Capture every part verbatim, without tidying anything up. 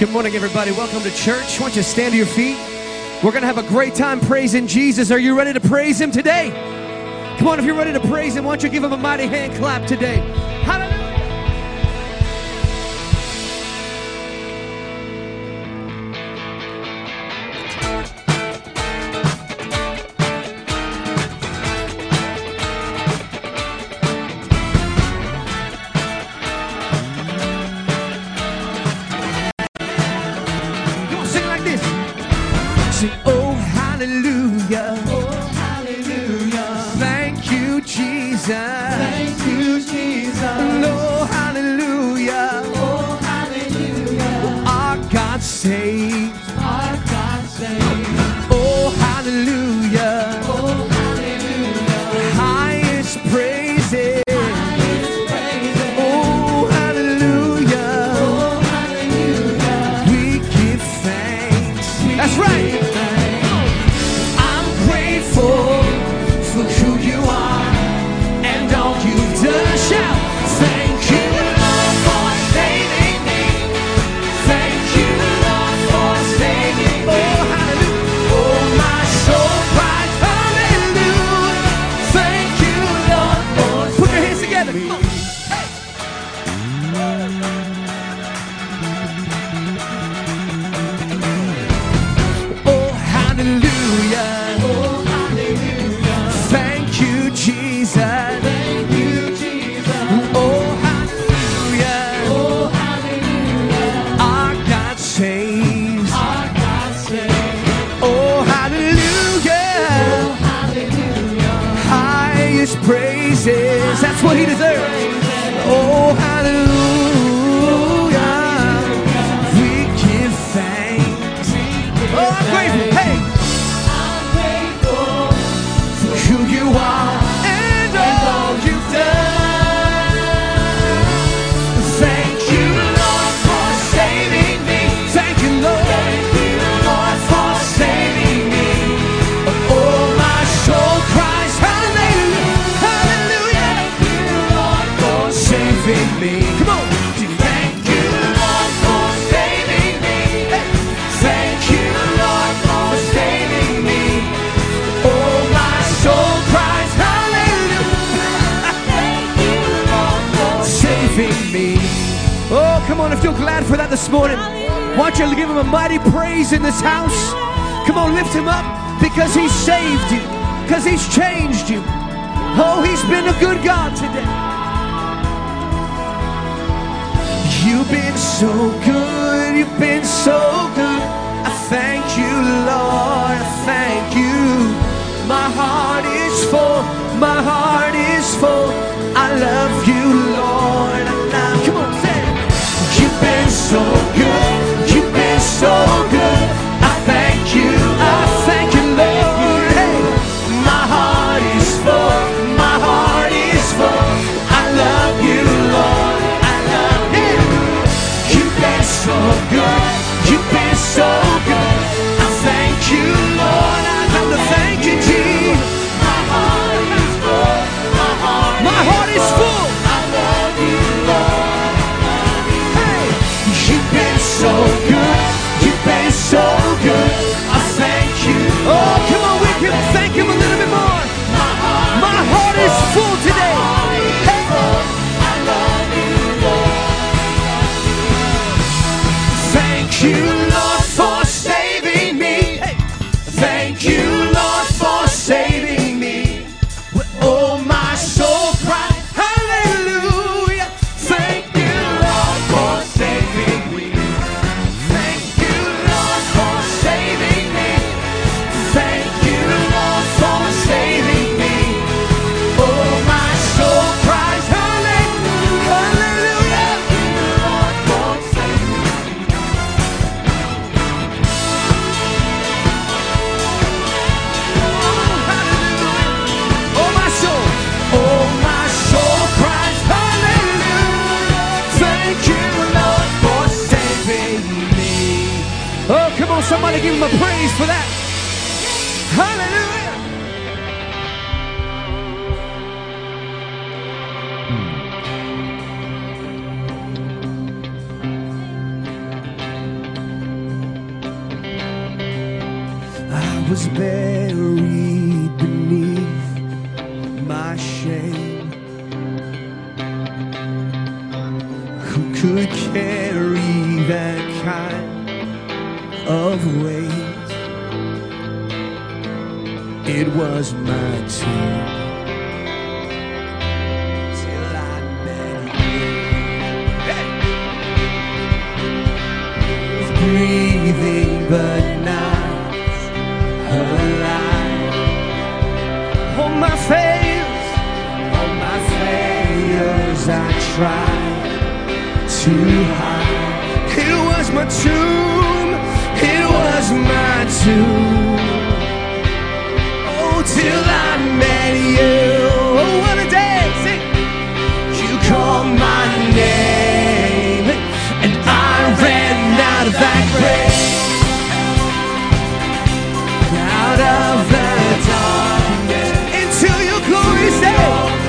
Good morning, everybody. Welcome to church. Why don't you stand to your feet? We're going to have a great time praising Jesus. Are you ready to praise him today? Come on, if you're ready to praise him, why don't you give him a mighty hand clap today? Hallelujah. Oh, hallelujah. Oh, hallelujah. Thank you, Jesus. Thank you, Jesus. Oh, hallelujah. Oh, hallelujah. Our God saves. Our God saves. Oh, hallelujah. Oh, hallelujah. Highest praises. Highest praises. Oh, hallelujah. Oh, hallelujah. We give thanks. That's right. For who you are and all you've done. Shout, thank you, Lord, for saving me. Thank you, Lord, for saving me. Oh, hallelujah. Oh, my soul cries, hallelujah. Thank you, Lord, for Put your hands together. Come on. Hey. Oh, hallelujah. Jesus. Thank you, Jesus. Oh, hallelujah. Oh, hallelujah. Our God saves. Our God saves. Oh, hallelujah. Oh, hallelujah. Highest praises. That's what he deserves. Oh, hallelujah. We give thanks. Oh, I'm grateful. Hey. I'm grateful for who you are. Me. Come on. Thank you, Lord, for saving me. Thank you, Lord, for saving me. Oh, my soul cries hallelujah. Thank you, Lord, for saving me. Oh, come on, if you're glad for that this morning, why don't you give him a mighty praise in this house? Come on, lift him up because he's saved you, because he's changed you. Oh, he's been a good God today. You've been so good, you've been so good. I thank you, Lord, I thank you. My heart is full, my heart is full. I love you, Lord. I love, come on, say it. You've been so good, you've been so good. I thank you, I thank you, Lord. Hey, my heart is full, my heart is full. I love you, Lord. So good, you've been so good. I thank you, Lord. I come to thank you, Jesus. My heart is full. My heart, my heart is full. I love you, Lord. Hey, you've been so good. You've been so good. I thank you. Oh, come on, we can thank him a little bit more. My heart, my heart is full today. Hey, I love you, Lord. Thank you, Lord, for saving me. Hey. Thank you, Lord, for saving me. Oh, my soul cries, hallelujah. Thank you, Lord, for saving me. Thank you, Lord, for saving me. Thank you, Lord, for saving me. Oh, my soul cries, hallelujah. Hallelujah. Thank you, Lord, for saving me. Somebody give him a praise for that. Hallelujah. was buried beneath my shame. Who could carry that kind of weight? It was my tomb. Breathing but not alive. All my failures, all my failures I tried to hide. It was my tomb, it was my tomb. Oh, till I met you. Oh, what a day, sing. You called my name and I ran out of that grave, out of the darkness, into your glorious day.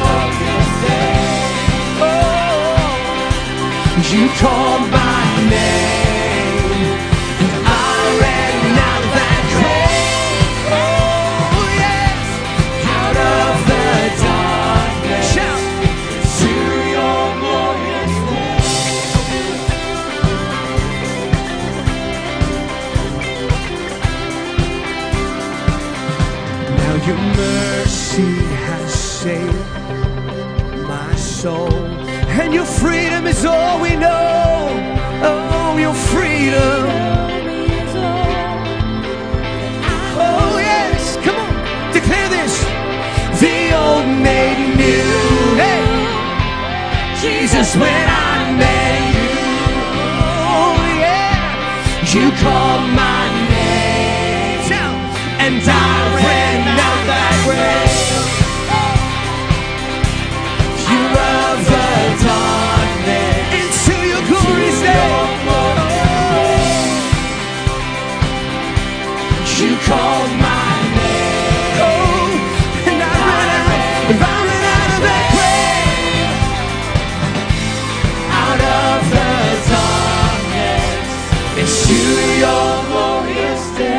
Oh, you called my name, and I ran out of that grave. Oh yes, out of the darkness, shout to your glorious day. Your mercy has saved my soul, and your freedom is all we know. Oh, your freedom. Oh, yes, come on, declare this. The old made new. Hey, Jesus, when I met you, oh, yeah, you called my name, shout, and I ran out that way. You love the darkness into your glorious day. You called my name. Oh, and I ran out, and I ran out of that grave, out of the darkness into your glorious day.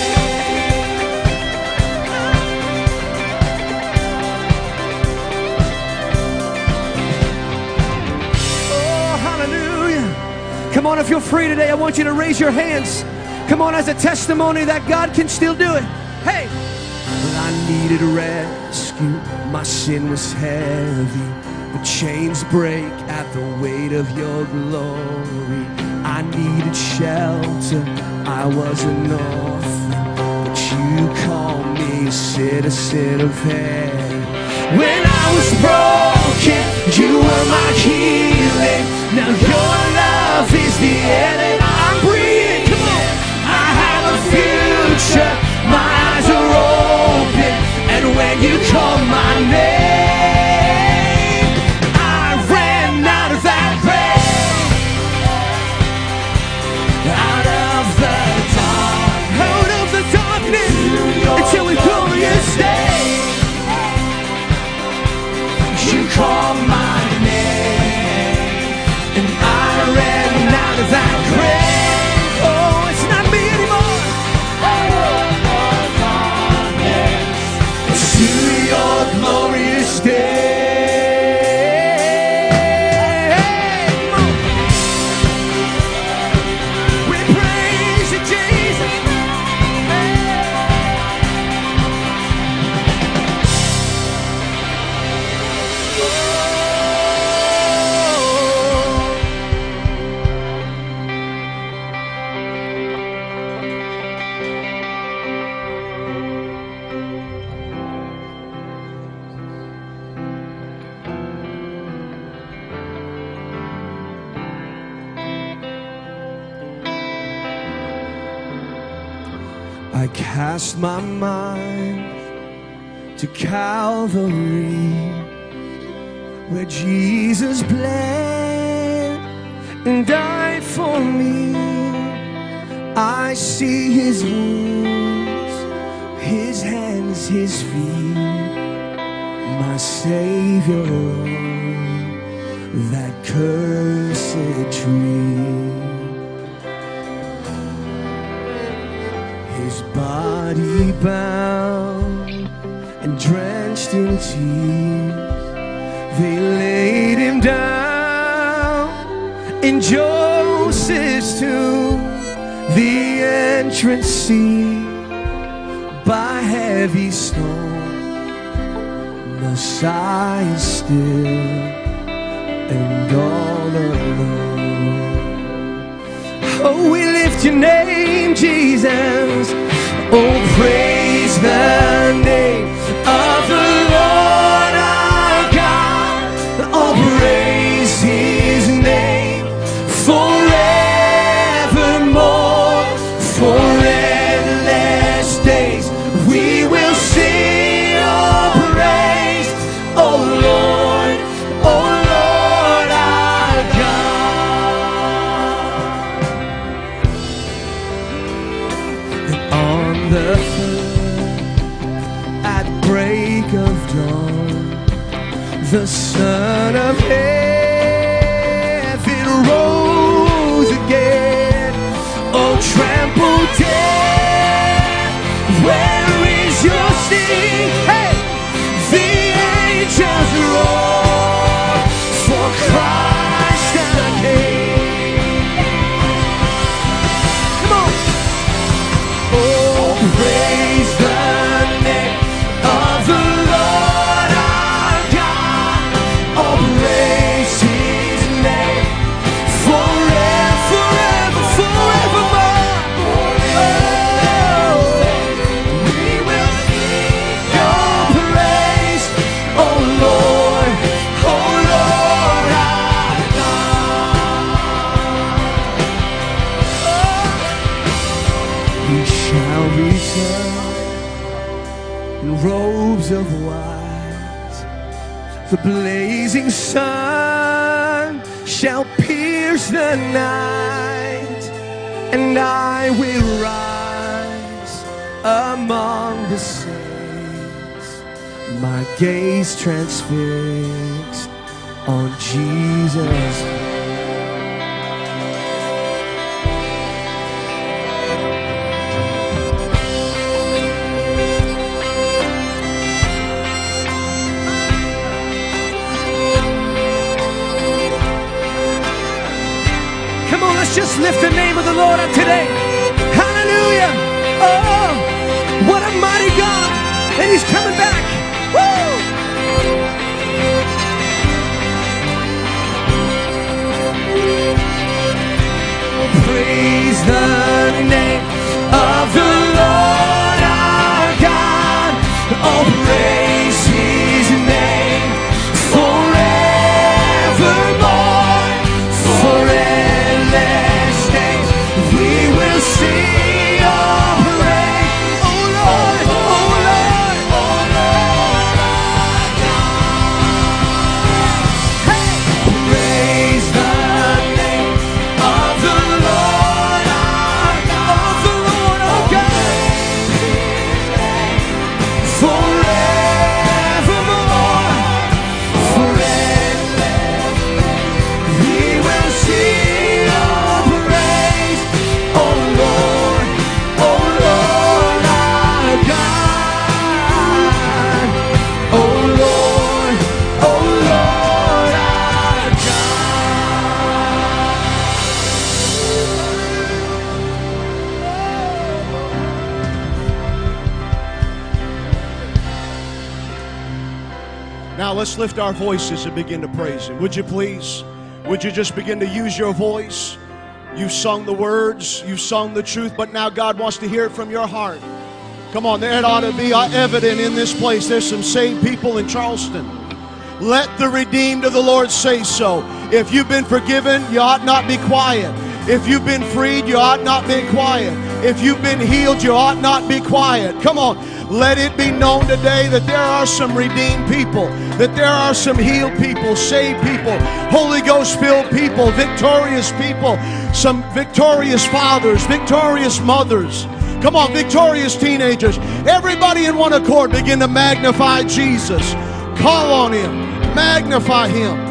Come on, if you're free today, I want you to raise your hands. Come on, as a testimony that God can still do it. Hey! Well, I needed rescue. My sin was heavy. The chains break at the weight of your glory. I needed shelter. I was an orphan, but you called me a citizen of heaven. When I was broken, you were my healing. Now your love is the air that I'm breathing. Come on. I have a future. My eyes are open. And when you call my name, I ran out of that grave, out of the dark, out of the darkness, until a glorious day. You call my name, and I ran out of that grave. Oh, it's not me anymore. To your glorious day. We praise you, Jesus. I cast my mind to Calvary, where Jesus bled and died for me. I see his wounds, his hands, his feet, my Savior on that cursed tree. his body bound and drenched in tears, they laid him down in Joseph's tomb, the entrance sealed by heavy stone. Messiah still and all alone. Oh, we lift your name, Jesus. Oh, praise the name of the Lord our God. Oh, praise his name forevermore. For endless days we will sing your praise. Oh Lord, oh Lord our God. And on the third, at break of dawn, the Son of Heaven rose again. Oh, trample death, where is your sting? Hey, the angels roar for Christ the King. Come on. Oh, praise the name of the Lord our God. Oh, praise his name forever, forever, forevermore. Oh, we will sing your praise. Oh Lord, oh Lord our God. He shall return in robes of white. The blazing sun shall pierce the night, and I will rise among the saints, my gaze transfixed on Jesus. Come on, let's just lift the name of the Lord up today. Hallelujah. Oh, what a mighty God. And he's coming back. Woo! Praise the name of the Lord our God. Oh, praise his name forevermore. For endless days we will sing your praise. Oh Lord, oh Lord, oh Lord our God. Hey! Praise the name of the Lord our God. Of the Lord our God. Forevermore. For endless we will sing your praise. Oh Lord, oh Lord our God. Oh Lord, oh Lord our God. Now let's lift our voices and begin to praise him. Would you please? Would you just begin to use your voice? You've sung the words, you've sung the truth, but now God wants to hear it from your heart. Come on, there ought to be evident in this place. There's some saved people in Charleston. Let the redeemed of the Lord say so. If you've been forgiven, you ought not be quiet. If you've been freed, you ought not be quiet. If you've been healed, you ought not be quiet. Come on. Let it be known today that there are some redeemed people, that there are some healed people, saved people, Holy Ghost filled people, victorious people, some victorious fathers, victorious mothers. Come on, victorious teenagers. Everybody in one accord begin to magnify Jesus. Call on him. Magnify him.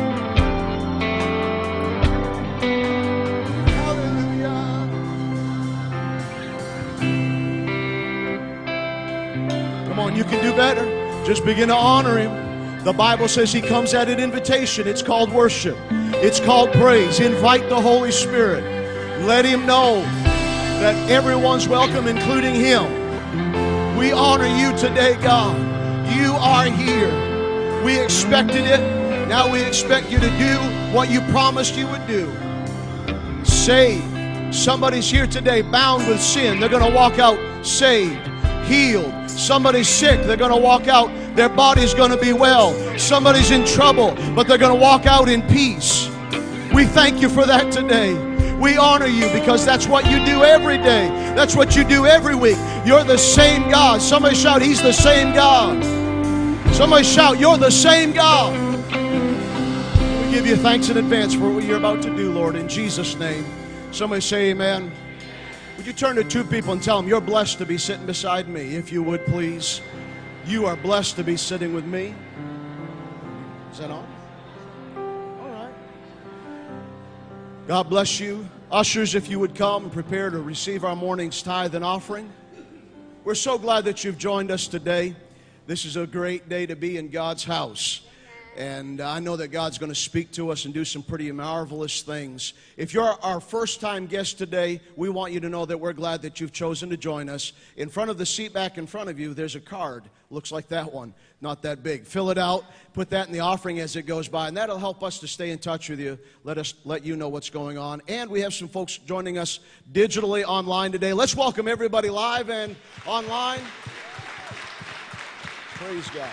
you can do better. Just begin to honor Him. The Bible says He comes at an invitation. It's called worship. It's called praise. Invite the Holy Spirit. Let Him know that everyone's welcome, including Him. We honor You today, God. You are here. We expected it. Now we expect You to do what You promised You would do. Saved. Somebody's here today bound with sin. They're going to walk out saved, healed. Somebody's sick. They're going to walk out. Their body's going to be well. Somebody's in trouble, but they're going to walk out in peace. We thank You for that today. We honor You because that's what You do every day. That's what You do every week. You're the same God. Somebody shout, He's the same God. Somebody shout, You're the same God. We give You thanks in advance for what You're about to do, Lord, in Jesus' name. Somebody say amen. Would you turn to two people and tell them, you're blessed to be sitting beside me, if you would, please. You are blessed to be sitting with me. Is that on? All right. God bless you. Ushers, if you would come, prepare to receive our morning's tithe and offering. We're so glad that you've joined us today. This is a great day to be in God's house. And I know that God's going to speak to us and do some pretty marvelous things. If you're our first-time guest today, we want you to know that we're glad that you've chosen to join us. In front of the seat back in front of you, there's a card. Looks like that one. Not that big. Fill it out. Put that in the offering as it goes by. And that'll help us to stay in touch with you. Let us let you know what's going on. And we have some folks joining us digitally online today. Let's welcome everybody live and online. Praise God.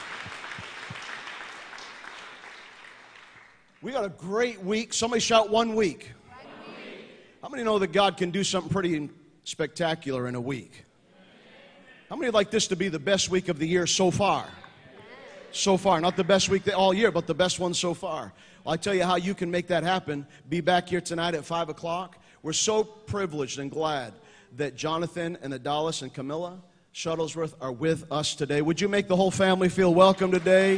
We got a great week. Somebody shout one week. One week. How many know that God can do something pretty spectacular in a week? How many would like this to be the best week of the year so far? So far. Not the best week all year, but the best one so far. Well, I tell you how you can make that happen. Be back here tonight at five o'clock. We're so privileged and glad that Jonathan and Adalis and Camilla Shuttlesworth are with us today. Would you make the whole family feel welcome today?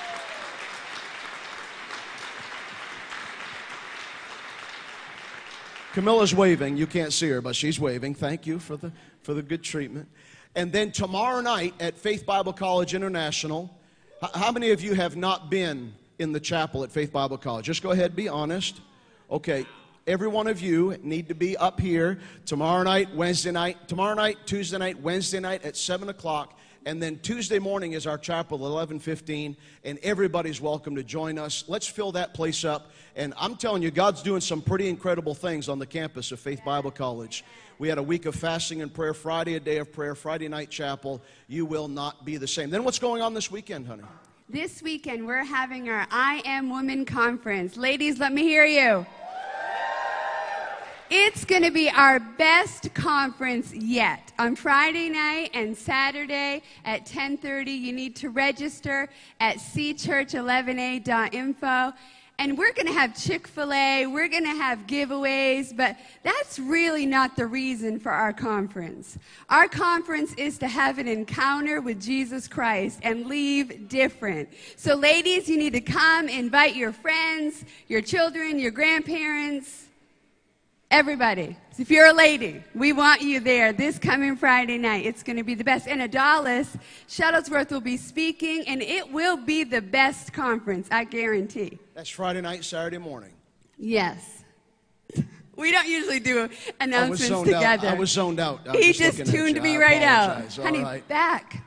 Camilla's waving. You can't see her, but she's waving. Thank you for the for the good treatment. And then tomorrow night at Faith Bible College International, how many of you have not been in the chapel at Faith Bible College? Just go ahead, be honest. Okay, every one of you need to be up here tomorrow night, Wednesday night, tomorrow night, Tuesday night, Wednesday night at seven o'clock. And then Tuesday morning is our chapel, eleven fifteen, and everybody's welcome to join us. Let's fill that place up. And I'm telling you, God's doing some pretty incredible things on the campus of Faith Bible College. We had a week of fasting and prayer, Friday a day of prayer, Friday night chapel. You will not be the same. Then what's going on this weekend, honey? This weekend, we're having our I Am Woman Conference. Ladies, let me hear you. It's going to be our best conference yet. On Friday night and Saturday at ten thirty, you need to register at c church eleven a dot info. And we're going to have Chick-fil-A, we're going to have giveaways, but that's really not the reason for our conference. Our conference is to have an encounter with Jesus Christ and leave different. So ladies, you need to come, invite your friends, your children, your grandparents, everybody. So if you're a lady, we want you there this coming Friday night. It's going to be the best. And Adalis Shuttlesworth will be speaking, and it will be the best conference, I guarantee. That's Friday night, Saturday morning. Yes. We don't usually do announcements I was together. Out. I was zoned out. I was he just, just tuned me I right apologize. out. All Honey, right. back.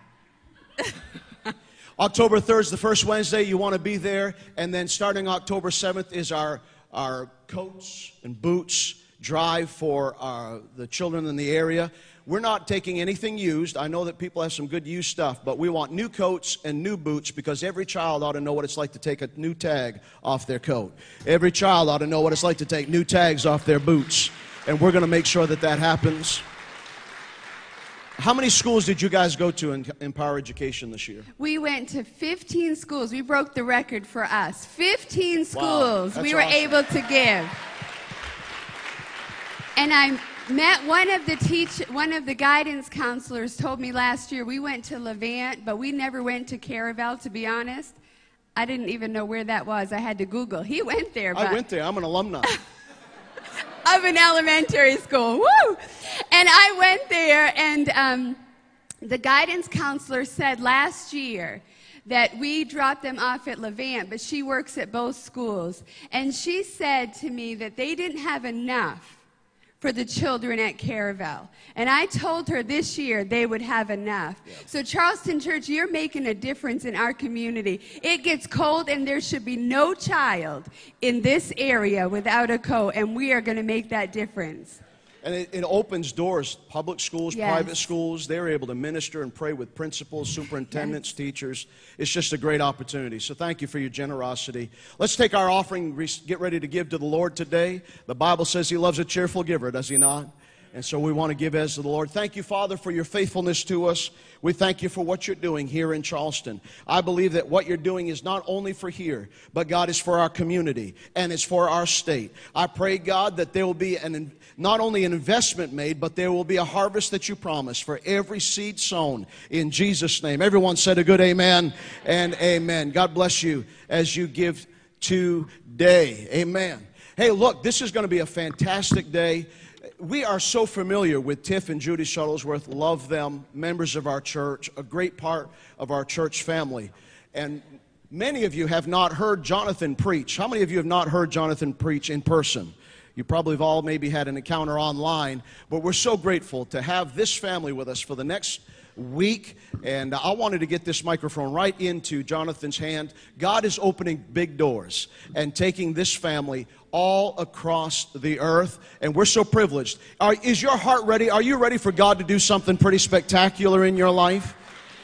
October third is the first Wednesday. You want to be there. And then starting October seventh is our, our coats and boots drive for uh, the children in the area. We're not taking anything used. I know that people have some good used stuff, but we want new coats and new boots because every child ought to know what it's like to take a new tag off their coat. Every child ought to know what it's like to take new tags off their boots. And we're going to make sure that that happens. How many schools did you guys go to in Empower Education this year? We went to fifteen schools. We broke the record for us. fifteen schools wow, we were awesome. able to give. And I met one of the teach, one of the guidance counselors told me last year, we went to Levant, but we never went to Caravel, to be honest. I didn't even know where that was. I had to Google. He went there. But I went there. I'm an alumni. of an elementary school. Woo! And I went there, and um, The guidance counselor said last year that we dropped them off at Levant, but she works at both schools. And she said to me that they didn't have enough for the children at Caravel. And I told her this year they would have enough. Yep. So Charleston Church, you're making a difference in our community. It gets cold and there should be no child in this area without a coat, and we are going to make that difference. And it, it opens doors. Public schools, yes. private schools, they're able to minister and pray with principals, superintendents, yes. teachers. It's just a great opportunity. So thank you for your generosity. Let's take our offering, get ready to give to the Lord today. The Bible says He loves a cheerful giver, does He not? And so we want to give as to the Lord. Thank you, Father, for your faithfulness to us. We thank you for what you're doing here in Charleston. I believe that what you're doing is not only for here, but God is for our community and it's for our state. I pray, God, that there will be an, not only an investment made, but there will be a harvest that you promise for every seed sown in Jesus' name. Everyone said a good amen and amen. God bless you as you give today. Amen. Hey, look, this is going to be a fantastic day. We are so familiar with Tiff and Judy Shuttlesworth, love them, members of our church, a great part of our church family. And many of you have not heard Jonathan preach. How many of you have not heard Jonathan preach in person? You probably have all maybe had an encounter online, but we're so grateful to have this family with us for the next week, and I wanted to get this microphone right into Jonathan's hand. God is opening big doors and taking this family all across the earth, and we're so privileged. Are, is your heart ready? Are you ready for God to do something pretty spectacular in your life?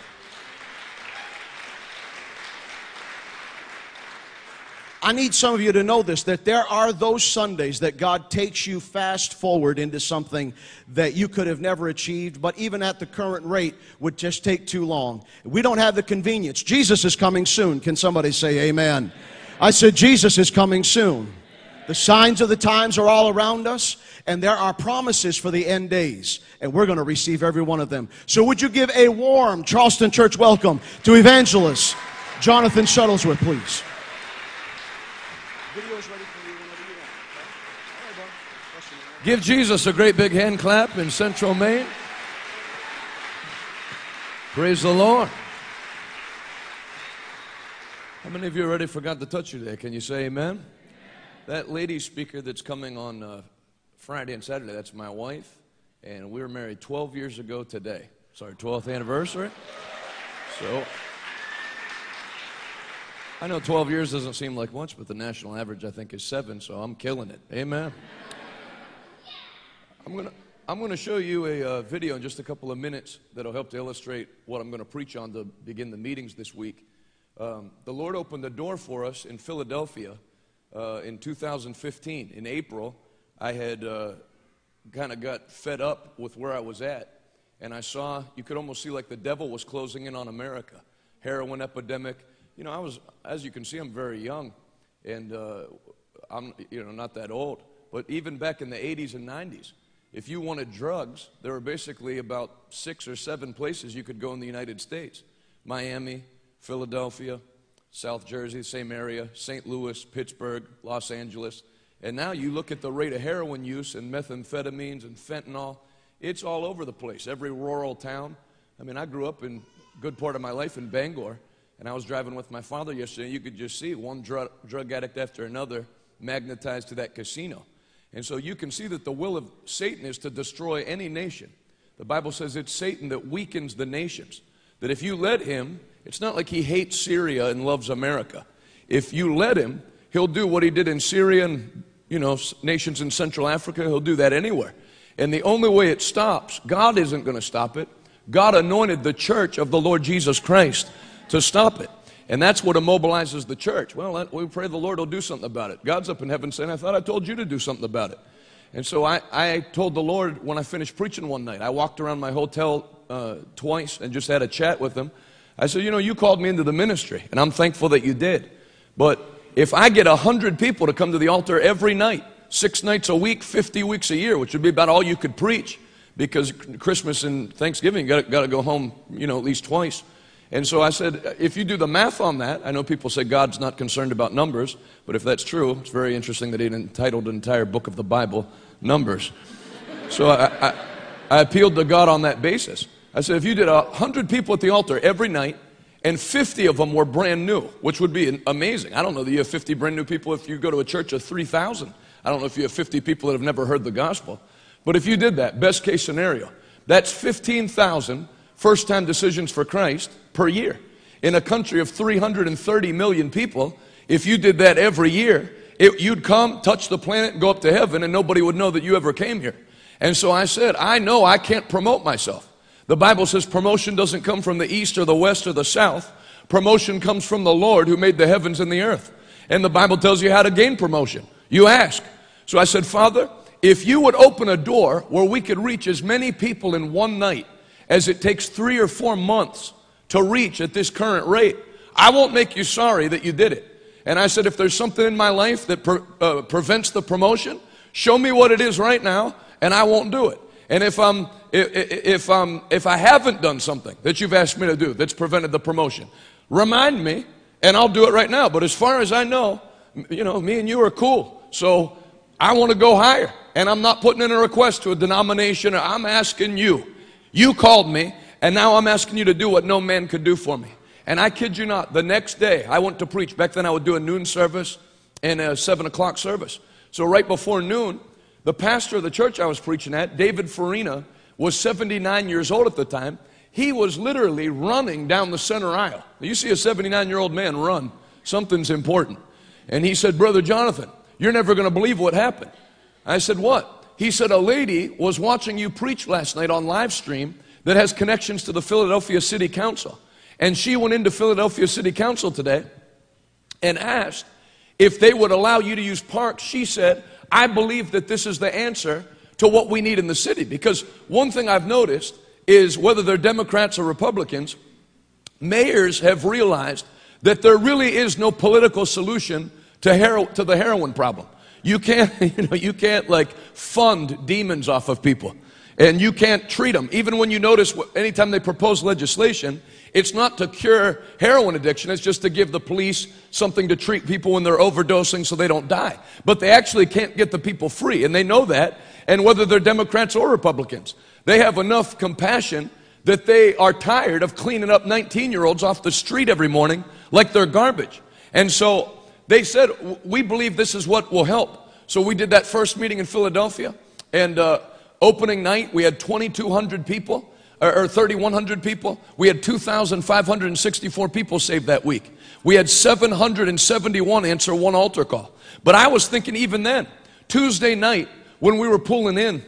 I need some of you to know this, that there are those Sundays that God takes you fast forward into something that you could have never achieved, but even at the current rate would just take too long. We don't have the convenience. Jesus is coming soon. Can somebody say amen? I said Jesus is coming soon. The signs of the times are all around us, and there are promises for the end days, and we're going to receive every one of them. So would you give a warm Charleston Church welcome to evangelist Jonathan Shuttlesworth, please? Give Jesus a great big hand clap in Central Maine. Praise the Lord. How many of you are ready for God to touch you today? Can you say amen? Amen. That lady speaker that's coming on uh, Friday and Saturday, that's my wife. And we were married twelve years ago today. It's our twelfth anniversary. So, I know twelve years doesn't seem like much, but the national average, I think, is seven, so I'm killing it. Amen. I'm going to I'm going to show you a uh, video in just a couple of minutes that'll help to illustrate what I'm going to preach on to begin the meetings this week. Um, the Lord opened the door for us in Philadelphia uh, in two thousand fifteen. In April, I had uh, kind of got fed up with where I was at, and I saw, you could almost see like the devil was closing in on America. Heroin epidemic. You know, I was, as you can see, I'm very young, and uh, I'm, you know, not that old. But even back in the eighties and nineties, if you wanted drugs, there were basically about six or seven places you could go in the United States. Miami, Philadelphia, South Jersey, same area, Saint Louis, Pittsburgh, Los Angeles. And now you look at the rate of heroin use and methamphetamines and fentanyl, it's all over the place, every rural town. I mean, I grew up in a good part of my life in Bangor, and I was driving with my father yesterday, and you could just see one drug, drug addict after another magnetized to that casino. And so you can see that the will of Satan is to destroy any nation. The Bible says it's Satan that weakens the nations. That if you let him, it's not like he hates Syria and loves America. If you let him, he'll do what he did in Syria and, you know, nations in Central Africa. He'll do that anywhere. And the only way it stops, God isn't going to stop it. God anointed the church of the Lord Jesus Christ to stop it. And that's what immobilizes the church. Well, we pray the Lord will do something about it. God's up in heaven saying, I thought I told you to do something about it. And so I, I told the Lord when I finished preaching one night, I walked around my hotel uh, twice and just had a chat with him. I said, you know, you called me into the ministry, and I'm thankful that you did. But if I get a hundred people to come to the altar every night, six nights a week, fifty weeks a year, which would be about all you could preach, because Christmas and Thanksgiving, you got to go home, you know, at least twice. And so I said, if you do the math on that, I know people say God's not concerned about numbers, but if that's true, it's very interesting that he entitled an entire book of the Bible, Numbers. So I, I, I appealed to God on that basis. I said, if you did a hundred people at the altar every night, and fifty of them were brand new, which would be amazing. I don't know that you have fifty brand new people if you go to a church of three thousand. I don't know if you have fifty people that have never heard the gospel. But if you did that, best case scenario, that's fifteen thousand first-time decisions for Christ per year. In a country of three hundred thirty million people, if you did that every year, it, you'd come, touch the planet, and go up to heaven, and nobody would know that you ever came here. And so I said, I know I can't promote myself. The Bible says promotion doesn't come from the east or the west or the south. Promotion comes from the Lord who made the heavens and the earth. And the Bible tells you how to gain promotion. You ask. So I said, Father, if you would open a door where we could reach as many people in one night as it takes three or four months to reach at this current rate, I won't make you sorry that you did it. And I said, if there's something in my life that pre- uh, prevents the promotion, show me what it is right now, and I won't do it. And if I'm if if um if I haven't done something that you've asked me to do that's prevented the promotion, remind me, and I'll do it right now. But as far as I know, you know, me and you are cool. So I want to go higher, and I'm not putting in a request to a denomination. I'm asking you. You called me, and now I'm asking you to do what no man could do for me. And I kid you not, the next day I went to preach. Back then I would do a noon service and a seven o'clock service. So right before noon, the pastor of the church I was preaching at, David Farina, was seventy-nine years old at the time. He was literally running down the center aisle. You see a seventy-nine-year-old man run, something's important. And he said, Brother Jonathan, you're never going to believe what happened. I said, what? He said, a lady was watching you preach last night on live stream that has connections to the Philadelphia City Council. And she went into Philadelphia City Council today and asked if they would allow you to use parks. She said, I believe that this is the answer to what we need in the city. Because one thing I've noticed is whether they're Democrats or Republicans, mayors have realized that there really is no political solution to, hero- to the heroin problem. You can't, you know, you can't like fund demons off of people. And you can't treat them. Even when you notice, anytime they propose legislation, it's not to cure heroin addiction. It's just to give the police something to treat people when they're overdosing so they don't die. But they actually can't get the people free, and they know that. And whether they're Democrats or Republicans, they have enough compassion that they are tired of cleaning up nineteen-year-olds off the street every morning like they're garbage. And so they said, we believe this is what will help. So we did that first meeting in Philadelphia, and uh, opening night, we had twenty-two hundred people, or thirty-one hundred people. We had two thousand five hundred sixty-four people saved that week. We had seven hundred seventy-one answer one altar call. But I was thinking even then, Tuesday night, when we were pulling in,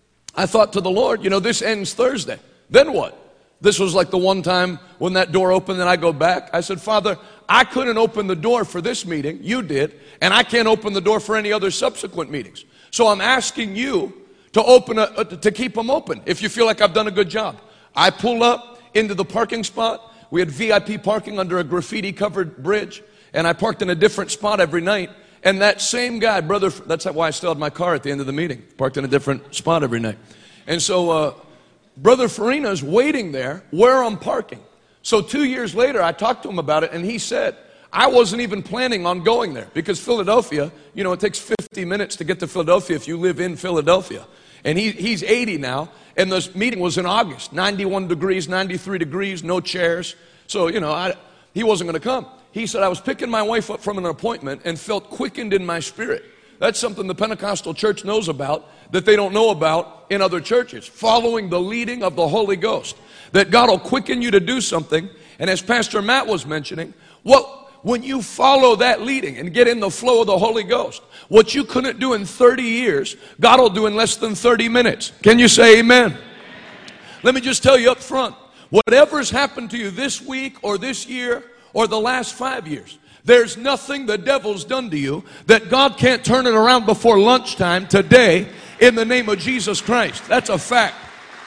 I thought to the Lord, you know, this ends Thursday. Then what? This was like the one time when that door opened and I go back. I said, Father, I couldn't open the door for this meeting. You did. And I can't open the door for any other subsequent meetings. So I'm asking you to open a, to keep them open if you feel like I've done a good job. I pull up into the parking spot. We had V I P parking under a graffiti-covered bridge, and I parked in a different spot every night. And that same guy, brother, that's why I still had my car at the end of the meeting, parked in a different spot every night. And so uh, Brother Farina's waiting there where I'm parking. So two years later, I talked to him about it, and he said, I wasn't even planning on going there because Philadelphia, you know, it takes fifty minutes to get to Philadelphia if you live in Philadelphia. And he, he's eighty now, and this meeting was in August, ninety-one degrees, ninety-three degrees, no chairs. So, you know, I, he wasn't going to come. He said, I was picking my wife up from an appointment and felt quickened in my spirit. That's something the Pentecostal church knows about that they don't know about in other churches. Following the leading of the Holy Ghost. That God will quicken you to do something. And as Pastor Matt was mentioning, what... when you follow that leading and get in the flow of the Holy Ghost, what you couldn't do in thirty years, God will do in less than thirty minutes. Can you say amen? Let me just tell you up front, whatever's happened to you this week or this year or the last five years, there's nothing the devil's done to you that God can't turn it around before lunchtime today in the name of Jesus Christ. That's a fact.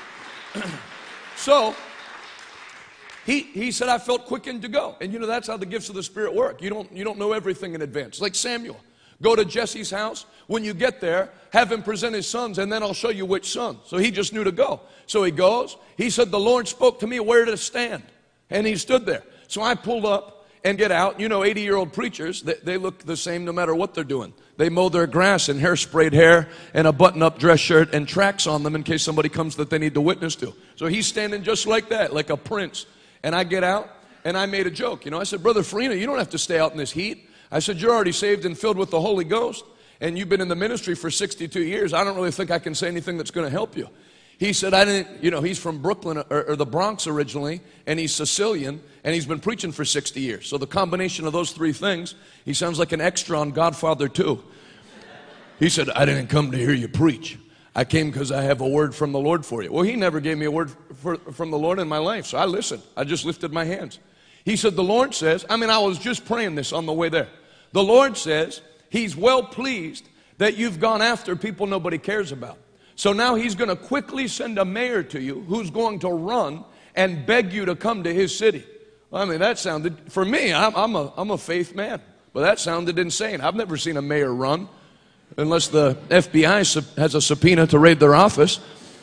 So, He, he said, I felt quickened to go. And you know, that's how the gifts of the Spirit work. You don't, you don't know everything in advance. Like Samuel. Go to Jesse's house. When you get there, have him present his sons, and then I'll show you which son. So he just knew to go. So he goes. He said, the Lord spoke to me where to stand. And he stood there. So I pulled up, and get out. You know, eighty-year-old preachers, they, they look the same no matter what they're doing. They mow their grass in hair-sprayed hair and a button-up dress shirt and tracks on them in case somebody comes that they need to witness to. So he's standing just like that, like a prince. And I get out, and I made a joke. You know, I said, Brother Farina, you don't have to stay out in this heat. I said, you're already saved and filled with the Holy Ghost, and you've been in the ministry for sixty-two years. I don't really think I can say anything that's going to help you. He said, I didn't, you know, he's from Brooklyn or, or the Bronx originally, and he's Sicilian, and he's been preaching for sixty years. So the combination of those three things, he sounds like an extra on Godfather two. He said, I didn't come to hear you preach. I came because I have a word from the Lord for you. Well, he never gave me a word for, from the Lord in my life, so I listened. I just lifted my hands. He said, the Lord says, I mean, I was just praying this on the way there. The Lord says, he's well pleased that you've gone after people nobody cares about. So now he's going to quickly send a mayor to you who's going to run and beg you to come to his city. I mean, that sounded, for me, I'm, I'm, a, I'm a faith man, but that sounded insane. I've never seen a mayor run unless the F B I has a subpoena to raid their office,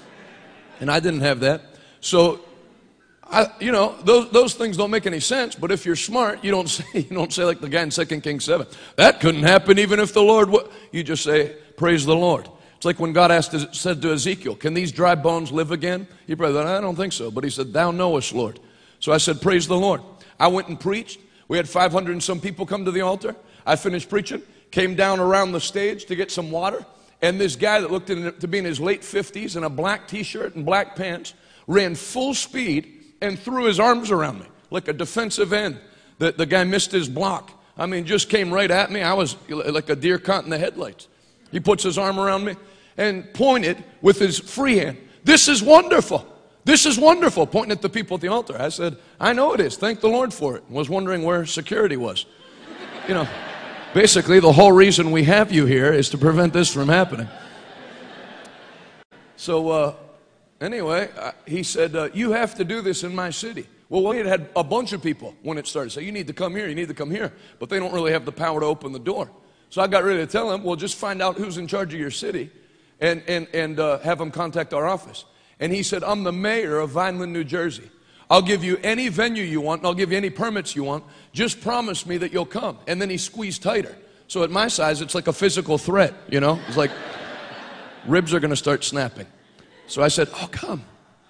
and I didn't have that. So, I, you know, those, those things don't make any sense, but if you're smart, you don't say, you don't say like the guy in Second Kings seven, that couldn't happen even if the Lord would. You just say, praise the Lord. It's like when God asked, said to Ezekiel, can these dry bones live again? He probably thought, I don't think so. But he said, thou knowest, Lord. So I said, praise the Lord. I went and preached. We had five hundred and some people come to the altar. I finished preaching, came down around the stage to get some water. And this guy that looked in, to be in his late fifties in a black t-shirt and black pants ran full speed and threw his arms around me like a defensive end. The, the guy missed his block. I mean, just came right at me. I was like a deer caught in the headlights. He puts his arm around me and pointed with his free hand. This is wonderful. This is wonderful. Pointing at the people at the altar. I said, I know it is. Thank the Lord for it. Was wondering where security was. You know, basically the whole reason we have you here is to prevent this from happening. So uh, anyway, uh, he said, uh, you have to do this in my city. Well, we had had a bunch of people when it started say, you need to come here, you need to come here. But they don't really have the power to open the door. So I got ready to tell him, well, just find out who's in charge of your city and, and, and uh, have them contact our office. And he said, I'm the mayor of Vineland, New Jersey. I'll give you any venue you want, and I'll give you any permits you want. Just promise me that you'll come. And then he squeezed tighter. So at my size, it's like a physical threat, you know? It's like ribs are going to start snapping. So I said, oh, come.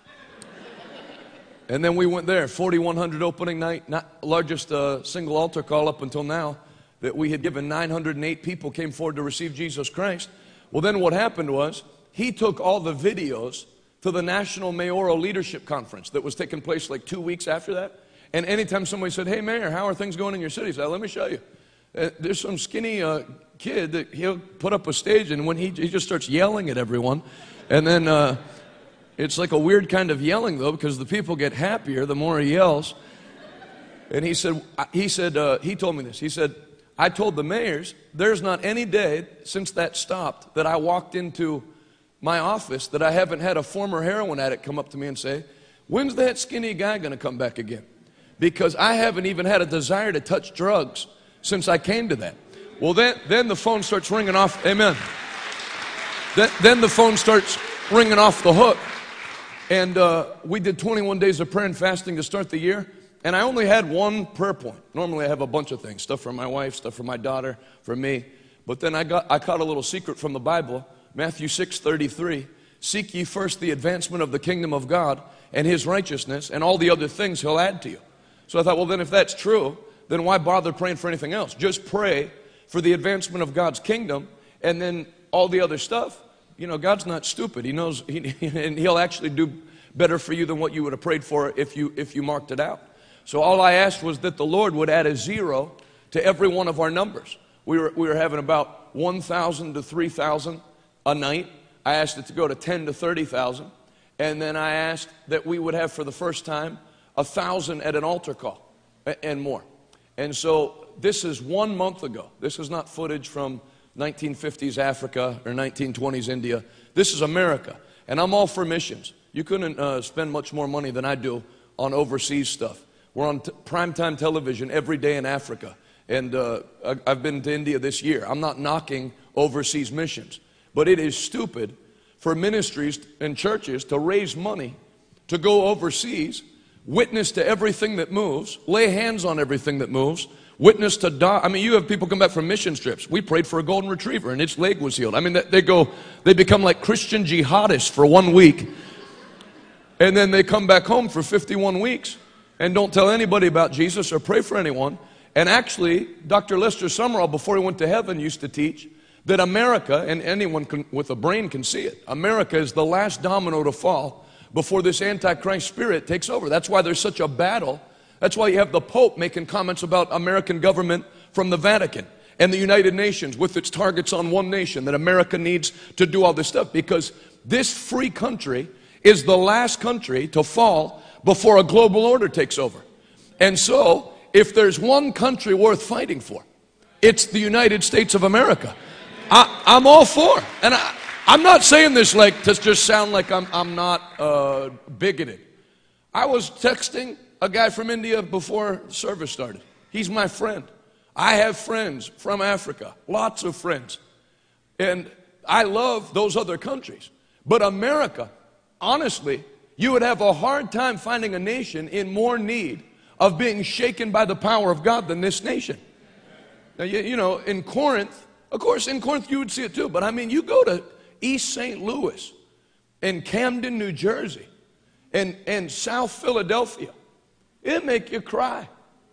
And then we went there, forty-one hundred opening night, not largest uh, single altar call up until now, that we had given nine hundred eight people came forward to receive Jesus Christ. Well, then what happened was he took all the videos to the National Mayoral Leadership Conference that was taking place like two weeks after that. And anytime somebody said, hey, Mayor, how are things going in your city? He said, let me show you. Uh, there's some skinny uh, kid that he'll put up a stage, and when he, he just starts yelling at everyone. And then uh, it's like a weird kind of yelling, though, because the people get happier the more he yells. And he said, he said, uh, he told me this. He said, I told the mayors, there's not any day since that stopped that I walked into my office that I haven't had a former heroin addict come up to me and say, when's that skinny guy going to come back again? Because I haven't even had a desire to touch drugs since I came to that. Well, then, then the phone starts ringing off. Amen. Then, then the phone starts ringing off the hook. And uh, we did twenty-one days of prayer and fasting to start the year. And I only had one prayer point. Normally I have a bunch of things, stuff for my wife, stuff for my daughter, for me. But then I got I caught a little secret from the Bible, Matthew six thirty-three. Seek ye first the advancement of the kingdom of God and his righteousness, and all the other things he'll add to you. So I thought, well, then if that's true, then why bother praying for anything else? Just pray for the advancement of God's kingdom, and then all the other stuff. You know, God's not stupid. He knows, he, and he'll actually do better for you than what you would have prayed for if you if you marked it out. So all I asked was that the Lord would add a zero to every one of our numbers. We were, we were having about one thousand to three thousand a night. I asked it to go to ten to thirty thousand. And then I asked that we would have for the first time one thousand at an altar call and more. And so this is one month ago. This is not footage from nineteen fifties Africa or nineteen twenties India. This is America. And I'm all for missions. You couldn't uh, spend much more money than I do on overseas stuff. We're on t- primetime television every day in Africa. And uh, I've been to India this year. I'm not knocking overseas missions. But it is stupid for ministries and churches to raise money to go overseas witness to everything that moves, lay hands on everything that moves, witness to die. I mean, you have people come back from mission trips. We prayed for a golden retriever and its leg was healed. I mean, they go, they become like Christian jihadists for one week, and then they come back home for fifty-one weeks and don't tell anybody about Jesus or pray for anyone. And actually, Doctor Lester Sumrall, before he went to heaven, used to teach that America, and anyone can, with a brain can see it, America is the last domino to fall before this Antichrist spirit takes over. That's why there's such a battle. That's why you have the Pope making comments about American government from the Vatican and the United Nations with its targets on one nation, that America needs to do all this stuff, because this free country is the last country to fall before a global order takes over. And so, if there's one country worth fighting for, it's the United States of America. I, I'm all for it. And I, I'm not saying this like to just sound like I'm, I'm not uh, bigoted. I was texting a guy from India before service started. He's my friend. I have friends from Africa, lots of friends. And I love those other countries. But America, honestly, you would have a hard time finding a nation in more need of being shaken by the power of God than this nation. Now, you, you know, in Corinth, of course, in Corinth you would see it too, but I mean, you go to East Saint Louis and Camden, New Jersey, and, and South Philadelphia, it'd make you cry.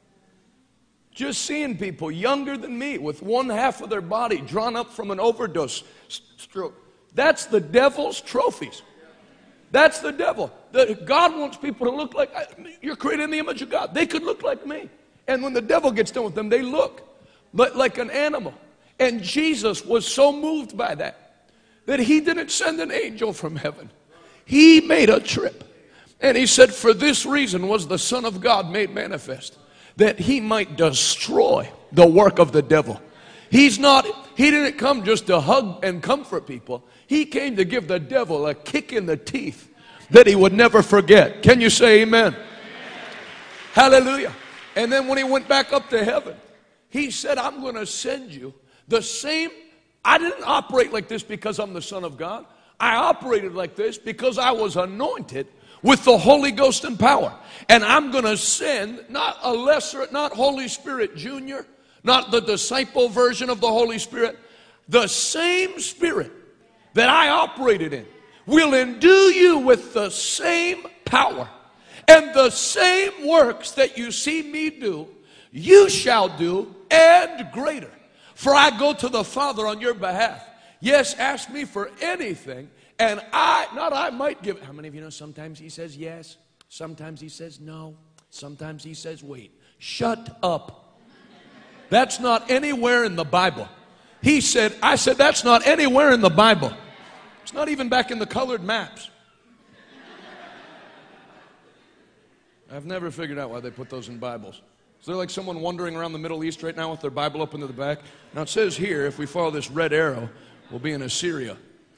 Just seeing people younger than me with one half of their body drawn up from an overdose stroke. That's the devil's trophies. That's the devil. The, God wants people to look like, you're created in the image of God. They could look like me. And when the devil gets done with them, they look like, like an animal. And Jesus was so moved by that, that he didn't send an angel from heaven. He made a trip. And he said, for this reason was the Son of God made manifest, that he might destroy the work of the devil. He's not, he didn't come just to hug and comfort people. He came to give the devil a kick in the teeth that he would never forget. Can you say amen? Amen. Hallelujah. And then when he went back up to heaven, he said, I'm going to send you the same. I didn't operate like this because I'm the Son of God. I operated like this because I was anointed with the Holy Ghost and power. And I'm going to send not a lesser, not Holy Spirit Junior, not the disciple version of the Holy Spirit, the same Spirit that I operated in will endue you with the same power, and the same works that you see me do, you shall do, and greater. For I go to the Father on your behalf. Yes, ask me for anything, and I, not I might give it. How many of you know sometimes he says yes, sometimes he says no, sometimes he says wait. Shut up. That's not anywhere in the Bible. He said, I said, that's not anywhere in the Bible. It's not even back in the colored maps. I've never figured out why they put those in Bibles. Is there like someone wandering around the Middle East right now with their Bible open to the back? Now it says here, if we follow this red arrow, we'll be in Assyria.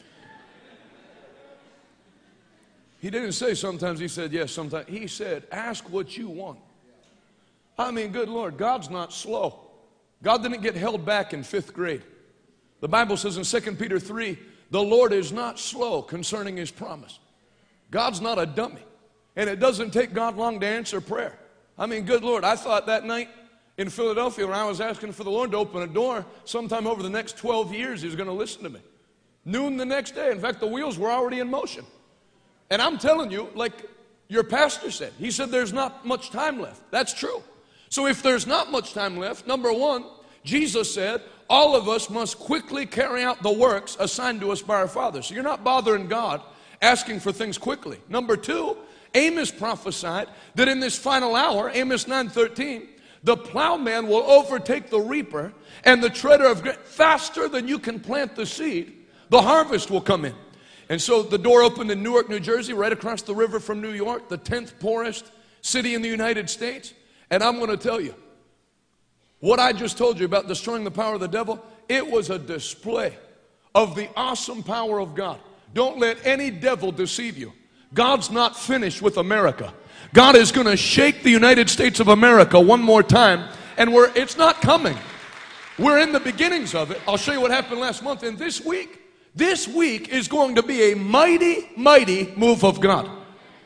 He didn't say sometimes, he said yes, sometimes. He said, ask what you want. I mean, good Lord, God's not slow. God didn't get held back in fifth grade. The Bible says in Second Peter three, the Lord is not slow concerning his promise. God's not a dummy. And it doesn't take God long to answer prayer. I mean, good Lord, I thought that night in Philadelphia when I was asking for the Lord to open a door, sometime over the next twelve years, he was going to listen to me. Noon the next day. In fact, the wheels were already in motion. And I'm telling you, like your pastor said, he said there's not much time left. That's true. So if there's not much time left, number one, Jesus said, all of us must quickly carry out the works assigned to us by our Father. So you're not bothering God asking for things quickly. Number two, Amos prophesied that in this final hour, Amos nine thirteen, the plowman will overtake the reaper and the treader of grain faster than you can plant the seed. The harvest will come in. And so the door opened in Newark, New Jersey, right across the river from New York, the tenth poorest city in the United States. And I'm going to tell you, what I just told you about destroying the power of the devil, it was a display of the awesome power of God. Don't let any devil deceive you. God's not finished with America. God is going to shake the United States of America one more time, and we're, it's not coming. We're in the beginnings of it. I'll show you what happened last month. And this week, this week is going to be a mighty, mighty move of God.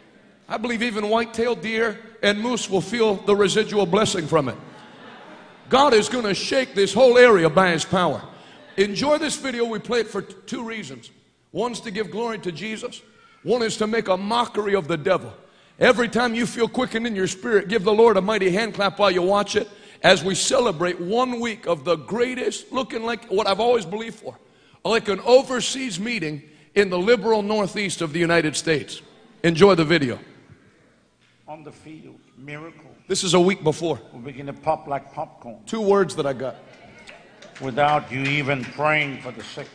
I believe even white-tailed deer and moose will feel the residual blessing from it. God is going to shake this whole area by His power. Enjoy this video. We play it for t- two reasons. One's to give glory to Jesus. One is to make a mockery of the devil. Every time you feel quickened in your spirit, give the Lord a mighty hand clap while you watch it as we celebrate one week of the greatest, looking like what I've always believed for, like an overseas meeting in the liberal northeast of the United States. Enjoy the video. On the field, miracle. This is a week before. Will begin to pop like popcorn. Two words that I got. Without you even praying for the sick.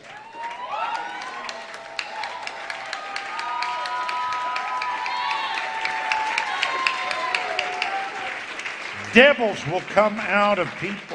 Devils will come out of people.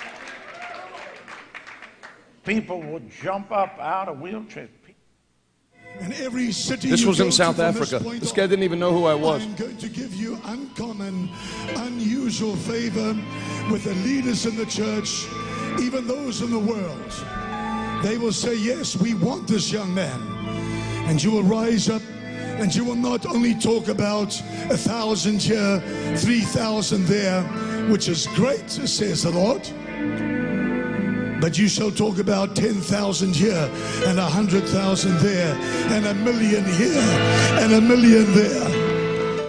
People will jump up out of wheelchairs. In every city this you was in go South to from Africa. This, this guy didn't even know who I was. I'm going to give you uncommon, unusual favor with the leaders in the church, even those in the world. They will say, yes, we want this young man. And you will rise up and you will not only talk about a thousand here, three thousand there, which is great, says the Lord. But you shall talk about ten thousand here and a hundred thousand there and a million here and a million there.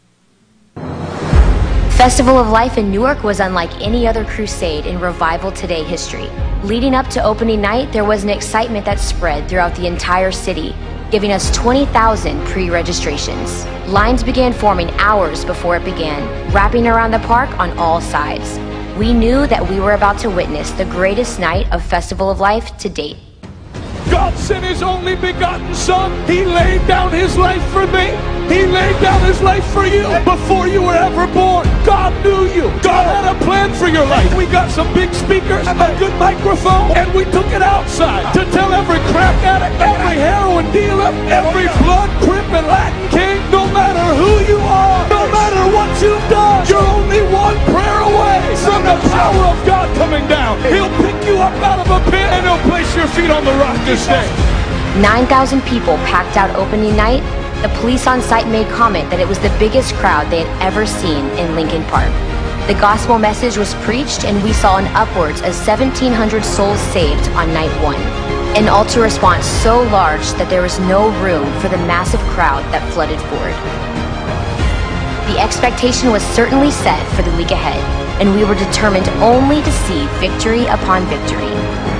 Festival of Life in Newark was unlike any other crusade in Revival Today history. Leading up to opening night, there was an excitement that spread throughout the entire city, giving us twenty thousand pre-registrations. Lines began forming hours before it began, wrapping around the park on all sides. We knew that we were about to witness the greatest night of Festival of Life to date. God sent His only begotten Son. He laid down His life for me. He laid down His life for you before you were ever born. God knew you. God had a plan for your life. We got some big speakers, a good microphone, and we took it outside to tell every crack addict, every heroin dealer, every blood, crip, and Latin king, no matter who you are, no matter what you've done, you're only one prayer away from the power of God coming down. He'll pick you up out of a pit and He'll place your feet on the rock this day. nine thousand people packed out opening night. The police on site made comment that it was the biggest crowd they had ever seen in Lincoln Park. The gospel message was preached and we saw an upwards of seventeen hundred souls saved on night one. An altar response so large that there was no room for the massive crowd that flooded forward. The expectation was certainly set for the week ahead, and we were determined only to see victory upon victory.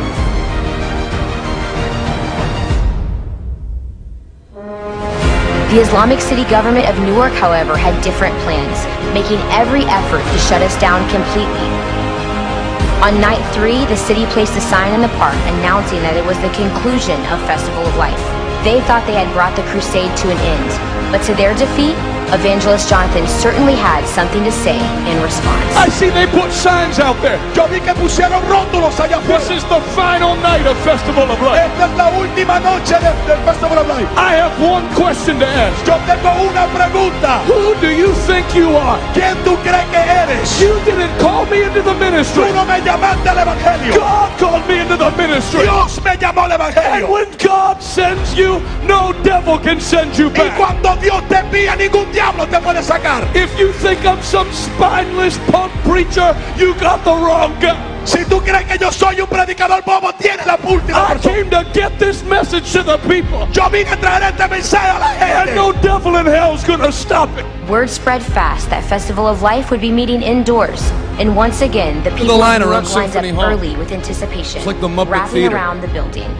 The Islamic City government of Newark, however, had different plans, making every effort to shut us down completely. On night three, the city placed a sign in the park announcing that it was the conclusion of Festival of Life. They thought they had brought the crusade to an end, but to their defeat, Evangelist Jonathan certainly had something to say in response. I see they put signs out there. Yo vi que pusieron rótulos allá afuera. This is the final night of Festival of Life. Esta es la última noche de, del Festival of Life. I have one question to ask. Yo tengo una pregunta. Who do you think you are? ¿Quién tú crees que eres? You didn't call me into the ministry. Tú no me llamaste al evangelio. God called me into the ministry. Dios me llamó al evangelio. And when God sends you, no devil can send you back. Y cuando Dios te envía, ningún diablo te puede sacar. If you think I'm some spineless punk preacher, you got the wrong guy. Si tú crees que yo soy un predicador bobo, tienes la última persona. I came to get this message to the people. Yo vine a traer este mensaje a la gente. And no devil in hell is going to stop it. Word spread fast that Festival of Life would be meeting indoors. And once again, the people the line of Newark around lined up Symphony Hall. early with anticipation, It's like the Muppet wrapping Theater. around the building.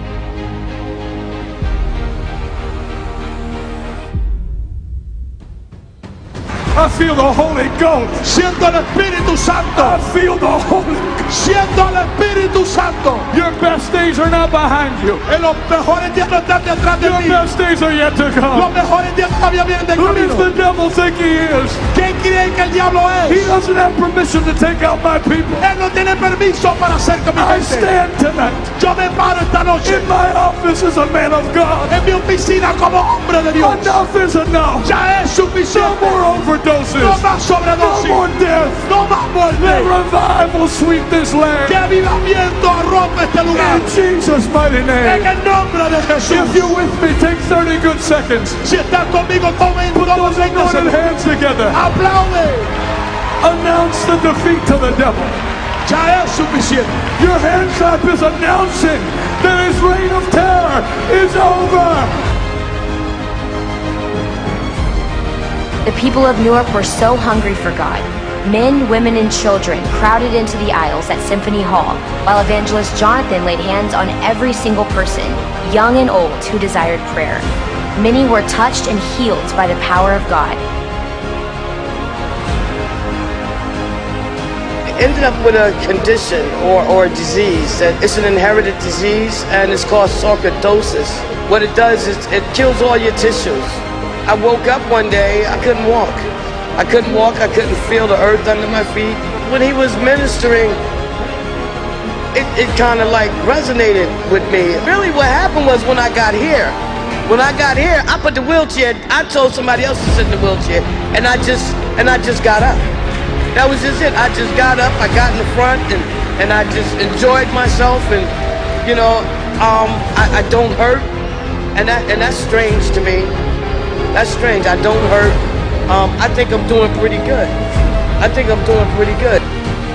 I feel the Holy Ghost. Siento el Espíritu Santo. I feel the Holy Ghost. Siento el Espíritu Santo. Your best days are not behind you. En los mejores días no están detrás de ti. Your best days are yet to come. Los mejores días todavía vienen de camino. Who does the devil think he is? ¿Quién cree que el diablo es? He doesn't have permission to take out my people. Él no tiene permiso para hacer con mi gente. I stand tonight. Yo me paro esta noche. In my office as a man of God. En mi oficina como hombre de Dios. Enough is enough. Ya es suficiente. No more overdose. overdoses. No más sobredosis. No more death. No más muerte. Let revival sweep this land. Que avivamiento arrope este lugar. In Jesus' mighty En name. el nombre de Jesús. If you're with me, take thirty good seconds. Si estás conmigo, tomen Put todos those anointed hands together. Aplaude. Announce the defeat to the devil. Ya es suficiente. Your hand clap is announcing that his reign of terror is over. The people of Newark were so hungry for God. Men, women, and children crowded into the aisles at Symphony Hall, while Evangelist Jonathan laid hands on every single person, young and old, who desired prayer. Many were touched and healed by the power of God. Ended up with a condition or, or a disease. It's an inherited disease and it's called sarcoidosis. What it does is it kills all your tissues. I woke up one day, I couldn't walk. I couldn't walk, I couldn't feel the earth under my feet. When he was ministering, it, it kind of like resonated with me. Really what happened was when I got here, when I got here, I put the wheelchair, I told somebody else to sit in the wheelchair and I just, and I just got up. That was just it. I just got up, I got in the front, and, and I just enjoyed myself, and, you know, um, I, I don't hurt, and that and that's strange to me. That's strange, I don't hurt. Um, I think I'm doing pretty good. I think I'm doing pretty good.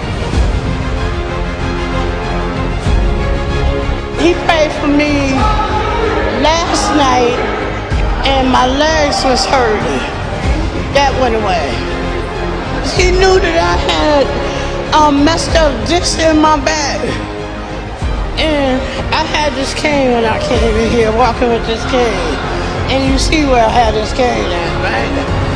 He prayed for me last night, and my legs was hurting. That went away. He knew that I had um, messed up discs in my back. And I had this cane when I came in here, walking with this cane. And you see where I had this cane at, right?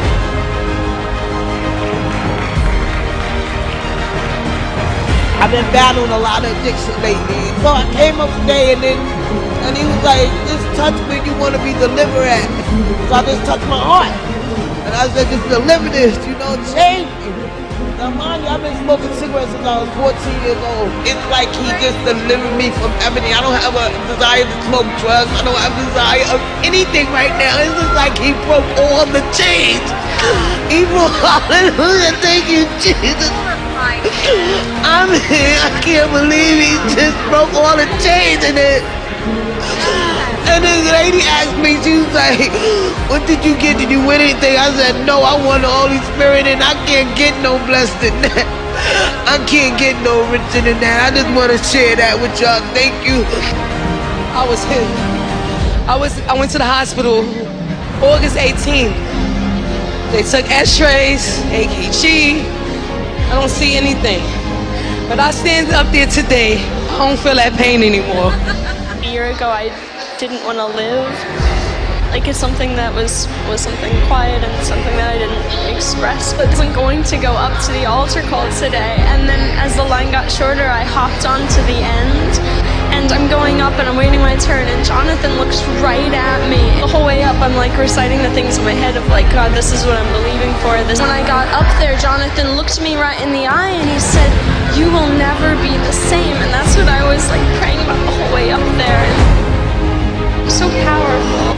I've been battling a lot of addiction lately. So I came up today and then and he was like, just touch where you want to be delivered at. So I just touched my heart. And I said, just deliver this, you know, change me. Now, mind you, I've been smoking cigarettes since I was fourteen years old. It's like he just delivered me from everything. I don't have a desire to smoke drugs. I don't have a desire of anything right now. It's just like he broke all the chains. He broke, hallelujah, thank you, Jesus. I'm here. I can't believe he just broke all the chains in it. And this lady asked me, she was like, what did you get? Did you win anything? I said, no, I won the Holy Spirit and I can't get no blessed than that. I can't get no richer than that. I just want to share that with y'all. Thank you. I was hit. I was. I went to the hospital August eighteenth. They took X-rays, A K G. I don't see anything. But I stand up there today. I don't feel that pain anymore. A year ago, I didn't want to live. Like it's something that was was something quiet and something that I didn't express. But I wasn't going to go up to the altar call today. And then as the line got shorter, I hopped on to the end. And I'm going up and I'm waiting my turn. And Jonathan looks right at me. The whole way up, I'm like reciting the things in my head of like, God, this is what I'm believing for. This. When I got up there, Jonathan looked me right in the eye and he said, you will never be the same. And that's what I was like praying about the whole way up there. And so powerful.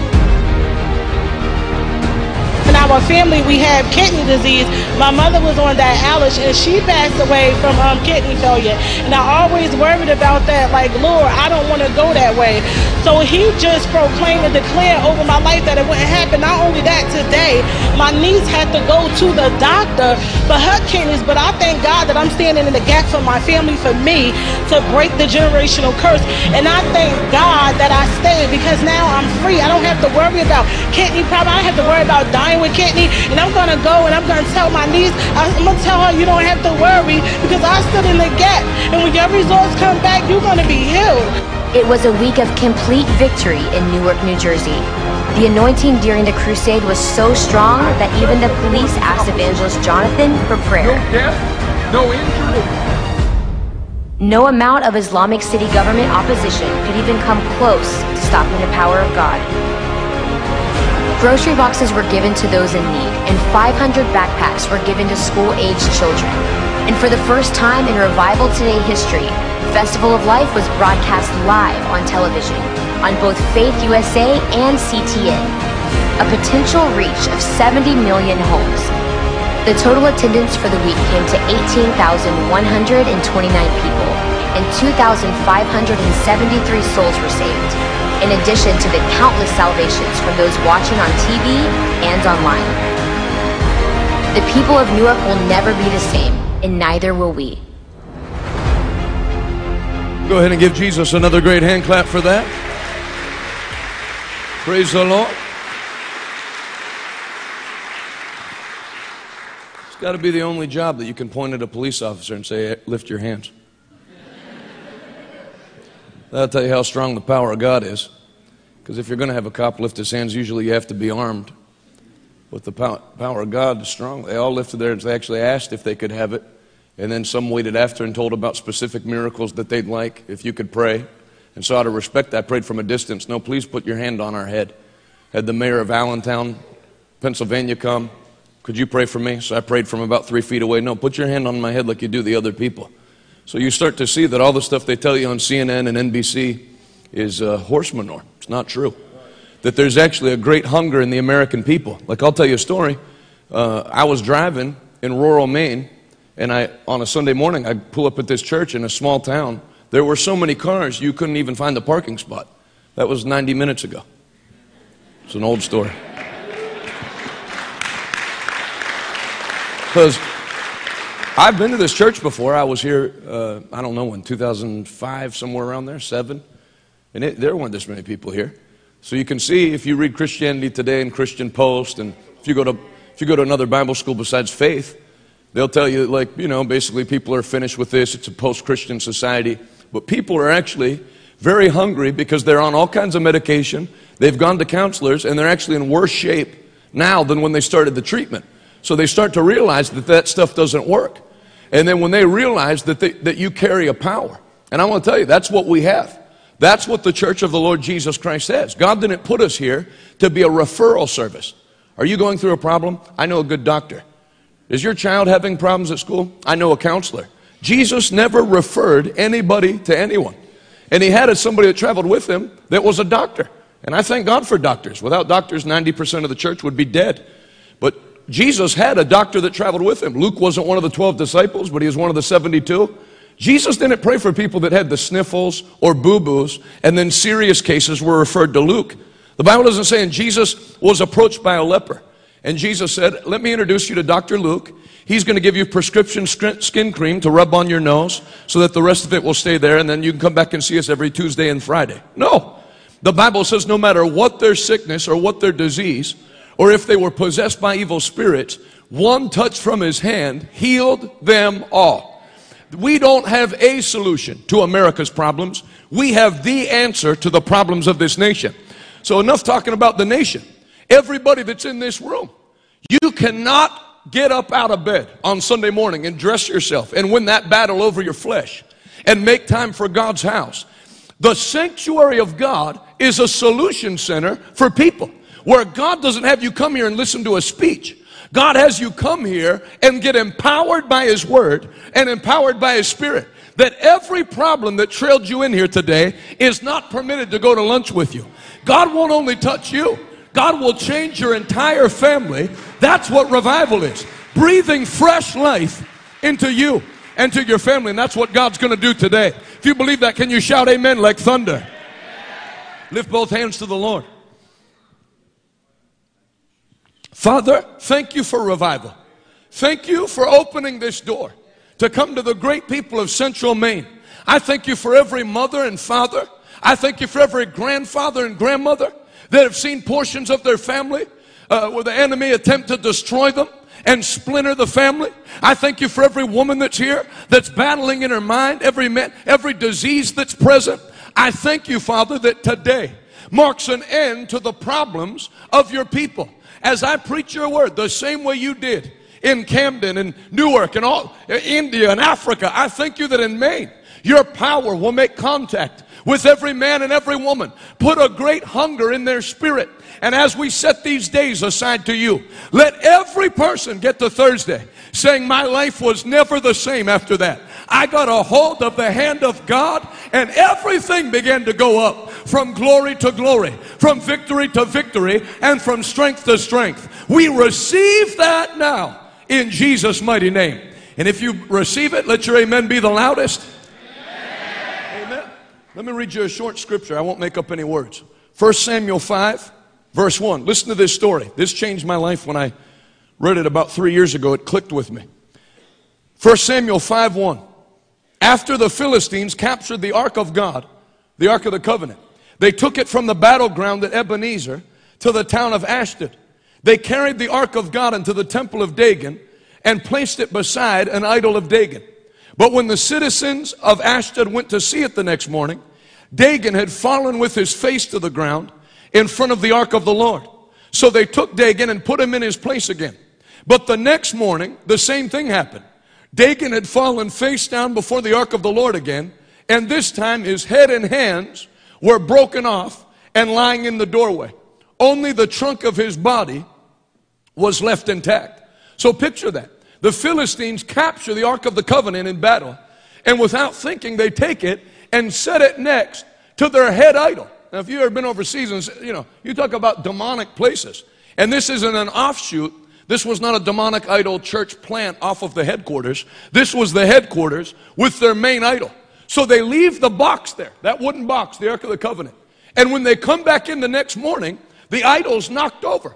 In our family, we have kidney disease. My mother was on dialysis and she passed away from um, kidney failure. And I always worried about that, like, Lord, I don't want to go that way. So he just proclaimed and declared over my life that it wouldn't happen. Not only that, today, my niece had to go to the doctor for her kidneys, but I thank God that I'm standing in the gap for my family, for me, to break the generational curse. And I thank God that I stayed, because now I'm free. I don't have to worry about kidney problem. I don't have to worry about dying with kidney. And I'm going to go and I'm going to tell my niece, I'm going to tell her you don't have to worry, because I stood in the gap. And when your results come back, you're going to be healed. It was a week of complete victory in Newark, New Jersey. The anointing during the crusade was so strong that even the police asked Evangelist Jonathan for prayer. No death, no injury. No amount of Islamic City government opposition could even come close to stopping the power of God. Grocery boxes were given to those in need, and five hundred backpacks were given to school-aged children. And for the first time in Revival Today history, Festival of Life was broadcast live on television, on both Faith U S A and C T N, a potential reach of seventy million homes. The total attendance for the week came to eighteen thousand one hundred twenty-nine people, and two thousand five hundred seventy-three souls were saved, in addition to the countless salvations from those watching on T V and online. The people of Newark will never be the same, and neither will we. Go ahead and give Jesus another great hand clap for that. Praise the Lord. It's got to be the only job that you can point at a police officer and say, lift your hands. That'll tell you how strong the power of God is. Because if you're going to have a cop lift his hands, usually you have to be armed. But the power of God is strong. They all lifted theirs. They actually asked if they could have it. And then some waited after and told about specific miracles that they'd like, if you could pray. And so out of respect, I prayed from a distance. No, please put your hand on our head. Had the mayor of Allentown, Pennsylvania come. Could you pray for me? So I prayed from about three feet away. No, put your hand on my head like you do the other people. So you start to see that all the stuff they tell you on C N N and N B C is uh, horse manure. It's not true. That there's actually a great hunger in the American people. Like, I'll tell you a story. Uh, I was driving in rural Maine, and I, on a Sunday morning, I pull up at this church in a small town. There were so many cars, you couldn't even find the parking spot. That was ninety minutes ago. It's an old story. Because I've been to this church before. I was here, uh, I don't know when, two thousand five, somewhere around there, seven. And it, there weren't this many people here. So you can see, if you read Christianity Today and Christian Post, and if you go to if you go to another Bible school besides Faith, they'll tell you, like, you know, basically people are finished with this. It's a post-Christian society. But people are actually very hungry because they're on all kinds of medication. They've gone to counselors, and they're actually in worse shape now than when they started the treatment. So they start to realize that that stuff doesn't work. And then when they realize that, they, that you carry a power, and I want to tell you, that's what we have. That's what the Church of the Lord Jesus Christ says. God didn't put us here to be a referral service. Are you going through a problem? I know a good doctor. Is your child having problems at school? I know a counselor. Jesus never referred anybody to anyone. And he had somebody that traveled with him that was a doctor. And I thank God for doctors. Without doctors, ninety percent of the church would be dead. But Jesus had a doctor that traveled with him. Luke wasn't one of the twelve disciples, but he was one of the seventy-two. Jesus didn't pray for people that had the sniffles or boo-boos, and then serious cases were referred to Luke. The Bible doesn't say, and Jesus was approached by a leper. And Jesus said, let me introduce you to Doctor Luke. He's going to give you prescription skin cream to rub on your nose so that the rest of it will stay there, and then you can come back and see us every Tuesday and Friday. No. The Bible says no matter what their sickness or what their disease, or if they were possessed by evil spirits, one touch from his hand healed them all. We don't have a solution to America's problems. We have the answer to the problems of this nation. So enough talking about the nation. Everybody that's in this room, you cannot get up out of bed on Sunday morning and dress yourself and win that battle over your flesh and make time for God's house. The sanctuary of God is a solution center for people where God doesn't have you come here and listen to a speech. God has you come here and get empowered by his word and empowered by his spirit. That every problem that trailed you in here today is not permitted to go to lunch with you. God won't only touch you. God will change your entire family. That's what revival is. Breathing fresh life into you and to your family. And that's what God's going to do today. If you believe that, can you shout amen like thunder? Lift both hands to the Lord. Father, thank you for revival. Thank you for opening this door to come to the great people of Central Maine. I thank you for every mother and father. I thank you for every grandfather and grandmother that have seen portions of their family uh, where the enemy attempt to destroy them and splinter the family. I thank you for every woman that's here that's battling in her mind, every man, every disease that's present. I thank you, Father, that today marks an end to the problems of your people. As I preach your word, the same way you did in Camden and Newark and all India and Africa, I thank you that in Maine, your power will make contact with every man and every woman. Put a great hunger in their spirit. And as we set these days aside to you, let every person get to Thursday saying, my life was never the same after that. I got a hold of the hand of God and everything began to go up from glory to glory, from victory to victory, and from strength to strength. We receive that now in Jesus' mighty name. And if you receive it, let your amen be the loudest. Amen. Amen. Let me read you a short scripture. I won't make up any words. First Samuel five, verse one. Listen to this story. This changed my life when I read it about three years ago. It clicked with me. First Samuel five one. After the Philistines captured the Ark of God, the Ark of the Covenant, they took it from the battleground at Ebenezer to the town of Ashdod. They carried the Ark of God into the temple of Dagon and placed it beside an idol of Dagon. But when the citizens of Ashdod went to see it the next morning, Dagon had fallen with his face to the ground in front of the Ark of the Lord. So they took Dagon and put him in his place again. But the next morning, the same thing happened. Dagon had fallen face down before the Ark of the Lord again, and this time his head and hands were broken off and lying in the doorway. Only the trunk of his body was left intact. So picture that. The Philistines capture the Ark of the Covenant in battle, and without thinking, they take it and set it next to their head idol. Now, if you've ever been overseas, and you know, you talk about demonic places, and this isn't an offshoot. This was not a demonic idol church plant off of the headquarters. This was the headquarters with their main idol. So they leave the box there, that wooden box, the Ark of the Covenant. And when they come back in the next morning, the idol's knocked over.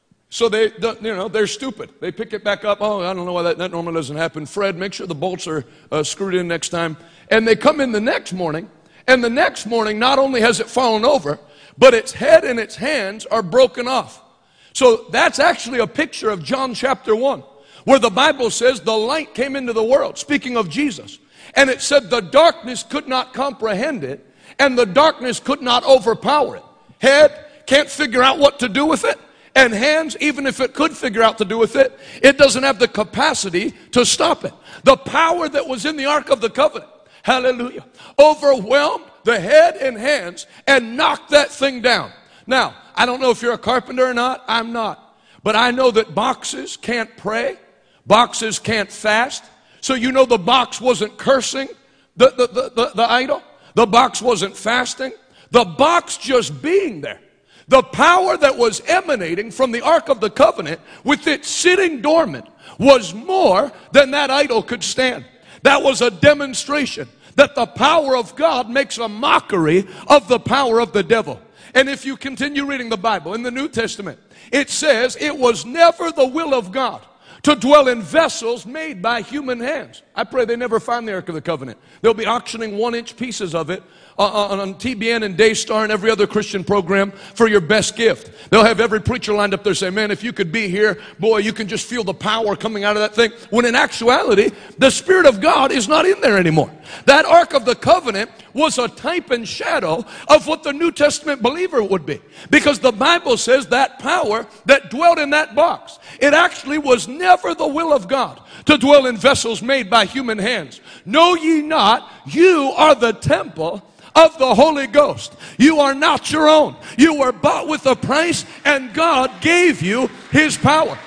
So they, you know, they're stupid. They pick it back up. Oh, I don't know why that, that normally doesn't happen. Fred, make sure the bolts are uh, screwed in next time. And they come in the next morning, and the next morning, not only has it fallen over, but its head and its hands are broken off. So that's actually a picture of John chapter one, where the Bible says the light came into the world, speaking of Jesus. And it said the darkness could not comprehend it, and the darkness could not overpower it. Head can't figure out what to do with it, and hands, even if it could figure out to do with it, it doesn't have the capacity to stop it. The power that was in the Ark of the Covenant, hallelujah, overwhelmed the head and hands and knocked that thing down. Now, I don't know if you're a carpenter or not. I'm not. But I know that boxes can't pray. Boxes can't fast. So you know the box wasn't cursing the, the, the, the, the idol. The box wasn't fasting. The box just being there. The power that was emanating from the Ark of the Covenant with it sitting dormant was more than that idol could stand. That was a demonstration that the power of God makes a mockery of the power of the devil. And if you continue reading the Bible in the New Testament, it says it was never the will of God to dwell in vessels made by human hands. I pray they never find the Ark of the Covenant. They'll be auctioning one-inch pieces of it uh, on T B N and Daystar and every other Christian program for your best gift. They'll have every preacher lined up there saying, man, if you could be here, boy, you can just feel the power coming out of that thing. When in actuality, the Spirit of God is not in there anymore. That Ark of the Covenant was a type and shadow of what the New Testament believer would be. Because the Bible says that power that dwelt in that box, it actually was never the will of God to dwell in vessels made by human hands. Know ye not, you are the temple of the Holy Ghost. You are not your own. You were bought with a price, and God gave you His power.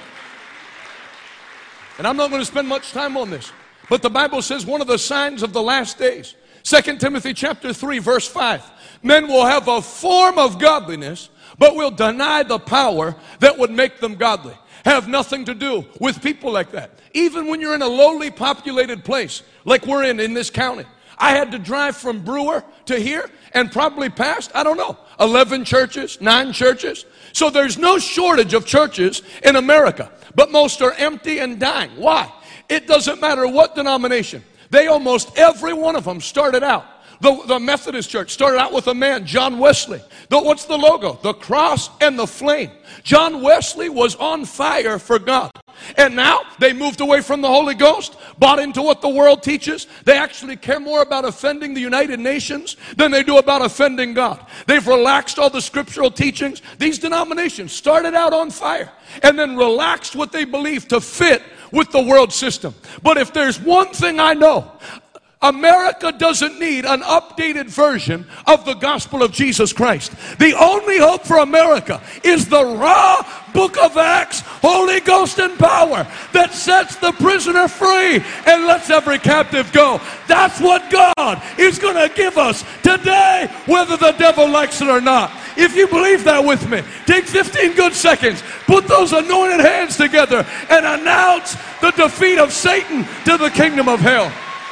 And I'm not going to spend much time on this, but the Bible says one of the signs of the last days, Second Timothy chapter three, verse five, men will have a form of godliness, but will deny the power that would make them godly. Have nothing to do with people like that. Even when you're in a lowly populated place, like we're in in this county. I had to drive from Brewer to here and probably past, I don't know, eleven churches, nine churches. So there's no shortage of churches in America, but most are empty and dying. Why? It doesn't matter what denomination. They almost every one of them started out. The, the Methodist Church started out with a man, John Wesley. The, what's the logo? The cross and the flame. John Wesley was on fire for God. And now they moved away from the Holy Ghost, bought into what the world teaches. They actually care more about offending the United Nations than they do about offending God. They've relaxed all the scriptural teachings. These denominations started out on fire and then relaxed what they believe to fit with the world system. But if there's one thing I know, America doesn't need an updated version of the gospel of Jesus Christ. The only hope for America is the raw book of Acts, Holy Ghost and power that sets the prisoner free and lets every captive go. That's what God is going to give us today, whether the devil likes it or not. If you believe that with me, take fifteen good seconds. Put those anointed hands together and announce the defeat of Satan to the kingdom of hell.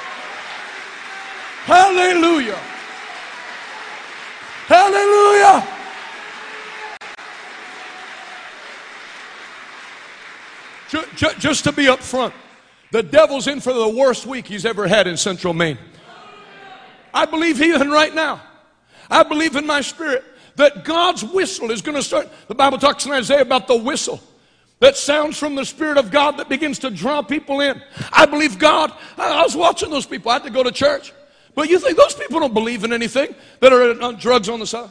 Hallelujah. Hallelujah. Just to be up front, the devil's in for the worst week he's ever had in Central Maine. I believe even right now, I believe in my spirit that God's whistle is going to start. The Bible talks in Isaiah about the whistle that sounds from the Spirit of God that begins to draw people in. I believe God. I was watching those people. I had to go to church. But you think those people don't believe in anything that are on drugs on the side?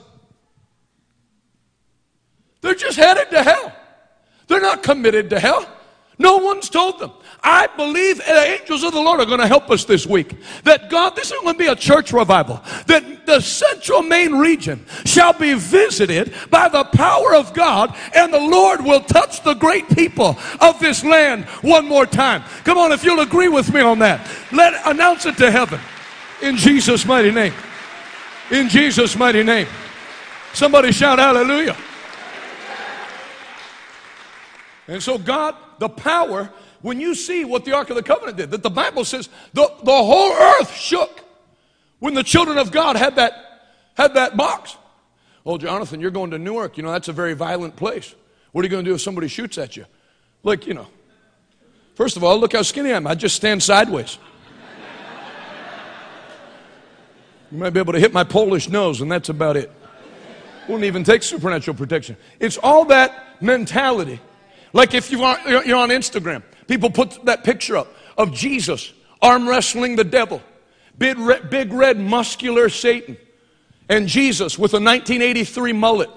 They're just headed to hell. They're not committed to hell. No one's told them. I believe the angels of the Lord are going to help us this week. That God, this is going to be a church revival. That the Central Maine region shall be visited by the power of God, and the Lord will touch the great people of this land one more time. Come on, if you'll agree with me on that. Let announce it to heaven. In Jesus' mighty name. In Jesus' mighty name. Somebody shout hallelujah. And so God, the power, when you see what the Ark of the Covenant did, that the Bible says the, the whole earth shook when the children of God had that, had that box. Oh, Jonathan, you're going to Newark. You know, that's a very violent place. What are you going to do if somebody shoots at you? Like, you know, first of all, look how skinny I am. I just stand sideways. You might be able to hit my Polish nose, and that's about it. Wouldn't even take supernatural protection. It's all that mentality. Like if you are, you're on Instagram, people put that picture up of Jesus arm wrestling the devil, big red, big red muscular Satan, and Jesus with a nineteen eighty-three mullet,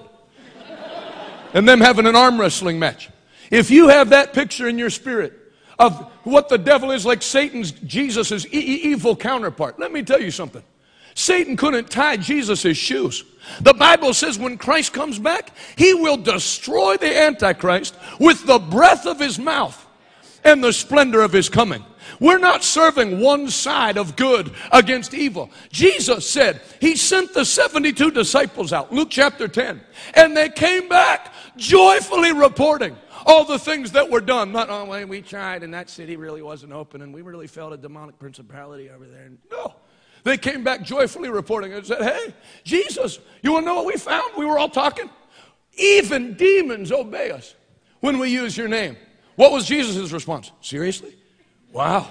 and them having an arm wrestling match. If you have that picture in your spirit of what the devil is, like Satan's, Jesus' e- evil counterpart, let me tell you something. Satan couldn't tie Jesus' shoes. The Bible says when Christ comes back, he will destroy the Antichrist with the breath of his mouth and the splendor of his coming. We're not serving one side of good against evil. Jesus said he sent the seventy-two disciples out, Luke chapter ten, and they came back joyfully reporting all the things that were done. Not, oh, well, we tried and that city really wasn't open and we really felt a demonic principality over there. No. They came back joyfully reporting and said, hey, Jesus, you want to know what we found? We were all talking. Even demons obey us when we use your name. What was Jesus' response? Seriously? Wow.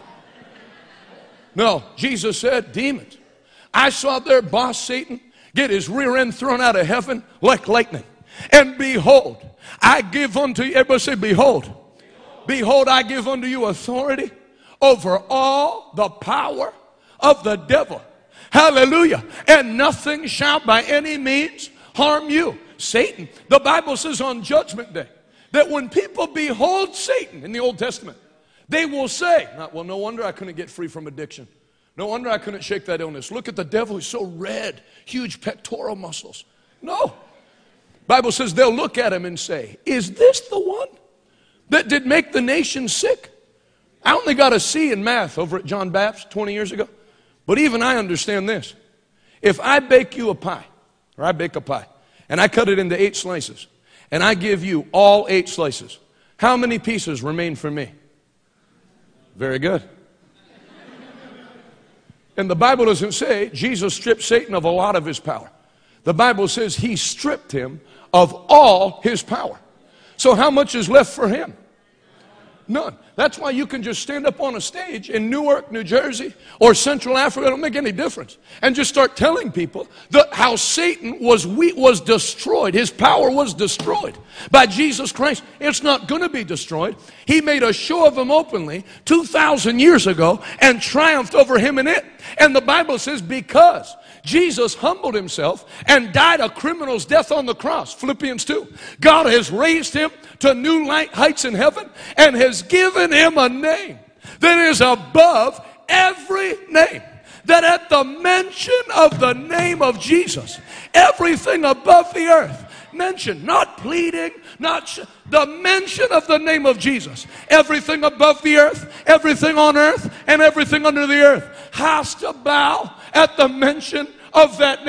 No, Jesus said, demons. I saw their boss, Satan, get his rear end thrown out of heaven like lightning. And behold, I give unto you, everybody say, behold. Behold, behold I give unto you authority over all the power of the devil. Hallelujah. And nothing shall by any means harm you. Satan, the Bible says on Judgment Day, that when people behold Satan in the Old Testament, they will say, well, no wonder I couldn't get free from addiction. No wonder I couldn't shake that illness. Look at the devil, he's so red, huge pectoral muscles. No. Bible says they'll look at him and say, is this the one that did make the nation sick? I only got a C in math over at John Baptist twenty years ago. But even I understand this. If I bake you a pie, or I bake a pie, and I cut it into eight slices, and I give you all eight slices, how many pieces remain for me? Very good. And the Bible doesn't say Jesus stripped Satan of a lot of his power. The Bible says he stripped him of all his power. So how much is left for him? None. That's why you can just stand up on a stage in Newark, New Jersey, or Central Africa, it don't make any difference, and just start telling people that how Satan was we, was destroyed. His power was destroyed by Jesus Christ. It's not going to be destroyed. He made a show of him openly two thousand years ago and triumphed over him in it. And the Bible says because Jesus humbled himself and died a criminal's death on the cross, Philippians two, God has raised him to new light heights in heaven and has given him a name that is above every name. That at the mention of the name of Jesus, everything above the earth, mention, not pleading, not sh- the mention of the name of Jesus, everything above the earth, everything on earth, and everything under the earth has to bow at the mention of that name.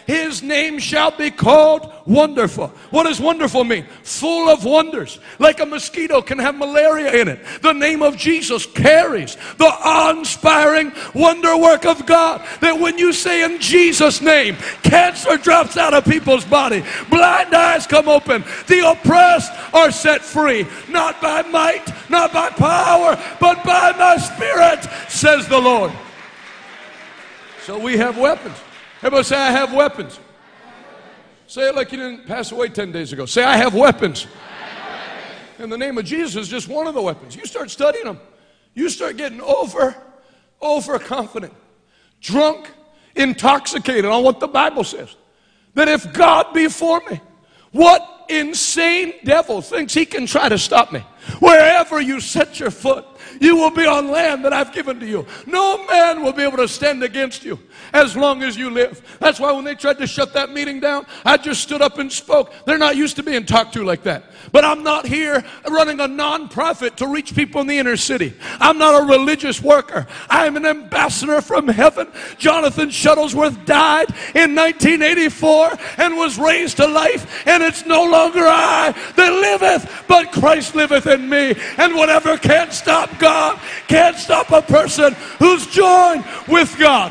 his name shall be called Wonderful. What does wonderful mean? Full of wonders. Like a mosquito can have malaria in it. The name of Jesus carries the awe-inspiring wonder work of God, that when you say in Jesus' name, cancer drops out of people's body, blind eyes come open, the oppressed are set free, not by might, not by power, but by my Spirit, says the Lord. So we have weapons. Everybody say, I have weapons. Say it like you didn't pass away ten days ago. Say, I have weapons. I have weapons. And the name of Jesus is just one of the weapons. You start studying them. You start getting over, overconfident, drunk, intoxicated on what the Bible says. That if God be for me, what insane devil thinks he can try to stop me? Wherever you set your foot, you will be on land that I've given to you. No man will be able to stand against you as long as you live. That's why when they tried to shut that meeting down, I just stood up and spoke. They're not used to being talked to like that. But I'm not here running a non-profit to reach people in the inner city. I'm not a religious worker. I am an ambassador from heaven. Jonathan Shuttlesworth died in nineteen eighty-four and was raised to life, and it's no longer I that liveth, but Christ liveth in me. And whatever can't stop God can't stop a person who's joined with God.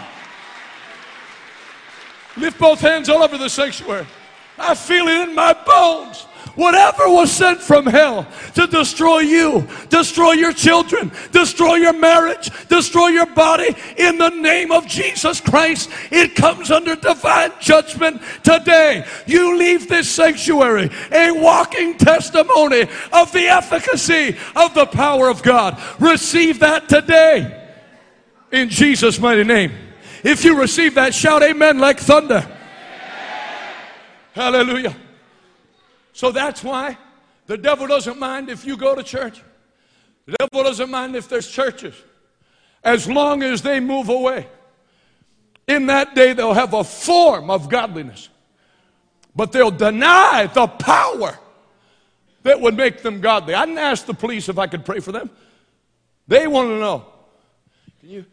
Lift both hands all over the sanctuary. I feel it in my bones. Whatever was sent from hell to destroy you, destroy your children, destroy your marriage, destroy your body, in the name of Jesus Christ, it comes under divine judgment today. You leave this sanctuary a walking testimony of the efficacy of the power of God. Receive that today in Jesus' mighty name. If you receive that, shout amen like thunder. Amen. Hallelujah. So that's why the devil doesn't mind if you go to church. The devil doesn't mind if there's churches, as long as they move away. In that day, they'll have a form of godliness, but they'll deny the power that would make them godly. I didn't ask the police if I could pray for them. They want to know. Can you?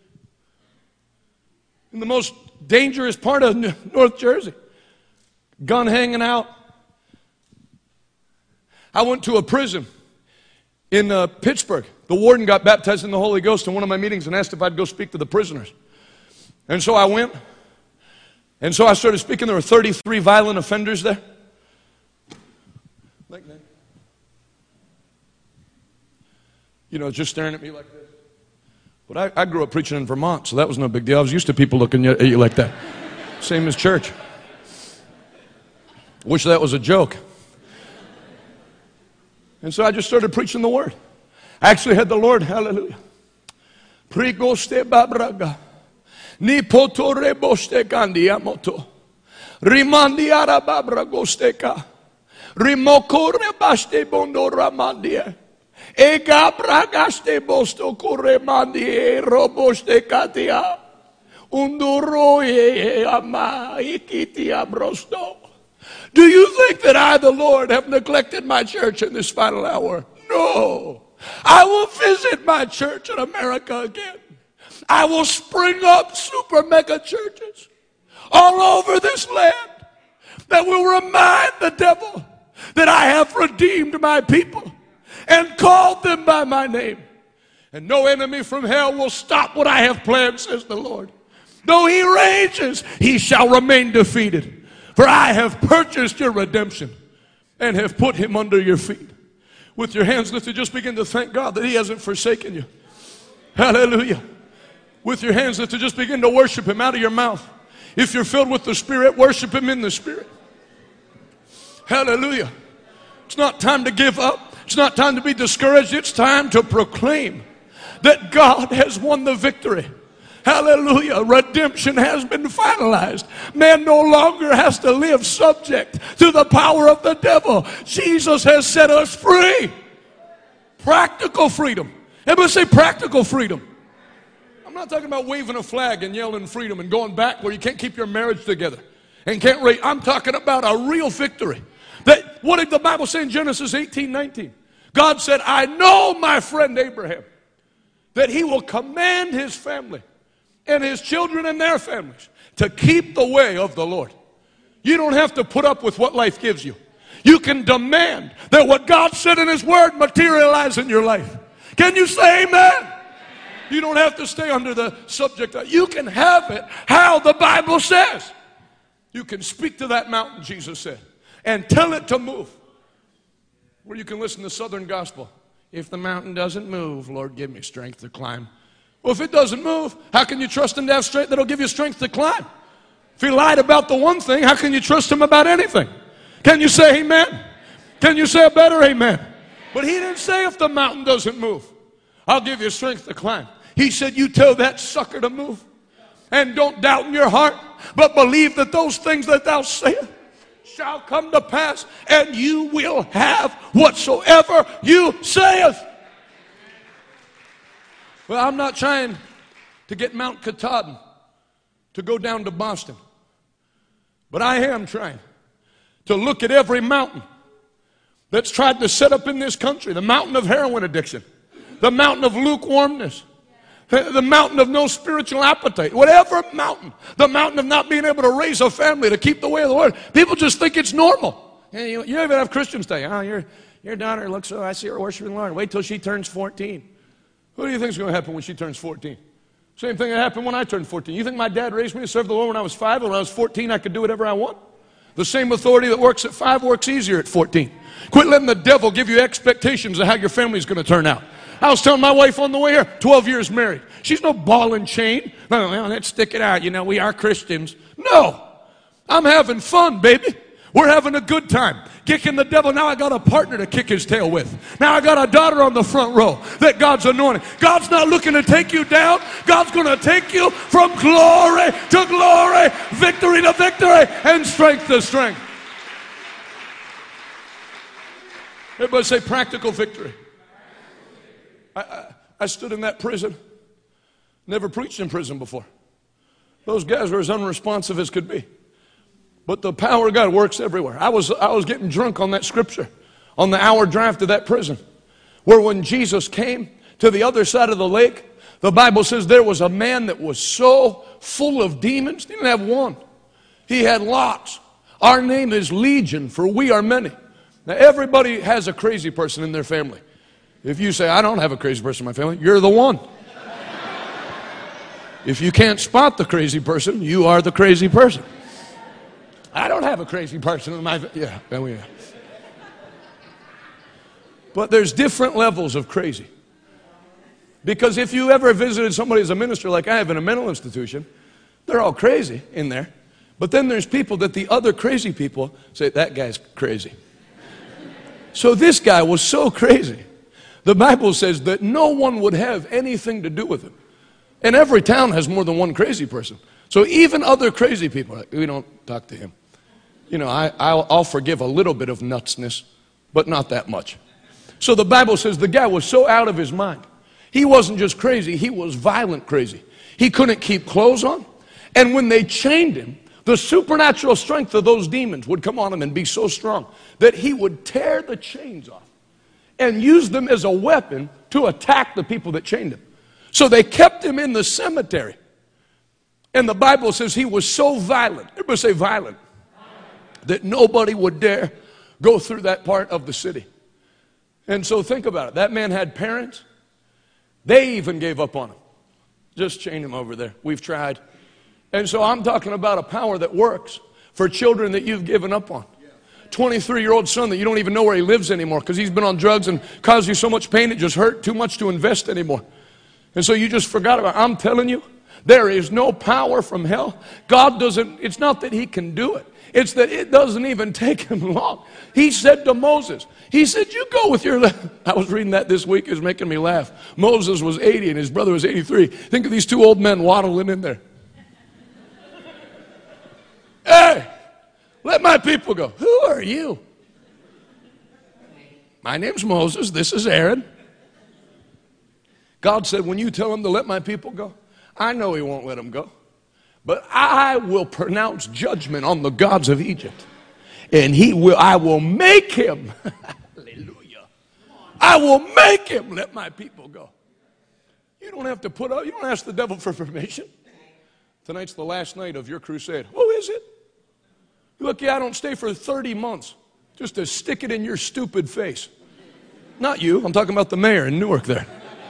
In the most dangerous part of North Jersey, gun hanging out. I went to a prison in uh, Pittsburgh. The warden got baptized in the Holy Ghost in one of my meetings and asked if I'd go speak to the prisoners. And so I went. And so I started speaking. There were thirty-three violent offenders there. Like that. You know, just staring at me like this. But I, I grew up preaching in Vermont, so that was no big deal. I was used to people looking at you like that. Same as church. Wish that was a joke. And so I just started preaching the word. I actually had the Lord, hallelujah. Prigoste babraga. Ni potore boste kandiamoto. Rimandiara babragosteka. Rimokore baste bondo ramandia. Ega bragaste bosto kore mandie roboste katia. Unduroye ama ikitia brosto. Do you think that I, the Lord, have neglected my church in this final hour? No. I will visit my church in America again. I will spring up super mega churches all over this land that will remind the devil that I have redeemed my people and called them by my name. And no enemy from hell will stop what I have planned, says the Lord. Though he rages, he shall remain defeated. For I have purchased your redemption and have put him under your feet. With your hands lifted, just begin to thank God that he hasn't forsaken you. Hallelujah. With your hands lifted, just begin to worship him out of your mouth. If you're filled with the Spirit, worship him in the Spirit. Hallelujah. It's not time to give up. It's not time to be discouraged. It's time to proclaim that God has won the victory. Hallelujah. Redemption has been finalized. Man no longer has to live subject to the power of the devil. Jesus has set us free. Practical freedom. Everybody say practical freedom. I'm not talking about waving a flag and yelling freedom and going back where you can't keep your marriage together and can't rate. I'm talking about a real victory. That, what did the Bible say in Genesis eighteen nineteen? God said, I know my friend Abraham, that he will command his family and his children and their families to keep the way of the Lord. You don't have to put up with what life gives you. You can demand that what God said in His Word materialize in your life. Can you say amen? You don't have to stay under the subject. You can have it how the Bible says. You can speak to that mountain, Jesus said, and tell it to move. Or you can listen to Southern Gospel. If the mountain doesn't move, Lord, give me strength to climb. Well, if it doesn't move, how can you trust Him to have strength that'll give you strength to climb? If He lied about the one thing, how can you trust Him about anything? Can you say amen? Can you say a better amen? But He didn't say if the mountain doesn't move, I'll give you strength to climb. He said, you tell that sucker to move. And don't doubt in your heart, but believe that those things that thou sayest shall come to pass, and you will have whatsoever you sayest. Well, I'm not trying to get Mount Katahdin to go down to Boston, but I am trying to look at every mountain that's tried to set up in this country. The mountain of heroin addiction, the mountain of lukewarmness, the mountain of no spiritual appetite, whatever mountain, the mountain of not being able to raise a family to keep the way of the Lord. People just think it's normal. You, you even have Christians say, oh, your, your daughter looks so, I see her worshiping the Lord. Wait till she turns fourteen. What do you think is going to happen when she turns fourteen? Same thing that happened when I turned fourteen. You think my dad raised me to serve the Lord when I was five, and when I was fourteen I could do whatever I want? The same authority that works at five works easier at fourteen. Quit letting the devil give you expectations of how your family's going to turn out. I was telling my wife on the way here, twelve years married. She's no ball and chain. No, no, let's stick it out. You know, we are Christians. No. I'm having fun, baby. We're having a good time. Kicking the devil. Now I got a partner to kick his tail with. Now I got a daughter on the front row that God's anointing. God's not looking to take you down. God's going to take you from glory to glory, victory to victory, and strength to strength. Everybody say practical victory. I, I, I stood in that prison. Never preached in prison before. Those guys were as unresponsive as could be. But the power of God works everywhere. I was, I was getting drunk on that scripture on the hour drive to that prison, where when Jesus came to the other side of the lake, the Bible says there was a man that was so full of demons. He didn't have one. He had lots. Our name is Legion, for we are many. Now everybody has a crazy person in their family. If you say, I don't have a crazy person in my family, you're the one. If you can't spot the crazy person, you are the crazy person. I don't have a crazy person in my family. Yeah, oh yeah. But there's different levels of crazy. Because if you ever visited somebody as a minister like I have in a mental institution, they're all crazy in there. But then there's people that the other crazy people say, that guy's crazy. So this guy was so crazy. The Bible says that no one would have anything to do with him. And every town has more than one crazy person. So even other crazy people, like, we don't talk to him. You know, I, I'll, I'll forgive a little bit of nutsness, but not that much. So the Bible says the guy was so out of his mind. He wasn't just crazy, he was violent crazy. He couldn't keep clothes on. And when they chained him, the supernatural strength of those demons would come on him and be so strong that he would tear the chains off and use them as a weapon to attack the people that chained him. So they kept him in the cemetery. And the Bible says he was so violent, everybody say violent, that nobody would dare go through that part of the city. And so think about it. That man had parents. They even gave up on him. Just chain him over there. We've tried. And so I'm talking about a power that works for children that you've given up on. twenty-three-year-old son that you don't even know where he lives anymore because he's been on drugs and caused you so much pain it just hurt too much to invest anymore. And so you just forgot about it. I'm telling you, there is no power from hell. God doesn't, it's not that he can do it. It's that it doesn't even take him long. He said to Moses, he said, you go with your, I was reading that this week, it was making me laugh. Moses was eighty and his brother was eighty-three. Think of these two old men waddling in there. Hey, let my people go. Who are you? My name's Moses, this is Aaron. God said, when you tell him to let my people go, I know he won't let them go. But I will pronounce judgment on the gods of Egypt. And he will, I will make him, hallelujah, I will make him let my people go. You don't have to put up, you don't ask the devil for permission. Tonight's the last night of your crusade. Who is it? Lucky I don't stay for thirty months just to stick it in your stupid face. Not you. I'm talking about the mayor in Newark there.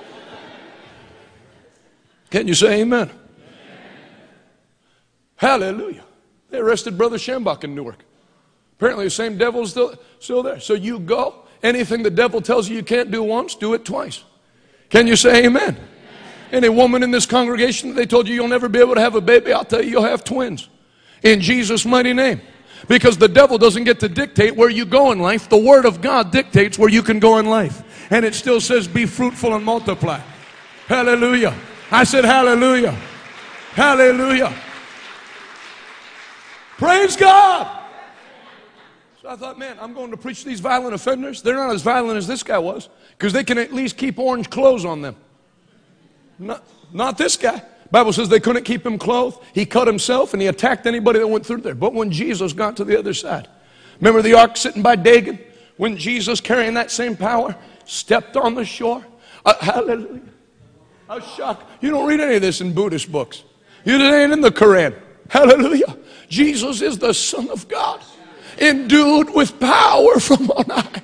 Can you say amen? Amen? Hallelujah. They arrested Brother Schambach in Newark. Apparently the same devil is still, still there. So you go. Anything the devil tells you you can't do once, do it twice. Can you say amen? Amen? Any woman in this congregation, they told you you'll never be able to have a baby, I'll tell you you'll have twins. In Jesus' mighty name. Because the devil doesn't get to dictate where you go in life. The Word of God dictates where you can go in life. And it still says be fruitful and multiply. Hallelujah. I said hallelujah. Hallelujah. Praise God. So I thought, man, I'm going to preach to these violent offenders. They're not as violent as this guy was, because they can at least keep orange clothes on them. Not, not this guy. Bible says they couldn't keep him clothed. He cut himself and he attacked anybody that went through there. But when Jesus got to the other side, remember the ark sitting by Dagon? When Jesus, carrying that same power, stepped on the shore. Uh, hallelujah. I was shocked. You don't read any of this in Buddhist books. It ain't in the Quran. Hallelujah. Jesus is the Son of God, endued with power from on high.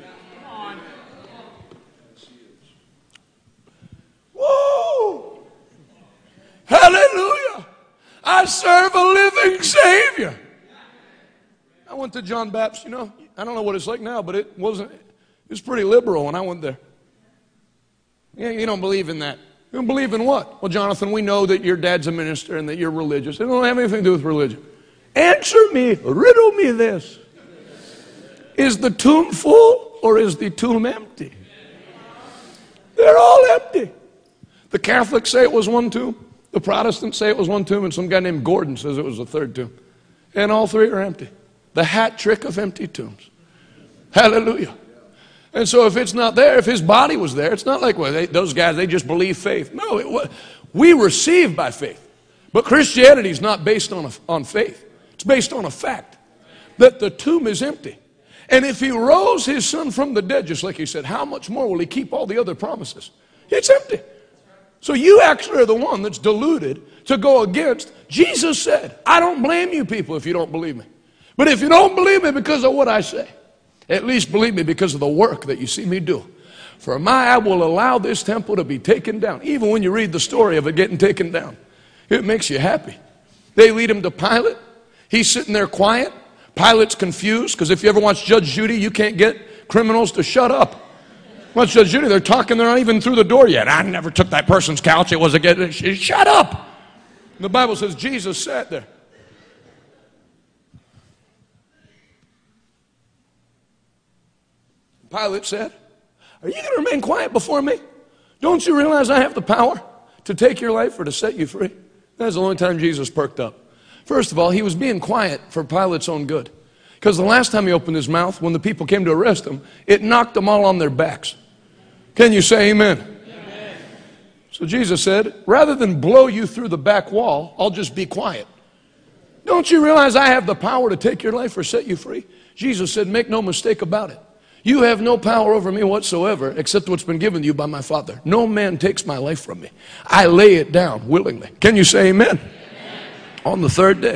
Woo! Hallelujah. I serve a living Savior. I went to John Baptist, you know, I don't know what it's like now, but it wasn't, it was pretty liberal when I went there. Yeah, you don't believe in that. You don't believe in what? Well, Jonathan, we know that your dad's a minister and that you're religious. It don't have anything to do with religion. Answer me, riddle me this. Is the tomb full or is the tomb empty? They're all empty. The Catholics say it was one tomb. The Protestants say it was one tomb, and some guy named Gordon says it was a third tomb. And all three are empty. The hat trick of empty tombs. Hallelujah. And so if it's not there, if his body was there, it's not like, well, they, those guys, they just believe faith. No, it, we receive by faith. But Christianity is not based on, a, on faith. It's based on a fact that the tomb is empty. And if he rose his son from the dead, just like he said, how much more will he keep all the other promises? It's empty. So you actually are the one that's deluded to go against. Jesus said, I don't blame you people if you don't believe me. But if you don't believe me because of what I say, at least believe me because of the work that you see me do. For my, I will allow this temple to be taken down. Even when you read the story of it getting taken down, it makes you happy. They lead him to Pilate. He's sitting there quiet. Pilate's confused, because if you ever watch Judge Judy, you can't get criminals to shut up. Watch Judge Judy, they're talking, they're not even through the door yet. I never took that person's couch, it was a get. Shut up! The Bible says Jesus sat there. Pilate said, are you going to remain quiet before me? Don't you realize I have the power to take your life or to set you free? That's the only time Jesus perked up. First of all, he was being quiet for Pilate's own good. Because the last time he opened his mouth, when the people came to arrest him, it knocked them all on their backs. Can you say amen? Amen? So Jesus said, rather than blow you through the back wall, I'll just be quiet. Don't you realize I have the power to take your life or set you free? Jesus said, make no mistake about it. You have no power over me whatsoever except what's been given to you by my Father. No man takes my life from me. I lay it down willingly. Can you say amen? Amen. On the third day,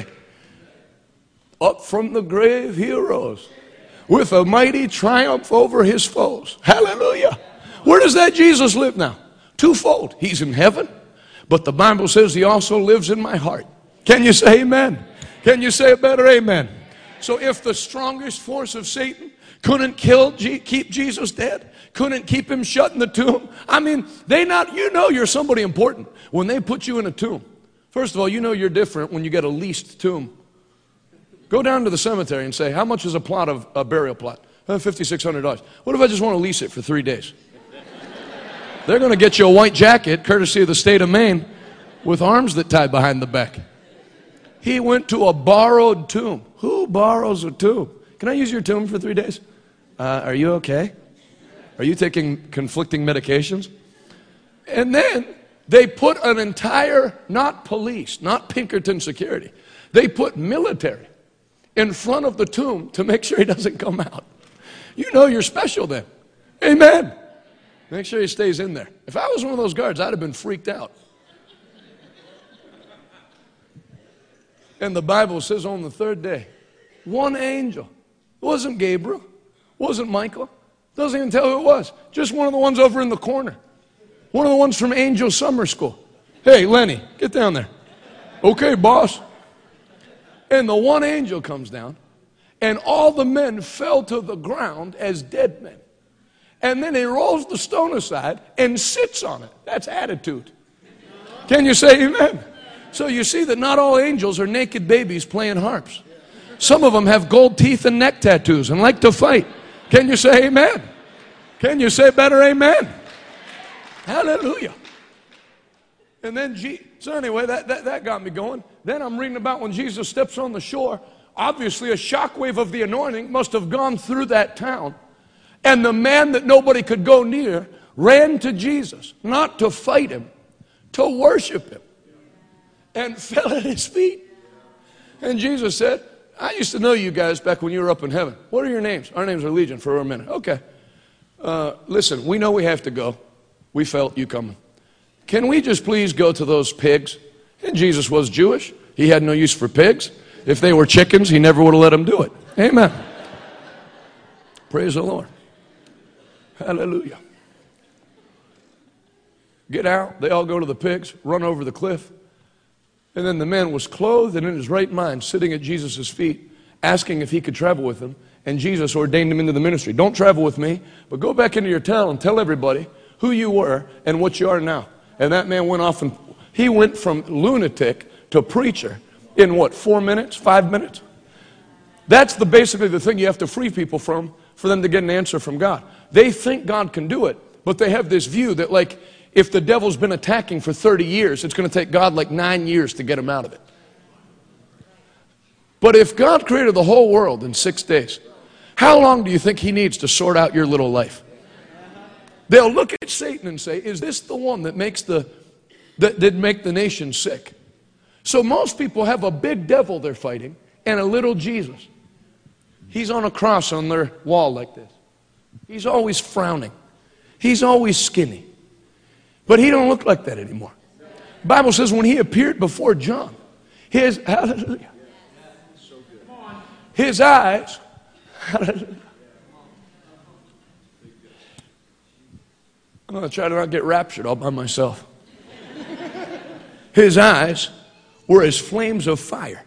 up from the grave he arose with a mighty triumph over his foes. Hallelujah. Where does that Jesus live now? Twofold. He's in heaven, but the Bible says he also lives in my heart. Can you say amen? Can you say a better amen? So if the strongest force of Satan couldn't kill, keep Jesus dead, couldn't keep him shut in the tomb, I mean, they not, you know you're somebody important when they put you in a tomb. First of all, you know you're different when you get a leased tomb. Go down to the cemetery and say, how much is a plot of a burial plot? Uh, five thousand six hundred dollars. What if I just want to lease it for three days? They're going to get you a white jacket, courtesy of the state of Maine, with arms that tie behind the back. He went to a borrowed tomb. Who borrows a tomb? Can I use your tomb for three days? Uh, are you okay? Are you taking conflicting medications? And then they put an entire, not police, not Pinkerton security, they put military in front of the tomb to make sure he doesn't come out. You know you're special then. Amen. Make sure he stays in there. If I was one of those guards, I'd have been freaked out. And the Bible says on the third day, One angel. It wasn't Gabriel. It wasn't Michael. Doesn't even tell who it was. Just one of the ones over in the corner. One of the ones from Angel Summer School. Hey, Lenny, get down there. Okay, boss. And the one angel comes down, and all the men fell to the ground as dead men. And then he rolls the stone aside and sits on it. That's attitude. Can you say amen? So you see that not all angels are naked babies playing harps. Some of them have gold teeth and neck tattoos and like to fight. Can you say amen? Can you say better amen? Hallelujah. And then, G- so anyway, that, that, that got me going. Then I'm reading about when Jesus steps on the shore. Obviously, a shockwave of the anointing must have gone through that town. And the man that nobody could go near ran to Jesus, not to fight him, to worship him, and fell at his feet. And Jesus said, I used to know you guys back when you were up in heaven. What are your names? Our names are Legion for a minute. Okay. Uh, listen, we know we have to go. We felt you coming. Can we just please go to those pigs? And Jesus was Jewish. He had no use for pigs. If they were chickens, he never would have let them do it. Amen. Praise the Lord. Hallelujah. Get out. They all go to the pigs, run over the cliff. And then the man was clothed and in his right mind, sitting at Jesus' feet, asking if he could travel with him. And Jesus ordained him into the ministry. Don't travel with me, but go back into your town and tell everybody who you were and what you are now. And that man went off, and he went from lunatic to preacher in what, four minutes, five minutes? That's the basically the thing you have to free people from for them to get an answer from God. They think God can do it, but they have this view that, like, if the devil's been attacking for thirty years, it's going to take God like nine years to get him out of it. But if God created the whole world in six days, how long do you think he needs to sort out your little life? They'll look at Satan and say, is this the one that makes the that did make the nation sick? So most people have a big devil they're fighting and a little Jesus. He's on a cross on their wall like this. He's always frowning. He's always skinny. But he don't look like that anymore. The Bible says when he appeared before John, his, hallelujah, his eyes, hallelujah. I'm going to try to not get raptured all by myself. His eyes were as flames of fire.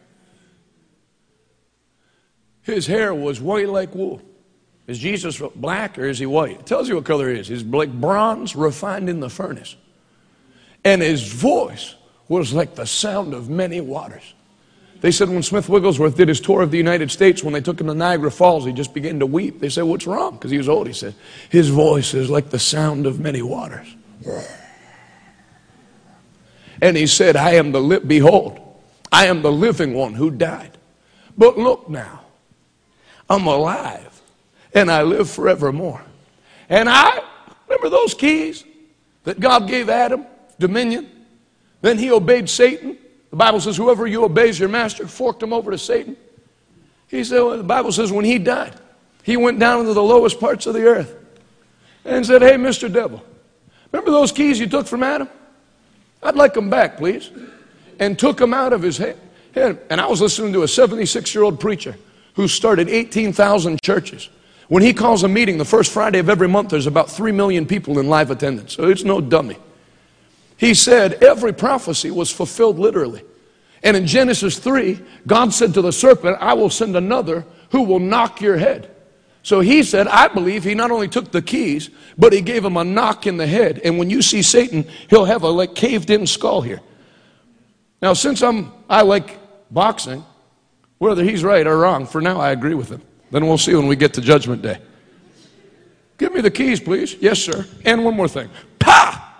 His hair was white like wool. Is Jesus black or is he white? It tells you what color he is. He's like bronze refined in the furnace. And his voice was like the sound of many waters. They said when Smith Wigglesworth did his tour of the United States, when they took him to Niagara Falls, he just began to weep. They said, what's wrong? Because he was old. He said, his voice is like the sound of many waters. And he said, I am the, li- behold, I am the living one who died. But look now, I'm alive. And I live forevermore. And I, remember those keys that God gave Adam, dominion? Then he obeyed Satan. The Bible says, whoever you obeys your master, forked him over to Satan. He said, well, the Bible says when he died, he went down into the lowest parts of the earth and said, hey, Mister Devil, remember those keys you took from Adam? I'd like them back, please. And took them out of his head. And I was listening to a seventy-six-year-old preacher who started eighteen thousand churches. When he calls a meeting the first Friday of every month, there's about three million people in live attendance. So it's no dummy. He said every prophecy was fulfilled literally. And in Genesis three, God said to the serpent, I will send another who will knock your head. So he said, I believe he not only took the keys, but he gave him a knock in the head. And when you see Satan, he'll have a like caved in skull here. Now, since I'm, I like boxing, whether he's right or wrong, for now I agree with him. Then we'll see when we get to Judgment Day. Give me the keys, please. Yes, sir. And one more thing. Pa!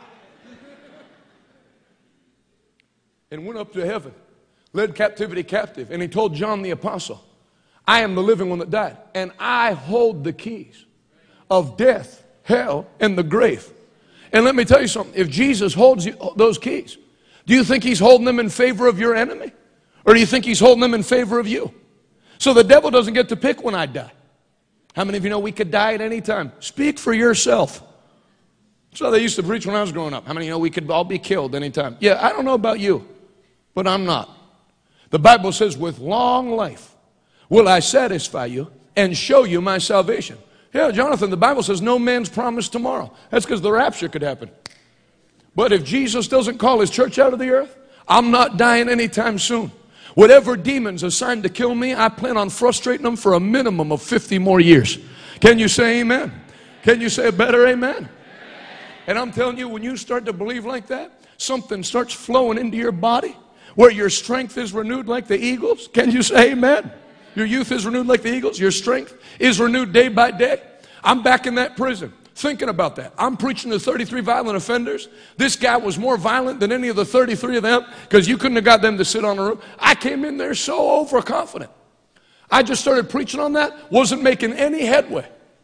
And went up to heaven, led captivity captive. And he told John the apostle, I am the living one that died. And I hold the keys of death, hell, and the grave. And let me tell you something. If Jesus holds you, those keys, do you think he's holding them in favor of your enemy? Or do you think he's holding them in favor of you? So the devil doesn't get to pick when I die. How many of you know we could die at any time? Speak for yourself. That's how they used to preach when I was growing up. How many of you know we could all be killed any time? Yeah, I don't know about you, but I'm not. The Bible says with long life will I satisfy you and show you my salvation. Yeah, Jonathan, the Bible says no man's promised tomorrow. That's because the rapture could happen. But if Jesus doesn't call his church out of the earth, I'm not dying anytime soon. Whatever demons assigned to kill me, I plan on frustrating them for a minimum of fifty more years. Can you say amen? Can you say a better amen? And I'm telling you, when you start to believe like that, something starts flowing into your body where your strength is renewed like the eagles. Can you say amen? Your youth is renewed like the eagles. Your strength is renewed day by day. I'm back in that prison thinking about that. I'm preaching to thirty-three violent offenders. This guy was more violent than any of the thirty-three of them because you couldn't have got them to sit on a room. I came in there so overconfident. I just started preaching on that, wasn't making any headway.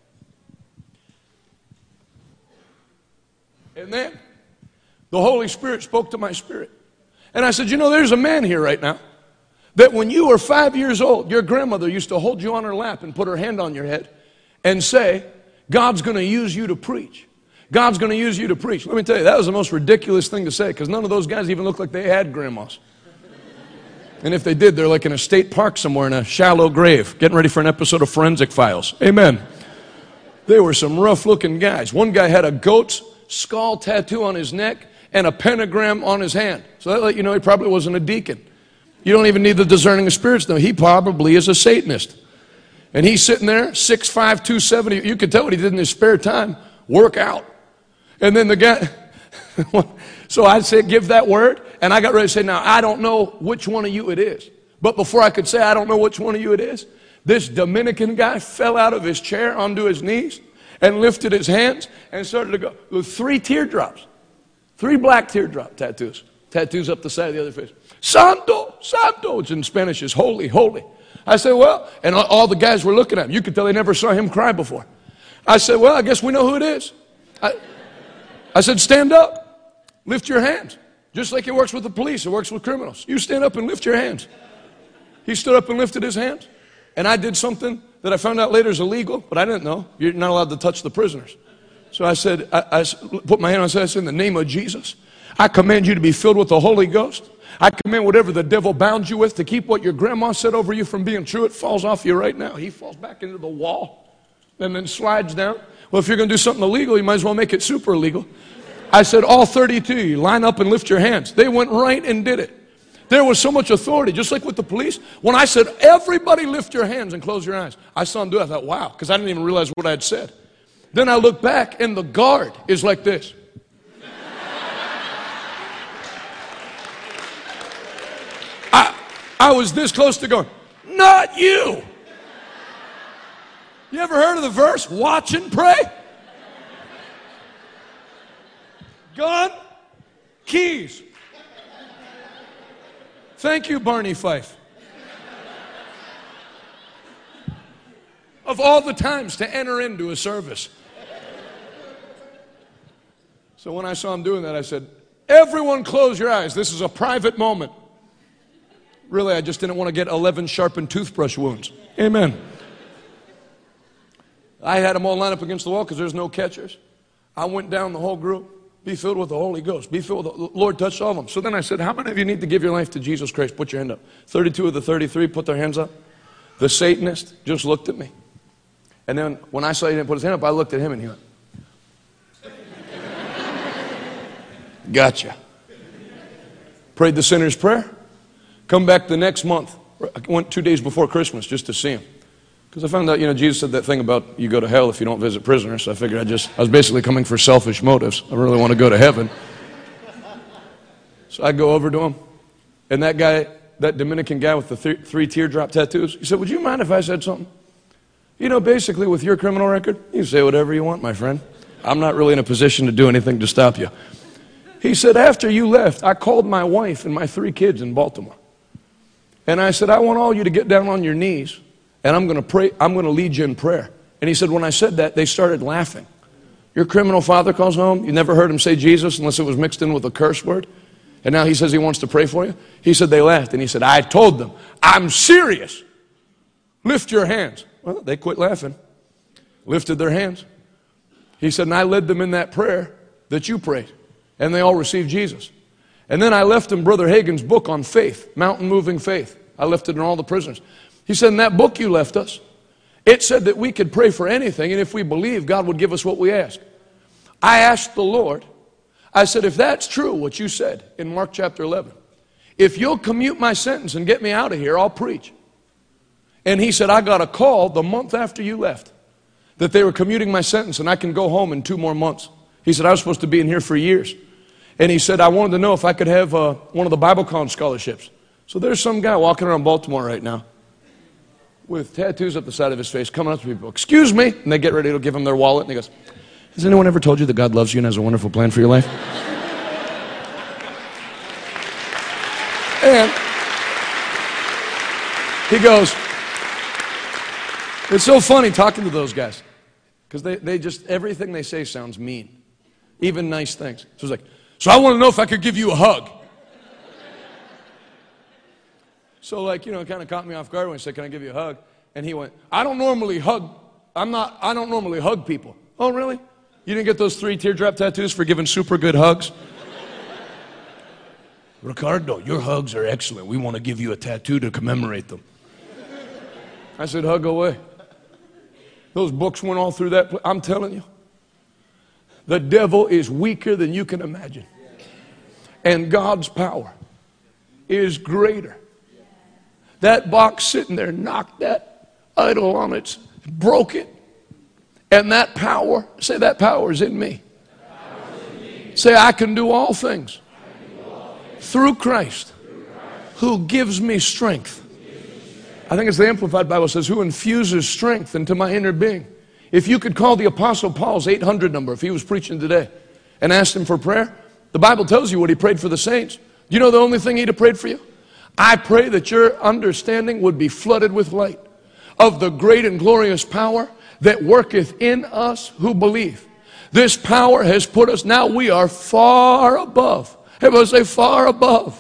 And then the Holy Spirit spoke to my spirit. And I said, you know, there's a man here right now that when you were five years old, your grandmother used to hold you on her lap and put her hand on your head and say, God's going to use you to preach. God's going to use you to preach. Let me tell you, that was the most ridiculous thing to say because none of those guys even looked like they had grandmas. And if they did, they're like in a state park somewhere in a shallow grave, getting ready for an episode of Forensic Files. Amen. They were some rough-looking guys. One guy had a goat's skull tattoo on his neck and a pentagram on his hand. So that let you know he probably wasn't a deacon. You don't even need the discerning of spirits, though. He probably is a Satanist. And he's sitting there, six five, two seventy. You could tell what he did in his spare time, work out. And then the guy, so I said, give that word. And I got ready to say, now, I don't know which one of you it is. But before I could say, I don't know which one of you it is, this Dominican guy fell out of his chair onto his knees and lifted his hands and started to go with three teardrops, three black teardrop tattoos, tattoos up the side of the other face. Santo, Santo, which in Spanish is holy, holy. I said, well, and all the guys were looking at him. You could tell they never saw him cry before. I said, well, I guess we know who it is. I, I said, stand up, lift your hands. Just like it works with the police, it works with criminals. You stand up and lift your hands. He stood up and lifted his hands. And I did something that I found out later is illegal, but I didn't know. You're not allowed to touch the prisoners. So I said, I, I put my hand on and said, I said, in the name of Jesus, I command you to be filled with the Holy Ghost. I command whatever the devil bound you with to keep what your grandma said over you from being true. It falls off you right now. He falls back into the wall and then slides down. Well, if you're going to do something illegal, you might as well make it super illegal. I said, all thirty-two, you line up and lift your hands. They went right and did it. There was so much authority, just like with the police. When I said, everybody lift your hands and close your eyes, I saw them do it. I thought, wow, because I didn't even realize what I had said. Then I looked back, and the guard is like this. I, I was this close to going, not you. You ever heard of the verse, watch and pray? Gun, keys. Thank you, Barney Fife. Of all the times to enter into a service. So when I saw him doing that, I said, everyone close your eyes. This is a private moment. Really, I just didn't want to get eleven sharpened toothbrush wounds. Amen. I had them all line up against the wall because there's no catchers. I went down the whole group. Be filled with the Holy Ghost. Be filled with the Lord touched all of them. So then I said, how many of you need to give your life to Jesus Christ? Put your hand up. thirty-two of the thirty-three put their hands up. The Satanist just looked at me. And then when I saw he didn't put his hand up, I looked at him and he went, gotcha. Prayed the sinner's prayer. Come back the next month. I went two days before Christmas just to see him. Because I found out, you know, Jesus said that thing about you go to hell if you don't visit prisoners. So I figured I just, I was basically coming for selfish motives. I really want to go to heaven. So I go over to him. And that guy, that Dominican guy with the th- three teardrop tattoos, he said, would you mind if I said something? You know, basically with your criminal record, you can say whatever you want, my friend. I'm not really in a position to do anything to stop you. He said, after you left, I called my wife and my three kids in Baltimore. And I said, I want all you to get down on your knees. And I'm going to pray, I'm going to lead you in prayer. And he said, when I said that, they started laughing. Your criminal father calls home. You never heard him say Jesus unless it was mixed in with a curse word. And now he says he wants to pray for you. He said they laughed. And he said, I told them, I'm serious. Lift your hands. Well, they quit laughing. Lifted their hands. He said, and I led them in that prayer that you prayed. And they all received Jesus. And then I left them Brother Hagin's book on faith, Mountain Moving Faith. I left it in all the prisoners. He said, in that book you left us, it said that we could pray for anything, and if we believe, God would give us what we ask. I asked the Lord, I said, if that's true, what you said in Mark chapter eleven, if you'll commute my sentence and get me out of here, I'll preach. And he said, I got a call the month after you left that they were commuting my sentence and I can go home in two more months. He said, I was supposed to be in here for years. And he said, I wanted to know if I could have uh, one of the Bible college scholarships. So there's some guy walking around Baltimore right now with tattoos up the side of his face, coming up to people, excuse me, and they get ready to give him their wallet, and he goes, has anyone ever told you that God loves you and has a wonderful plan for your life? And he goes, it's so funny talking to those guys, because they, they just, everything they say sounds mean, even nice things. So he's like, so I want to know if I could give you a hug. So, like, you know, it kind of caught me off guard when I said, can I give you a hug? And he went, I don't normally hug, I'm not, I don't normally hug people. Oh, really? You didn't get those three teardrop tattoos for giving super good hugs? Ricardo, your hugs are excellent. We want to give you a tattoo to commemorate them. I said, hug away. Those books went all through that. I'm telling you, the devil is weaker than you can imagine. And God's power is greater. That box sitting there knocked that idol on its, broke it. And that power, say that power is in me. In me. Say I can do all things, do all things. Through, Christ, through Christ who gives me strength. I think it's the Amplified Bible says, who infuses strength into my inner being. If you could call the Apostle Paul's eight hundred number, if he was preaching today, and asked him for prayer, the Bible tells you what he prayed for the saints. Do you know the only thing he'd have prayed for you? I pray that your understanding would be flooded with light of the great and glorious power that worketh in us who believe. This power has put us, now we are far above. Everybody say far above.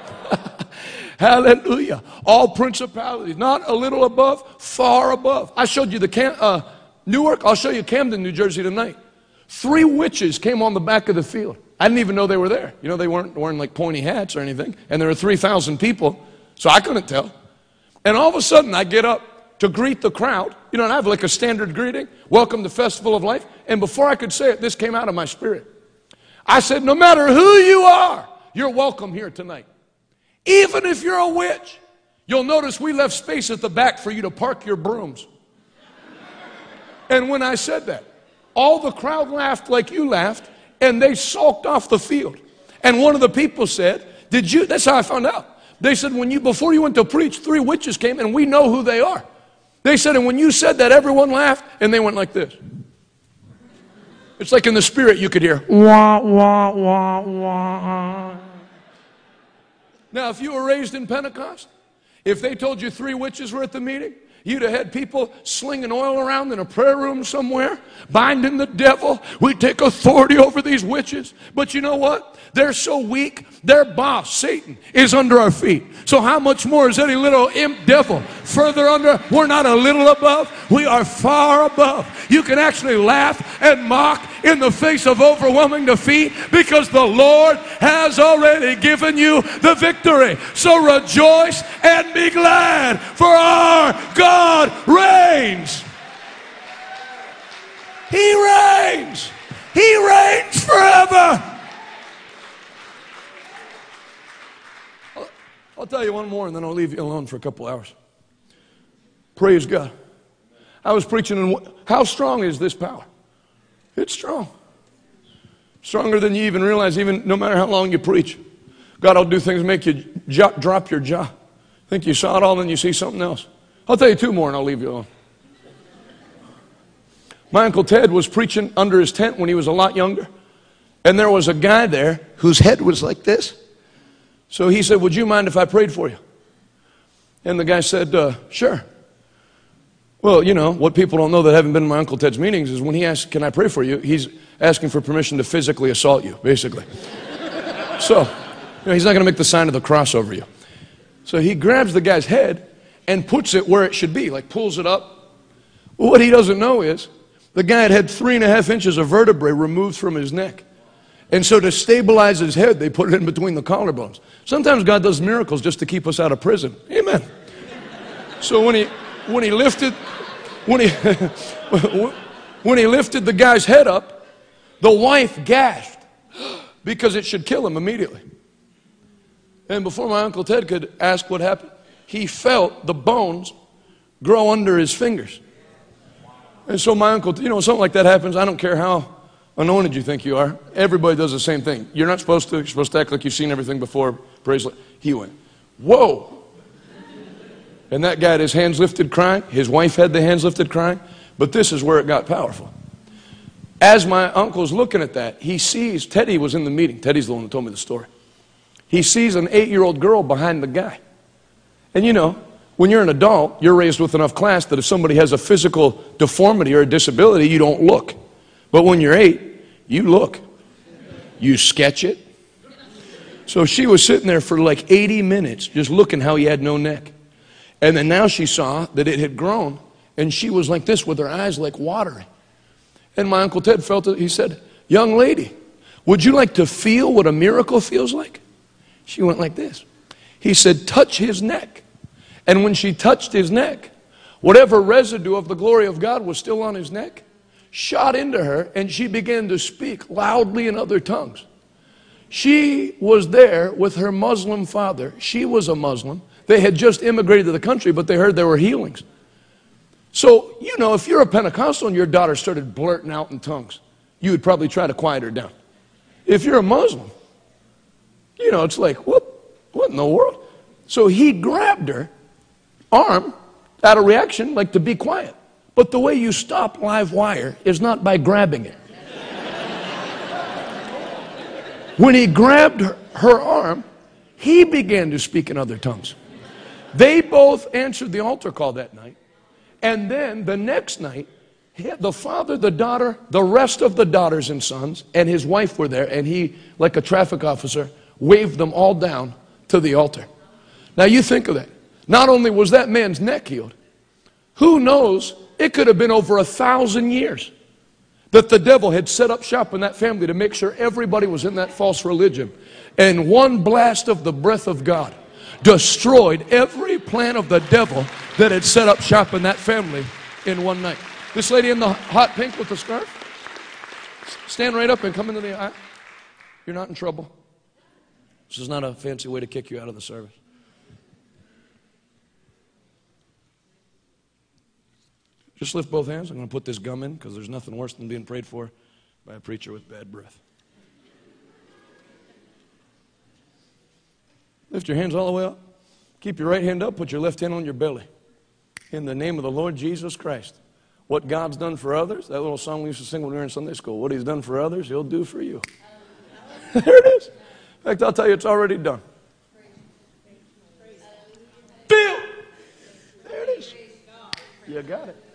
Hallelujah. All principalities, not a little above, far above. I showed you the Cam, uh, Newark, I'll show you Camden, New Jersey tonight. Three witches came on the back of the field. I didn't even know they were there. You know, they weren't wearing like pointy hats or anything. And there were three thousand people, so I couldn't tell. And all of a sudden, I get up to greet the crowd. You know, and I have like a standard greeting. Welcome to Festival of Life. And before I could say it, this came out of my spirit. I said, no matter who you are, you're welcome here tonight. Even if you're a witch. You'll notice we left space at the back for you to park your brooms. And when I said that, all the crowd laughed like you laughed, and they sulked off the field. And one of the people said, did you, that's how I found out. They said, when you, before you went to preach, three witches came, and we know who they are. They said, and when you said that, everyone laughed, and they went like this. It's like in the spirit you could hear, wah, wah, wah, wah. Now, if you were raised in Pentecost, if they told you three witches were at the meeting, you'd have had people slinging oil around in a prayer room somewhere, binding the devil. We take authority over these witches. But you know what? They're so weak, their boss, Satan, is under our feet. So how much more is any little imp devil further under? We're not a little above. We are far above. You can actually laugh and mock in the face of overwhelming defeat because the Lord has already given you the victory. So rejoice and be glad, for our God reigns. He reigns. He reigns forever. I'll tell you one more and then I'll leave you alone for a couple hours. Praise God. I was preaching, and how strong is this power? It's strong. Stronger than you even realize, even no matter how long you preach. God will do things make you jaw, drop your jaw. Think you saw it all, then you see something else. I'll tell you two more and I'll leave you alone. My Uncle Ted was preaching under his tent when he was a lot younger. And there was a guy there whose head was like this. So he said, would you mind if I prayed for you? And the guy said, uh, sure. Well, you know, what people don't know that haven't been in my Uncle Ted's meetings is when he asks, can I pray for you? He's asking for permission to physically assault you, basically. So, you know, he's not going to make the sign of the cross over you. So he grabs the guy's head and puts it where it should be, like pulls it up. Well, what he doesn't know is the guy had had three and a half inches of vertebrae removed from his neck. And so to stabilize his head, they put it in between the collarbones. Sometimes God does miracles just to keep us out of prison. Amen. So when he when he lifted when he when he lifted the guy's head up, the wife gasped because it should kill him immediately. And before my Uncle Ted could ask what happened, he felt the bones grow under his fingers. And so my uncle, you know, something like that happens, I don't care how anointed you think you are. Everybody does the same thing. You're not supposed to. You're supposed to act like you've seen everything before. Praise the Lord. He went, whoa. And that guy had his hands lifted crying. His wife had the hands lifted crying. But this is where it got powerful. As my uncle's looking at that, he sees, Teddy was in the meeting. Teddy's the one that told me the story. He sees an eight-year-old girl behind the guy. And you know, when you're an adult, you're raised with enough class that if somebody has a physical deformity or a disability, you don't look. But when you're eight, you look. You sketch it. So she was sitting there for like eighty minutes just looking how he had no neck. And then now she saw that it had grown, and she was like this with her eyes like watering. And my Uncle Ted felt it. He said, young lady, would you like to feel what a miracle feels like? She went like this. He said, touch his neck. And when she touched his neck, whatever residue of the glory of God was still on his neck shot into her, and she began to speak loudly in other tongues. She was there with her Muslim father. She was a Muslim. They had just immigrated to the country, but they heard there were healings. So, you know, if you're a Pentecostal and your daughter started blurting out in tongues, you would probably try to quiet her down. If you're a Muslim, you know, it's like, what, what in the world? So he grabbed her arm out of reaction, like to be quiet. But the way you stop live wire is not by grabbing it. When he grabbed her, her arm, he began to speak in other tongues. They both answered the altar call that night. And then the next night, the father, the daughter, the rest of the daughters and sons, and his wife were there, and he, like a traffic officer, waved them all down to the altar. Now you think of that. Not only was that man's neck healed, who knows, it could have been over a thousand years that the devil had set up shop in that family to make sure everybody was in that false religion. And one blast of the breath of God destroyed every plan of the devil that had set up shop in that family in one night. This lady in the hot pink with the scarf, stand right up and come into the aisle. You're not in trouble. This is not a fancy way to kick you out of the service. Just lift both hands. I'm going to put this gum in because there's nothing worse than being prayed for by a preacher with bad breath. Lift your hands all the way up. Keep your right hand up. Put your left hand on your belly. In the name of the Lord Jesus Christ. What God's done for others, that little song we used to sing when we were in Sunday school. What he's done for others, he'll do for you. There it is. In fact, I'll tell you, it's already done. Bill! There it is. You got it.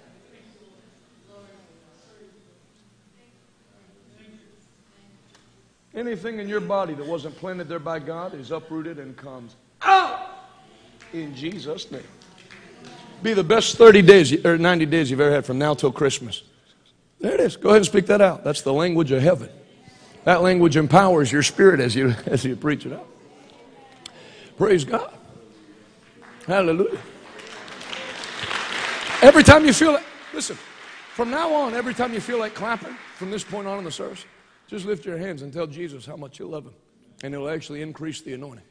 Anything in your body that wasn't planted there by God is uprooted and comes out in Jesus' name. Be the best thirty days or ninety days you've ever had from now till Christmas. There it is. Go ahead and speak that out. That's the language of heaven. That language empowers your spirit as you as you preach it out. Praise God. Hallelujah. Every time you feel it, listen, from now on, every time you feel like clapping, from this point on in the service, just lift your hands and tell Jesus how much you love him. And it'll actually increase the anointing.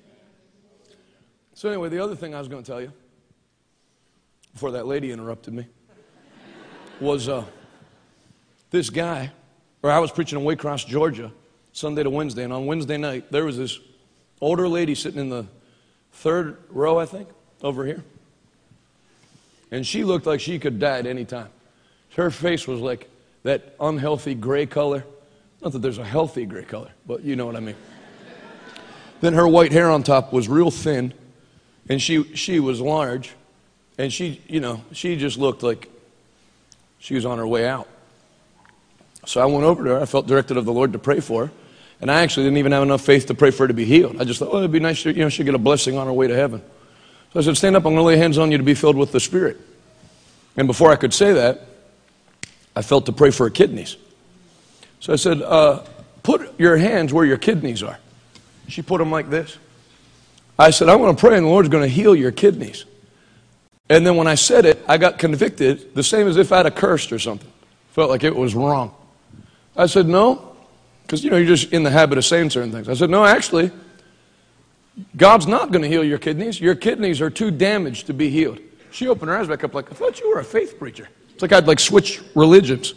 So anyway, the other thing I was going to tell you, before that lady interrupted me, was uh, this guy, or I was preaching in Waycross, Georgia, Sunday to Wednesday, and on Wednesday night, there was this older lady sitting in the third row, I think, over here. And she looked like she could die at any time. Her face was like that unhealthy gray color. Not that there's a healthy gray color, but you know what I mean. Then her white hair on top was real thin, and she she was large, and she, you know, she just looked like she was on her way out. So I went over to her. I felt directed of the Lord to pray for her, and I actually didn't even have enough faith to pray for her to be healed. I just thought, oh, it'd be nice to, you know, she'd get a blessing on her way to heaven. So I said, stand up. I'm going to lay hands on you to be filled with the Spirit. And before I could say that, I felt to pray for her kidneys. So I said, uh, put your hands where your kidneys are. She put them like this. I said, I'm going to pray and the Lord's going to heal your kidneys. And then when I said it, I got convicted, the same as if I'd have cursed or something. Felt like it was wrong. I said, no, because, you know, you're just in the habit of saying certain things. I said, no, actually, God's not going to heal your kidneys. Your kidneys are too damaged to be healed. She opened her eyes back up like, I thought you were a faith preacher. It's like I'd like switch religions.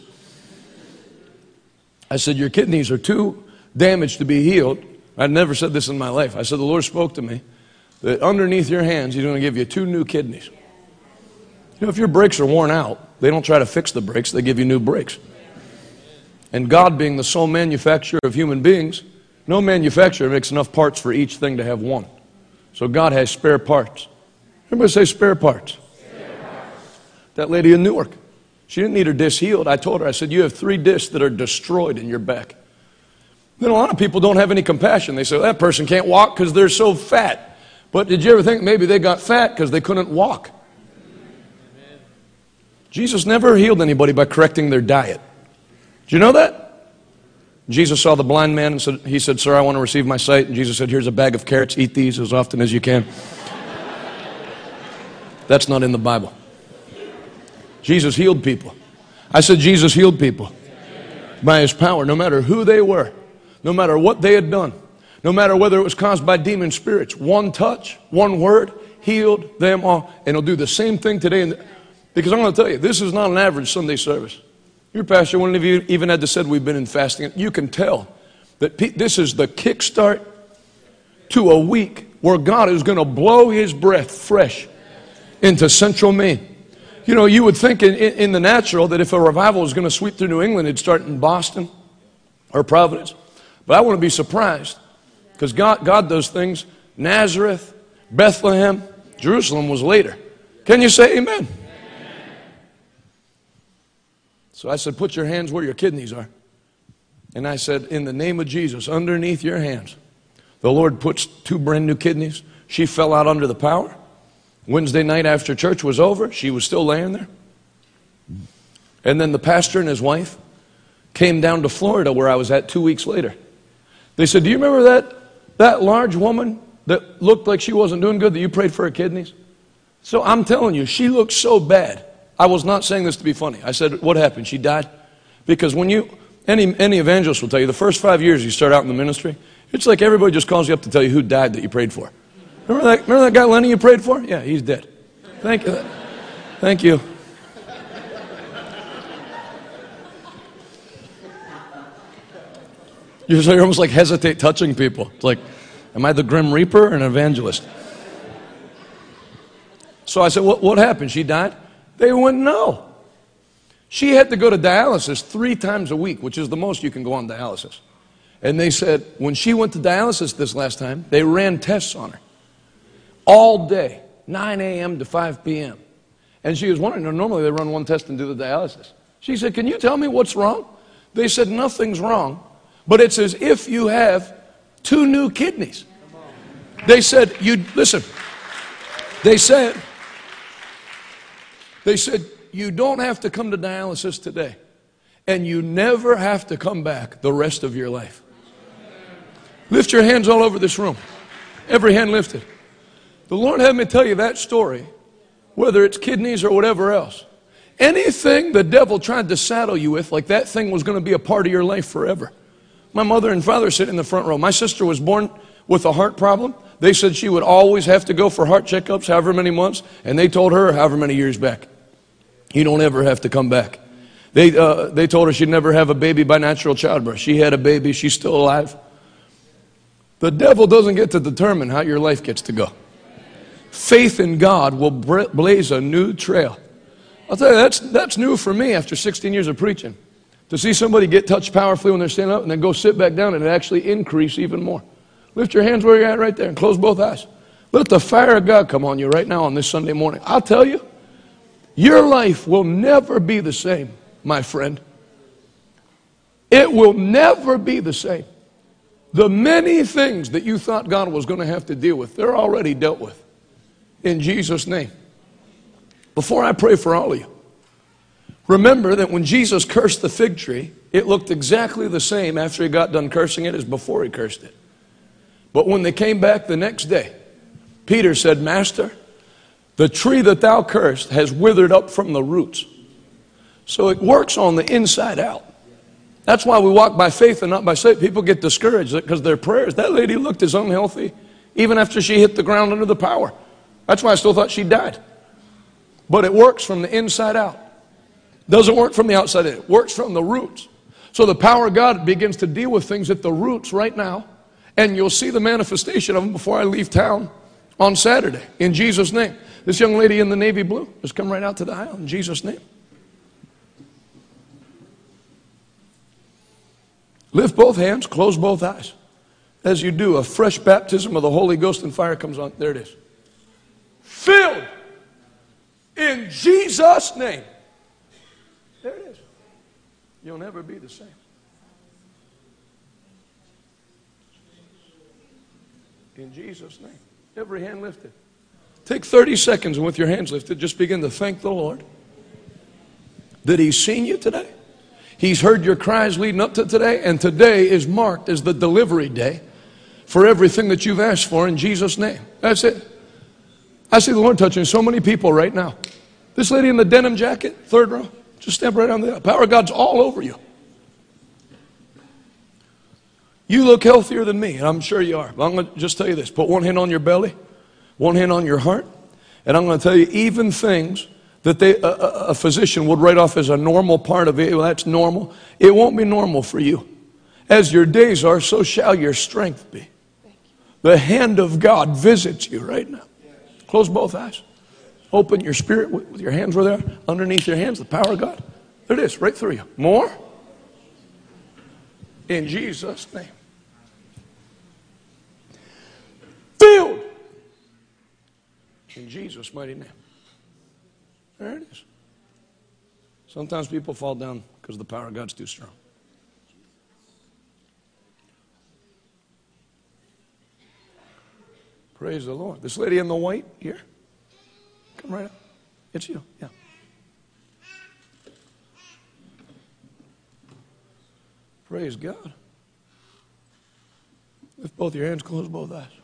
I said, your kidneys are too damaged to be healed. I'd never said this in my life. I said, the Lord spoke to me that underneath your hands, He's going to give you two new kidneys. You know, if your brakes are worn out, they don't try to fix the brakes, they give you new brakes. And God being the sole manufacturer of human beings, no manufacturer makes enough parts for each thing to have one. So God has spare parts. Everybody say spare parts. Spare parts. That lady in Newark, she didn't need her disc healed. I told her, I said, you have three discs that are destroyed in your back. Then a lot of people don't have any compassion. They say, well, that person can't walk because they're so fat. But did you ever think maybe they got fat because they couldn't walk? Jesus never healed anybody by correcting their diet. Do you know that? Jesus saw the blind man and said, he said, sir, I want to receive my sight. And Jesus said, here's a bag of carrots. Eat these as often as you can. That's not in the Bible. Jesus healed people. I said Jesus healed people by His power, no matter who they were, no matter what they had done, no matter whether it was caused by demon spirits. One touch, one word, healed them all. And He'll do the same thing today. Because I'm going to tell you, this is not an average Sunday service. Your pastor wouldn't have even had to said we've been in fasting. You can tell that this is the kickstart to a week where God is going to blow His breath fresh into central Maine. You know, you would think in, in, in the natural that if a revival was going to sweep through New England, it'd start in Boston or Providence. But I wouldn't be surprised because God, God does things. Nazareth, Bethlehem, Jerusalem was later. Can you say amen? So I said, put your hands where your kidneys are. And I said, in the name of Jesus, underneath your hands, the Lord puts two brand new kidneys. She fell out under the power. Wednesday night after church was over, she was still laying there. And then the pastor and his wife came down to Florida where I was at two weeks later. They said, do you remember that, that large woman that looked like she wasn't doing good that you prayed for her kidneys? So I'm telling you, she looked so bad. I was not saying this to be funny. I said, what happened? She died? Because when you, any, any evangelist will tell you, the first five years you start out in the ministry, it's like everybody just calls you up to tell you who died that you prayed for. Remember that, remember that guy Lenny you prayed for? Yeah, he's dead. Thank you. Thank you. You almost like hesitate touching people. It's like, am I the Grim Reaper or an evangelist? So I said, what, what happened? She died? They went, no. She had to go to dialysis three times a week, which is the most you can go on dialysis. And they said, when she went to dialysis this last time, they ran tests on her all day, nine a.m. to five p.m. And she was wondering, normally they run one test and do the dialysis. She said, can you tell me what's wrong? They said, nothing's wrong, but it's as if you have two new kidneys. They said, you listen, they said, They said, you don't have to come to dialysis today, and you never have to come back the rest of your life. Lift your hands all over this room. Every hand lifted. The Lord had me tell you that story, whether it's kidneys or whatever else. Anything the devil tried to saddle you with, like that thing was going to be a part of your life forever. My mother and father sit in the front row. My sister was born with a heart problem. They said she would always have to go for heart checkups however many months, and they told her however many years back. You don't ever have to come back. They, uh, they told her she'd never have a baby by natural childbirth. She had a baby. She's still alive. The devil doesn't get to determine how your life gets to go. Faith in God will blaze a new trail. I'll tell you, that's, that's new for me after sixteen years of preaching. To see somebody get touched powerfully when they're standing up and then go sit back down and it actually increase even more. Lift your hands where you're at right there and close both eyes. Let the fire of God come on you right now on this Sunday morning. I'll tell you, your life will never be the same, my friend. It will never be the same. The many things that you thought God was going to have to deal with, they're already dealt with. In Jesus' name. Before I pray for all of you, remember that when Jesus cursed the fig tree, it looked exactly the same after He got done cursing it as before He cursed it. But when they came back the next day, Peter said, Master, The tree that thou cursed has withered up from the roots. So it works on the inside out. That's why we walk by faith and not by sight. People get discouraged because their prayers. That lady looked as unhealthy even after she hit the ground under the power. That's why I still thought she died. But it works from the inside out. Doesn't work from the outside in. It works from the roots. So the power of God begins to deal with things at the roots right now. And you'll see the manifestation of them before I leave town on Saturday. In Jesus' name. This young lady in the navy blue, just come right out to the aisle in Jesus' name. Lift both hands, close both eyes. As you do, a fresh baptism of the Holy Ghost and fire comes on. There it is. Filled in Jesus' name. There it is. You'll never be the same. In Jesus' name. Every hand lifted. Take thirty seconds and with your hands lifted, just begin to thank the Lord that He's seen you today. He's heard your cries leading up to today, and today is marked as the delivery day for everything that you've asked for in Jesus' name. That's it. I see the Lord touching so many people right now. This lady in the denim jacket, third row, just step right on there. The power of God's all over you. You look healthier than me, and I'm sure you are. But I'm going to just tell you this. Put one hand on your belly, one hand on your heart, and I'm going to tell you even things that they, a, a, a physician would write off as a normal part of it. Well, that's normal. It won't be normal for you. As your days are, so shall your strength be. The hand of God visits you right now. Close both eyes. Open your spirit with your hands where they are. Underneath your hands, the power of God. There it is, right through you. More? In Jesus' name. Filled. In Jesus' mighty name. There it is. Sometimes people fall down because the power of God's too strong. Praise the Lord. This lady in the white here. Come right up. It's you. Yeah. Praise God. Lift both your hands, close both eyes.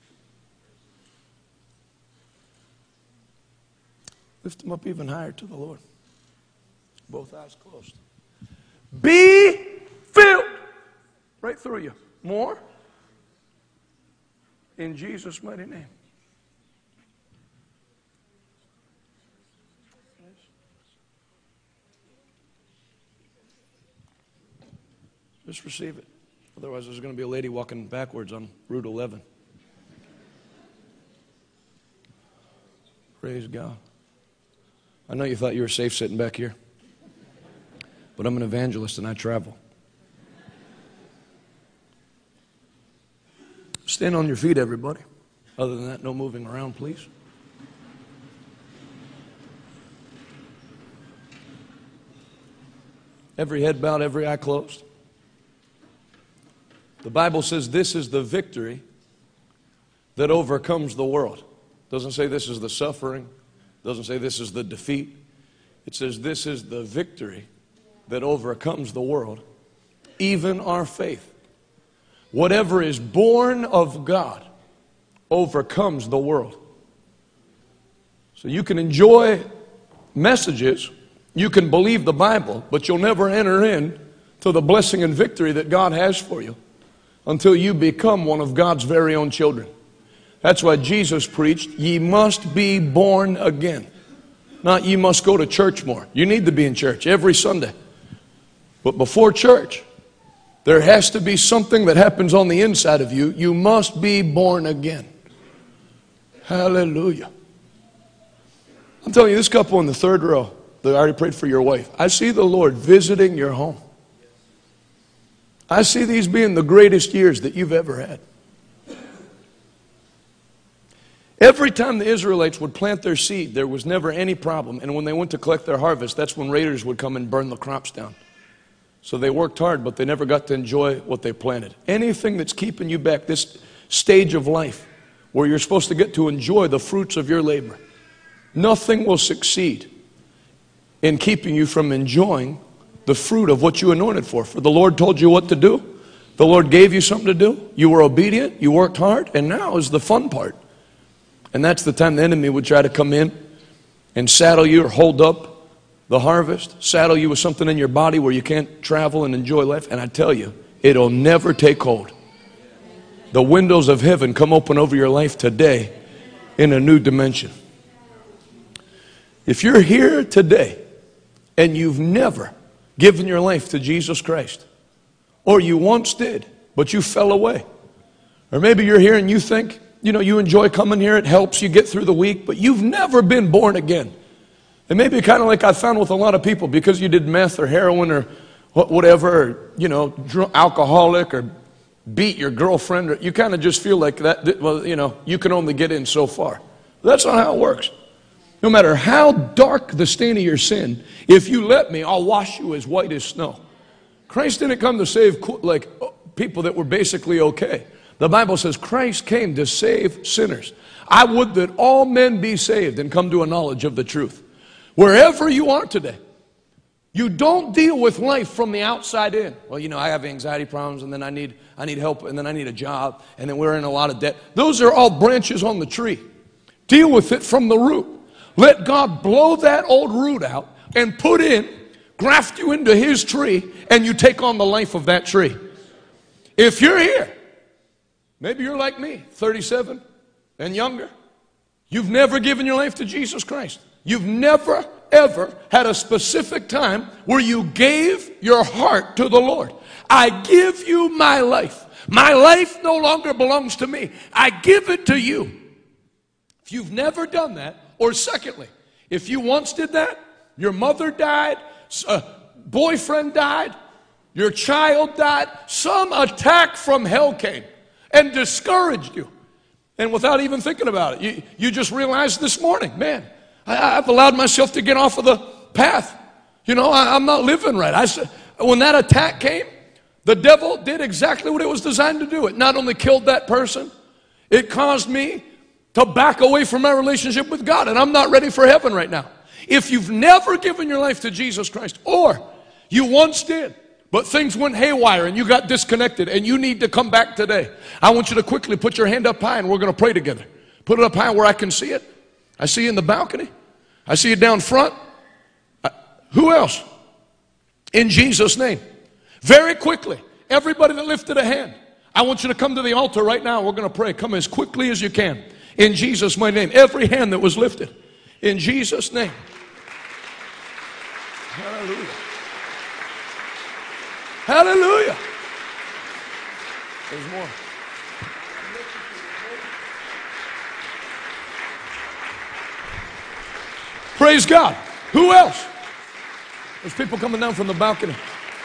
Lift them up even higher to the Lord. Both eyes closed. Be filled. Right through you. More. In Jesus' mighty name. Just receive it. Otherwise, there's going to be a lady walking backwards on Route eleven. Praise God. I know you thought you were safe sitting back here, but I'm an evangelist and I travel. Stand on your feet, everybody. Other than that, no moving around, please. Every head bowed, every eye closed. The Bible says this is the victory that overcomes the world. Doesn't say this is the suffering. Doesn't say this is the defeat. It says this is the victory that overcomes the world, even our faith. Whatever is born of God overcomes the world. So you can enjoy messages, you can believe the Bible, but you'll never enter in to the blessing and victory that God has for you until you become one of God's very own children. That's why Jesus preached, ye must be born again. Not you must go to church more. You need to be in church every Sunday. But before church, there has to be something that happens on the inside of you. You must be born again. Hallelujah. I'm telling you, this couple in the third row, they already prayed for your wife. I see the Lord visiting your home. I see these being the greatest years that you've ever had. Every time the Israelites would plant their seed, there was never any problem. And when they went to collect their harvest, that's when raiders would come and burn the crops down. So they worked hard, but they never got to enjoy what they planted. Anything that's keeping you back, this stage of life where you're supposed to get to enjoy the fruits of your labor, nothing will succeed in keeping you from enjoying the fruit of what you anointed for. For the Lord told you what to do. The Lord gave you something to do. You were obedient. You worked hard. And now is the fun part. And that's the time the enemy would try to come in and saddle you or hold up the harvest, saddle you with something in your body where you can't travel and enjoy life. And I tell you, it'll never take hold. The windows of heaven come open over your life today in a new dimension. If you're here today and you've never given your life to Jesus Christ, or you once did, but you fell away, or maybe you're here and you think, you know, you enjoy coming here, it helps you get through the week, but you've never been born again. It may be kind of like I found with a lot of people, because you did meth or heroin or whatever, or, you know, drunk, alcoholic, or beat your girlfriend, or you kind of just feel like that, well, you know, you can only get in so far. That's not how it works. No matter how dark the stain of your sin, if you let me, I'll wash you as white as snow. Christ didn't come to save like people that were basically okay. The Bible says Christ came to save sinners. I would that all men be saved and come to a knowledge of the truth. Wherever you are today, you don't deal with life from the outside in. Well, you know, I have anxiety problems, and then I need, I need help, and then I need a job, and then we're in a lot of debt. Those are all branches on the tree. Deal with it from the root. Let God blow that old root out and put in, graft you into his tree, and you take on the life of that tree. If you're here, maybe you're like me, thirty-seven and younger. You've never given your life to Jesus Christ. You've never, ever had a specific time where you gave your heart to the Lord. I give you my life. My life no longer belongs to me. I give it to you. If you've never done that, or secondly, if you once did that, your mother died, a boyfriend died, your child died, some attack from hell came and discouraged you. And without even thinking about it, you, you just realized this morning, man, I, I've allowed myself to get off of the path. You know, I, I'm not living right. I said, when that attack came, the devil did exactly what it was designed to do. It not only killed that person, it caused me to back away from my relationship with God, and I'm not ready for heaven right now. If you've never given your life to Jesus Christ, or you once did, but things went haywire and you got disconnected and you need to come back today, I want you to quickly put your hand up high and we're going to pray together. Put it up high where I can see it. I see you in the balcony. I see you down front. Uh, who else? In Jesus' name. Very quickly, everybody that lifted a hand, I want you to come to the altar right now. We're going to pray. Come as quickly as you can. In Jesus' my name. Every hand that was lifted. In Jesus' name. Hallelujah. Hallelujah. There's more. Praise God. Who else? There's people coming down from the balcony.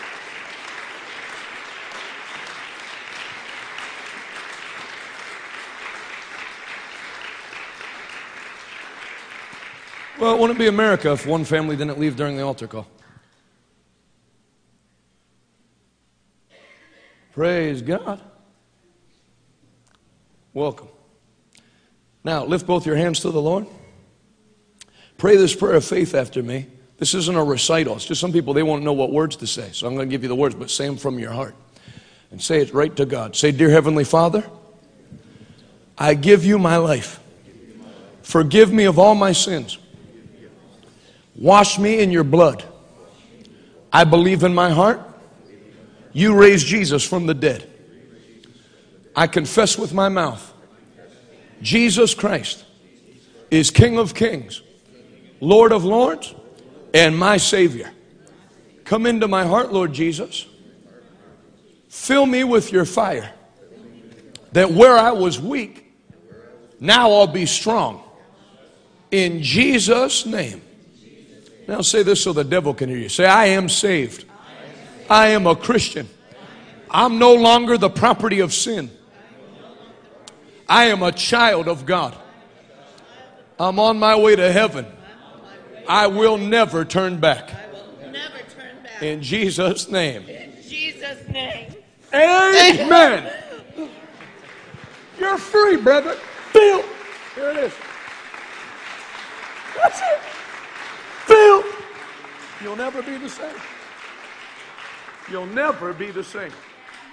Well, it wouldn't be America if one family didn't leave during the altar call. Praise God. Welcome. Now, lift both your hands to the Lord. Pray this prayer of faith after me. This isn't a recital. It's just some people, they won't know what words to say. So I'm going to give you the words, but say them from your heart. And say it right to God. Say, Dear Heavenly Father, I give you my life. Forgive me of all my sins. Wash me in your blood. I believe in my heart you raised Jesus from the dead. I confess with my mouth Jesus Christ is King of kings, Lord of lords, and my Savior. Come into my heart, Lord Jesus. Fill me with your fire, that where I was weak, now I'll be strong. In Jesus' name. Now say this so the devil can hear you. Say, I am saved. I am a Christian. I'm no longer the property of sin. I am a child of God. I'm on my way to heaven. I will never turn back. In Jesus' name. In Jesus' name. Amen. You're free, brother. Feel. Here it is. That's it. Feel. You'll never be the same. You'll never be the same.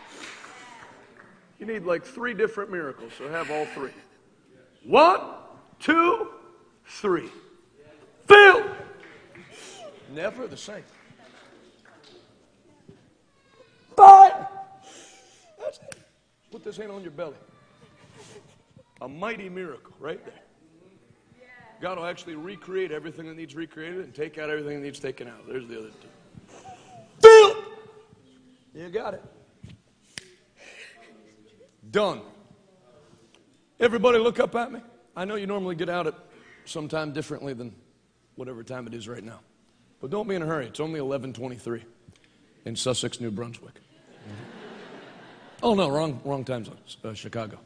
You need like three different miracles, so have all three. One, two, three. Filled. Never the same. Five. That's it. Put this hand on your belly. A mighty miracle right there. God will actually recreate everything that needs recreated and take out everything that needs taken out. There's the other two. Filled. You got it. Done. Everybody look up at me. I know you normally get out at some time differently than whatever time it is right now. But don't be in a hurry. It's only eleven twenty-three in Sussex, New Brunswick. Oh, no, wrong, wrong time zone, uh, Chicago.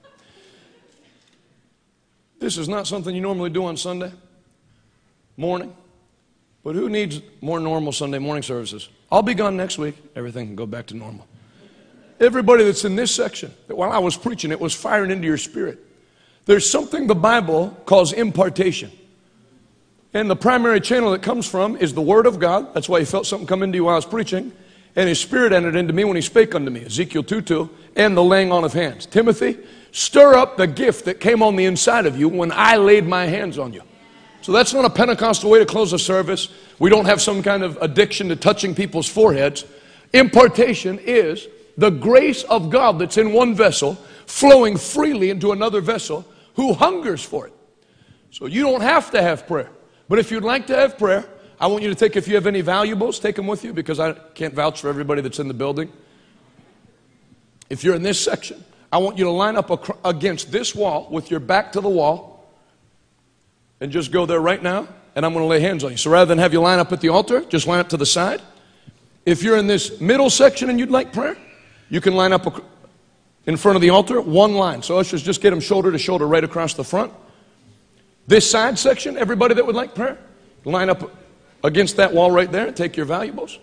This is not something you normally do on Sunday morning. But who needs more normal Sunday morning services? I'll be gone next week. Everything can go back to normal. Everybody that's in this section, while I was preaching, it was firing into your spirit. There's something the Bible calls impartation. And the primary channel it comes from is the Word of God. That's why he felt something come into you while I was preaching. And his Spirit entered into me when he spake unto me. Ezekiel two two. And the laying on of hands. Timothy, stir up the gift that came on the inside of you when I laid my hands on you. So that's not a Pentecostal way to close a service. We don't have some kind of addiction to touching people's foreheads. Impartation is the grace of God that's in one vessel flowing freely into another vessel who hungers for it. So you don't have to have prayer. But if you'd like to have prayer, I want you to take, if you have any valuables, take them with you because I can't vouch for everybody that's in the building. If you're in this section, I want you to line up ac- against this wall with your back to the wall and just go there right now, and I'm going to lay hands on you. So rather than have you line up at the altar, just line up to the side. If you're in this middle section and you'd like prayer, you can line up ac- in front of the altar, one line. So ushers, just get them shoulder to shoulder right across the front. This side section, everybody that would like prayer, line up against that wall right there and take your valuables.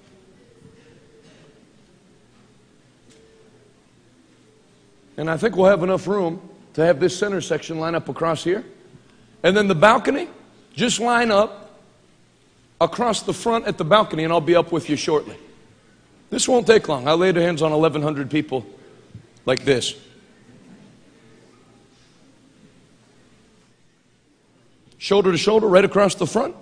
And I think we'll have enough room to have this center section line up across here. And then the balcony, just line up across the front at the balcony and I'll be up with you shortly. This won't take long. I'll lay hands on eleven hundred people like this. Shoulder to shoulder, right across the front.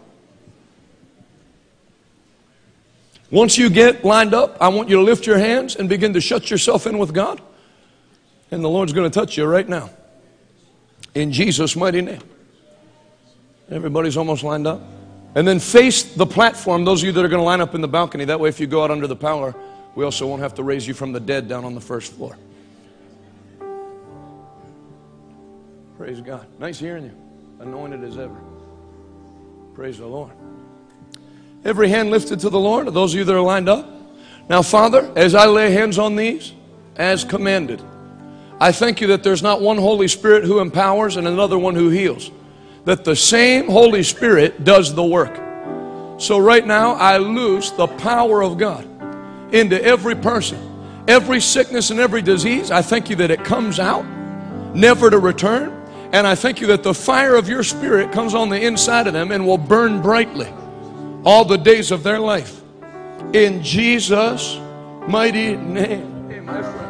Once you get lined up, I want you to lift your hands and begin to shut yourself in with God. And the Lord's going to touch you right now. In Jesus' mighty name. Everybody's almost lined up. And then face the platform, those of you that are going to line up in the balcony. That way if you go out under the power, we also won't have to raise you from the dead down on the first floor. Praise God. Nice hearing you. Anointed as ever. Praise the Lord. Every hand lifted to the Lord, those of you that are lined up. Now, Father, as I lay hands on these, as commanded, I thank you that there's not one Holy Spirit who empowers and another one who heals. That the same Holy Spirit does the work. So right now, I loose the power of God into every person. Every sickness and every disease, I thank you that it comes out, never to return. And I thank you that the fire of your Spirit comes on the inside of them and will burn brightly all the days of their life. In Jesus' mighty name. Hey, my friend.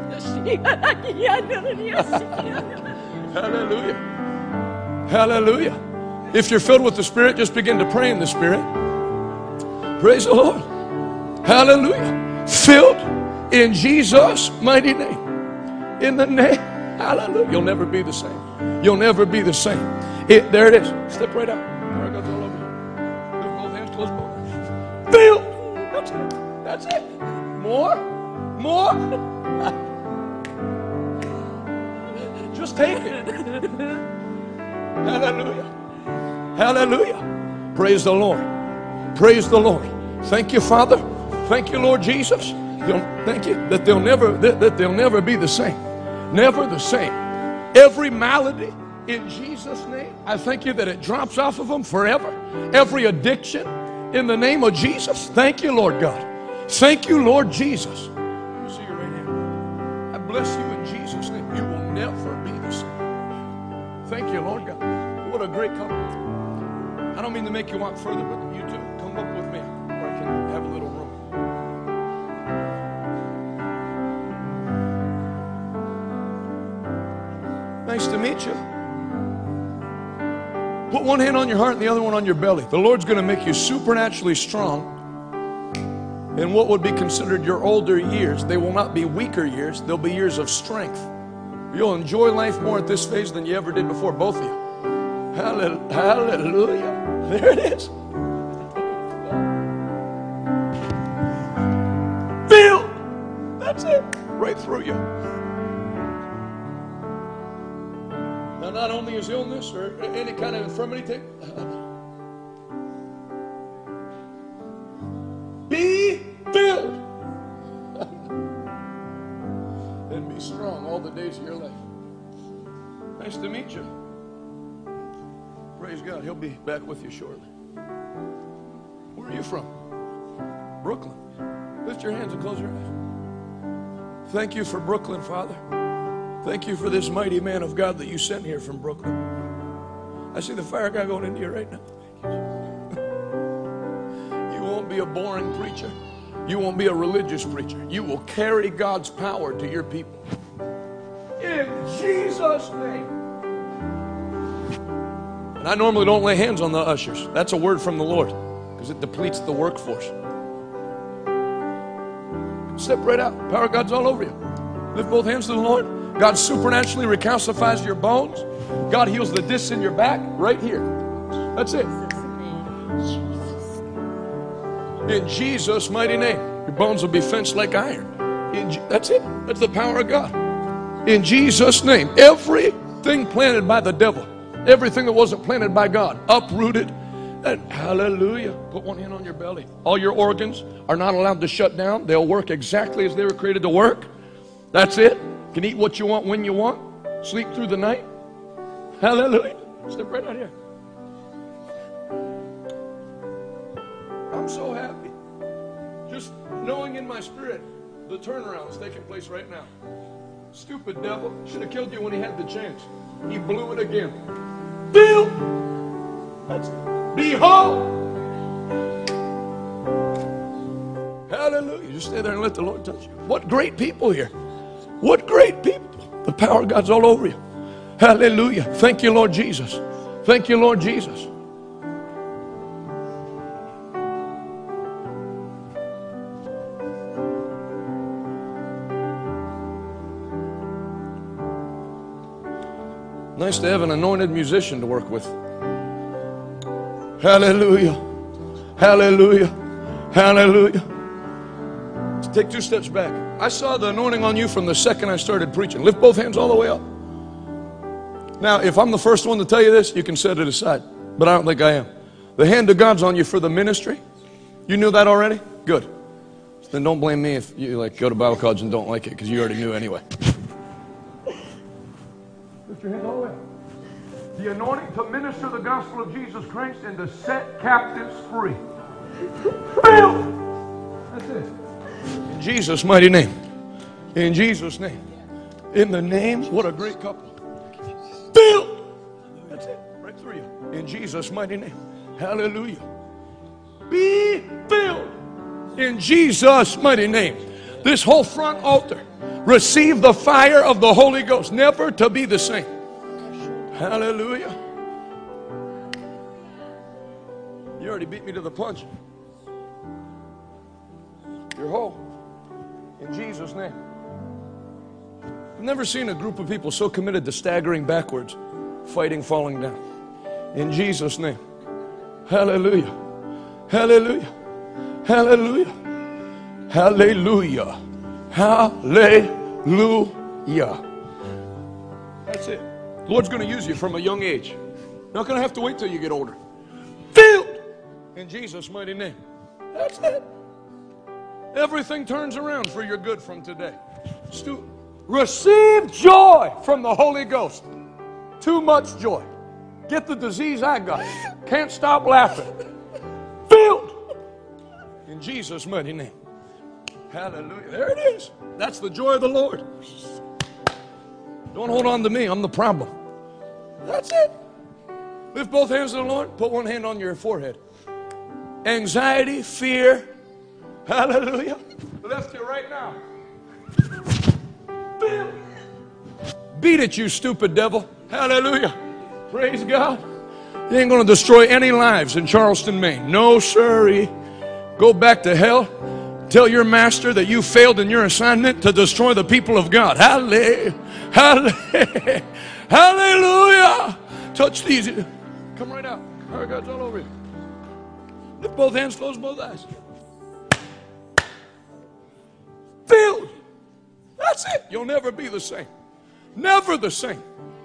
Hallelujah. Hallelujah. If you're filled with the Spirit, just begin to pray in the Spirit. Praise the Lord. Hallelujah. Filled in Jesus' mighty name. In the name. Hallelujah. You'll never be the same. You'll never be the same. It, there it is. Step right out. There it goes all over you. Lift both hands, close both hands. Filled. That's it. That's it. More. More. Just take it. Hallelujah. Hallelujah. Praise the Lord. Praise the Lord. Thank you, Father. Thank you, Lord Jesus. They'll, thank you that they'll never that, that they'll never be the same. Never the same. Every malady in Jesus' name, I thank you that it drops off of them forever. Every addiction in the name of Jesus. Thank you, Lord God. Thank you, Lord Jesus. Let me see your right hand. I bless you in Jesus' name. You will never be the same. Thank you, Lord God. What a great couple. I don't mean to make you walk further, but you two, come up with me where I can have a little room. Nice to meet you. Put one hand on your heart and the other one on your belly. The Lord's going to make you supernaturally strong in what would be considered your older years. They will not be weaker years. They'll be years of strength. You'll enjoy life more at this phase than you ever did before, both of you. Hallelujah. There it is. Feel. That's it. Right through you. Now, not only is illness or any kind of infirmity, take, be filled and be strong all the days of your life. Nice to meet you. Praise God. He'll be back with you shortly. Where are you from? Brooklyn. Lift your hands and close your eyes. Thank you for Brooklyn, Father. Thank you for this mighty man of God that you sent here from Brooklyn. I see the fire guy going into you right now. You won't be a boring preacher. You won't be a religious preacher. You will carry God's power to your people. In Jesus' name. And I normally don't lay hands on the ushers. That's a word from the Lord because it depletes the workforce. Step right out. Power of God's all over you. Lift both hands to the Lord. God supernaturally recalcifies your bones. God heals the discs in your back right here. That's it. In Jesus' mighty name. Your bones will be fenced like iron. In, that's it. That's the power of God. In Jesus' name. Everything planted by the devil, everything that wasn't planted by God, uprooted. And hallelujah. Put one hand on your belly. All your organs are not allowed to shut down. They'll work exactly as they were created to work. That's it. You can eat what you want when you want. Sleep through the night. Hallelujah. Step right out here. I'm so happy. Just knowing in my spirit the turnaround is taking place right now. Stupid devil. Should have killed you when he had the chance. He blew it again. Bill! That's it. Behold! Hallelujah. Just stay there and let the Lord touch you. What great people here. What great people. The power of God's all over you. Hallelujah. Thank you, Lord Jesus. Thank you, Lord Jesus. Nice to have an anointed musician to work with. Hallelujah. Hallelujah. Hallelujah. Let's take two steps back. I saw the anointing on you from the second I started preaching. Lift both hands all the way up. Now, if I'm the first one to tell you this, you can set it aside. But I don't think I am. The hand of God's on you for the ministry. You knew that already? Good. So then don't blame me if you like go to Bible college and don't like it, because you already knew anyway. Lift your hand all the way up. The anointing to minister the gospel of Jesus Christ and to set captives free. That's it. In Jesus' mighty name. In Jesus' name. In the names, what a great couple. Filled. That's it. Right through you. In Jesus' mighty name. Hallelujah. Be filled. In Jesus' mighty name. This whole front altar. Receive the fire of the Holy Ghost. Never to be the same. Hallelujah. You already beat me to the punch. You're whole. In Jesus' name. I've never seen a group of people so committed to staggering backwards, fighting falling down. In Jesus' name. Hallelujah. Hallelujah. Hallelujah. Hallelujah. Hallelujah. That's it. The Lord's going to use you from a young age. Not going to have to wait till you get older. Filled. In Jesus' mighty name. That's it. Everything turns around for your good from today. Stu- receive joy from the Holy Ghost. Too much joy. Get the disease I got. Can't stop laughing. Filled. In Jesus' mighty name. Hallelujah. There it is. That's the joy of the Lord. Don't hold on to me. I'm the problem. That's it. Lift both hands to the Lord. Put one hand on your forehead. Anxiety, fear. Hallelujah. Left you right now. Beat it, you stupid devil. Hallelujah. Praise God. You ain't going to destroy any lives in Charleston, Maine. No, sirree. Go back to hell. Tell your master that you failed in your assignment to destroy the people of God. Hallelujah. Hallelujah. Hallelujah. Touch these. Come right out. Power of God's all over you. Lift both hands, close both eyes. Filled. That's it. You'll never be the same. Never the same.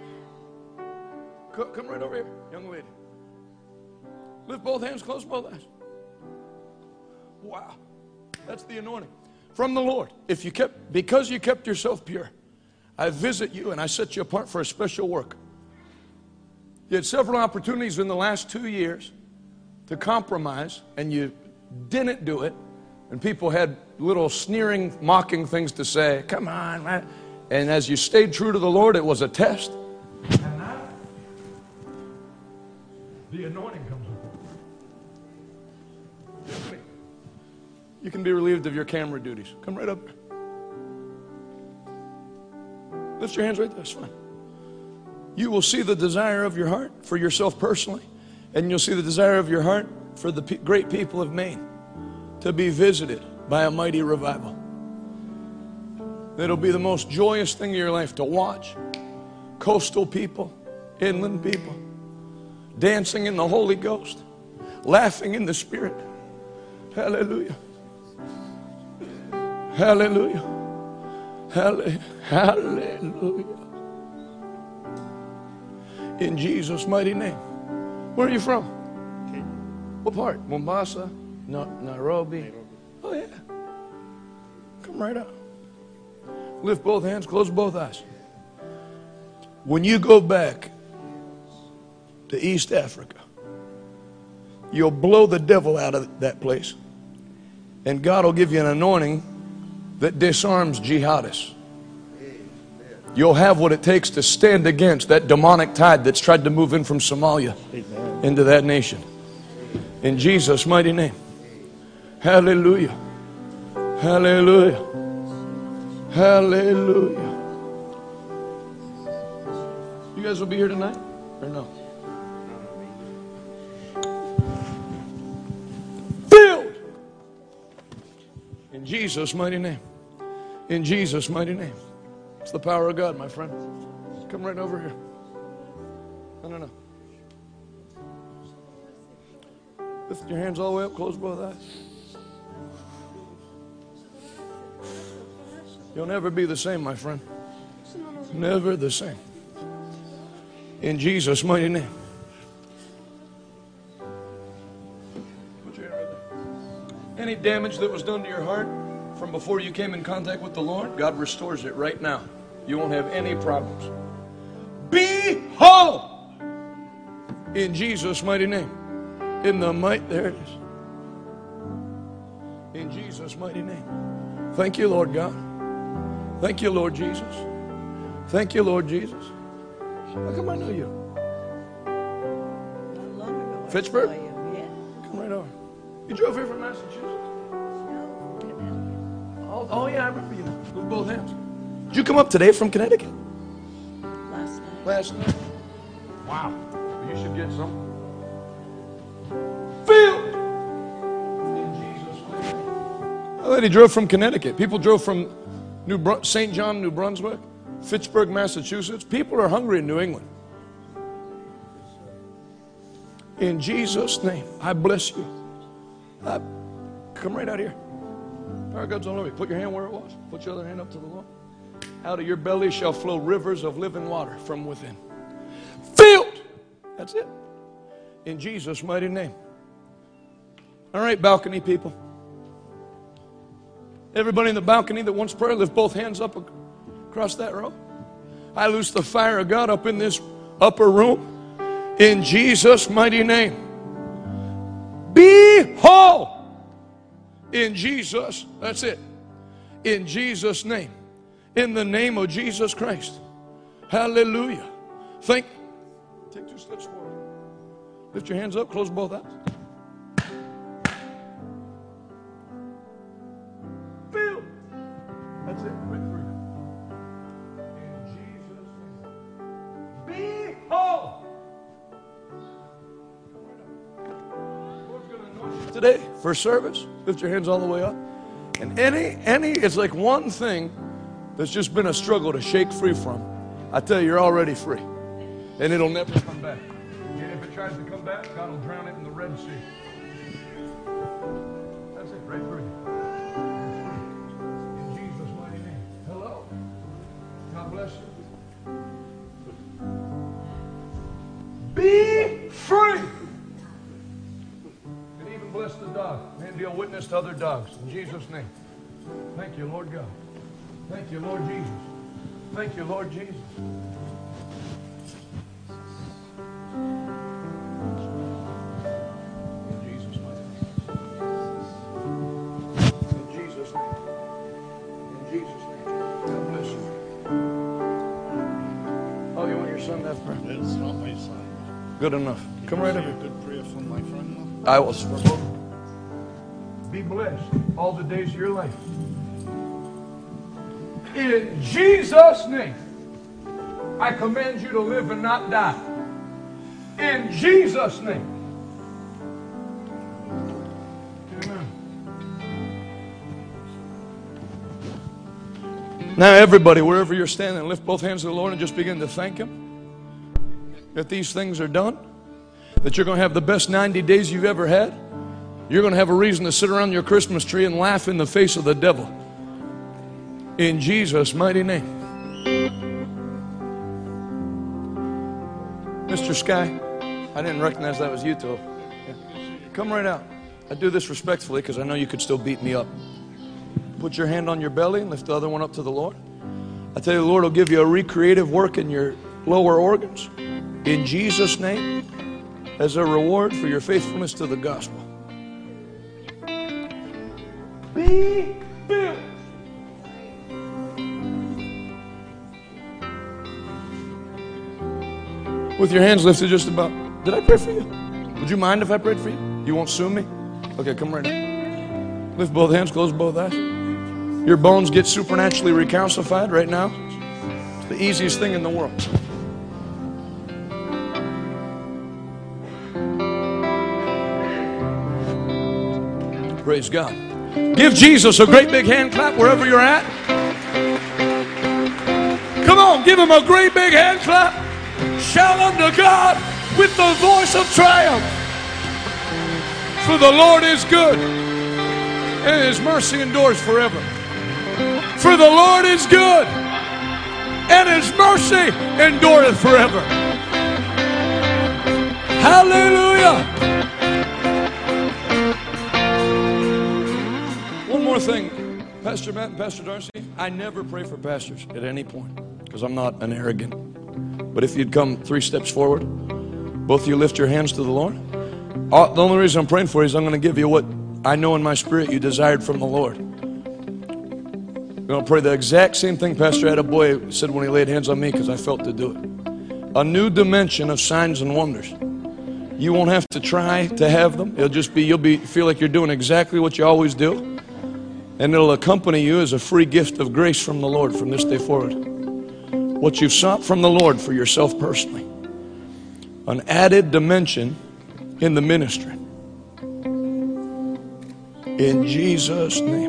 Come right over here, young lady. Lift both hands, close both eyes. Wow. That's the anointing from the Lord. If you kept, because you kept yourself pure, I visit you and I set you apart for a special work. You had several opportunities in the last two years to compromise, and you didn't do it. And people had little sneering, mocking things to say. Come on, man. And as you stayed true to the Lord, it was a test. And now, the anointing comes upon you. You can be relieved of your camera duties. Come right up. Lift your hands right there. That's fine. You will see the desire of your heart for yourself personally, and you'll see the desire of your heart for the pe- great people of Maine to be visited by a mighty revival. It'll be the most joyous thing in your life to watch coastal people, inland people, dancing in the Holy Ghost, laughing in the Spirit. Hallelujah. Hallelujah. Hallelujah. Hallelujah. In Jesus' mighty name. Where are you from? What part? Mombasa? No, Nairobi? Oh, yeah. Come right out. Lift both hands, close both eyes. When you go back to East Africa, you'll blow the devil out of that place. And God will give you an anointing that disarms jihadists. You'll have what it takes to stand against that demonic tide that's tried to move in from Somalia Amen. Into that nation. In Jesus' mighty name. Hallelujah. Hallelujah. Hallelujah. You guys will be here tonight or no? Filled. In Jesus' mighty name. In Jesus' mighty name. It's the power of God, my friend. Come right over here. No, no, no. Lift your hands all the way up, close both eyes. You'll never be the same, my friend. Never the same. In Jesus' mighty name. Put your hand right there. Any damage that was done to your heart from before you came in contact with the Lord, God restores it right now. You won't have any problems. Be whole. In Jesus' mighty name. In the might, there it is. In Jesus' mighty name. Thank you, Lord God. Thank you, Lord Jesus. Thank you, Lord Jesus. How come I know you? Fitchburg? Come right over. You drove here from Massachusetts? Oh, oh yeah, I remember you now. With both hands. Did you come up today from Connecticut? Last night. Last night. Wow. You should get some. Filled. In Jesus' name. That lady drove from Connecticut. People drove from New Bru- Saint John, New Brunswick, Fitchburg, Massachusetts. People are hungry in New England. In Jesus' name, I bless you. I, come right out here. Power of God's all over you. Put your hand where it was. Put your other hand up to the Lord. Out of your belly shall flow rivers of living water from within. Filled. That's it. In Jesus' mighty name. All right, balcony people. Everybody in the balcony that wants prayer, lift both hands up across that row. I loose the fire of God up in this upper room. In Jesus' mighty name. Be whole. In Jesus. That's it. In Jesus' name. In the name of Jesus Christ. Hallelujah. Think. Take two steps forward. Lift your hands up. Close both eyes. Feel. That's it. Right through. In Jesus' name. Be whole. Sunday, first service. Lift your hands all the way up. And any, any, it's like one thing that's just been a struggle to shake free from. I tell you, you're already free. And it'll never come back. And if it tries to come back, God will drown it in the Red Sea. That's it, right through you. In Jesus' mighty name. Hello. God bless you. Be free. And even bless the dog. And be a witness to other dogs. In Jesus' name. Thank you, Lord God. Thank you, Lord Jesus. Thank you, Lord Jesus. In Jesus' name. In Jesus' name. In Jesus' name. God bless you. Oh, you want your son to have prayer? It's not my son. Good enough. Come right over. A good prayer from my friend. I will. Be blessed all the days of your life. In Jesus' name, I command you to live and not die. In Jesus' name. Amen. Now everybody, wherever you're standing, lift both hands to the Lord and just begin to thank Him that these things are done, that you're going to have the best ninety days you've ever had. You're going to have a reason to sit around your Christmas tree and laugh in the face of the devil. In Jesus' mighty name. Mister Sky, I didn't recognize that was you, too. Yeah. Come right out. I do this respectfully because I know you could still beat me up. Put your hand on your belly and lift the other one up to the Lord. I tell you, the Lord will give you a recreative work in your lower organs. In Jesus' name, as a reward for your faithfulness to the gospel. Be filled. With your hands lifted just about. Did I pray for you? Would you mind if I prayed for you? You won't sue me? Okay, come right now. Lift both hands, close both eyes. Your bones get supernaturally recalcified right now. It's the easiest thing in the world. Praise God. Give Jesus a great big hand clap wherever you're at. Come on, give Him a great big hand clap. Shout unto God with the voice of triumph. For the Lord is good, and His mercy endures forever. For the Lord is good, and His mercy endureth forever. Hallelujah. One more thing, Pastor Matt and Pastor Darcy, I never pray for pastors at any point because I'm not an arrogant. But if you'd come three steps forward, both of you lift your hands to the Lord. The only reason I'm praying for you is I'm going to give you what I know in my spirit you desired from the Lord. I'm going to pray the exact same thing Pastor Attaboy said when he laid hands on me because I felt to do it. A new dimension of signs and wonders. You won't have to try to have them. It'll just be, you'll be feel like you're doing exactly what you always do. And it'll accompany you as a free gift of grace from the Lord from this day forward. What you've sought from the Lord for yourself personally. An added dimension in the ministry. In Jesus' name.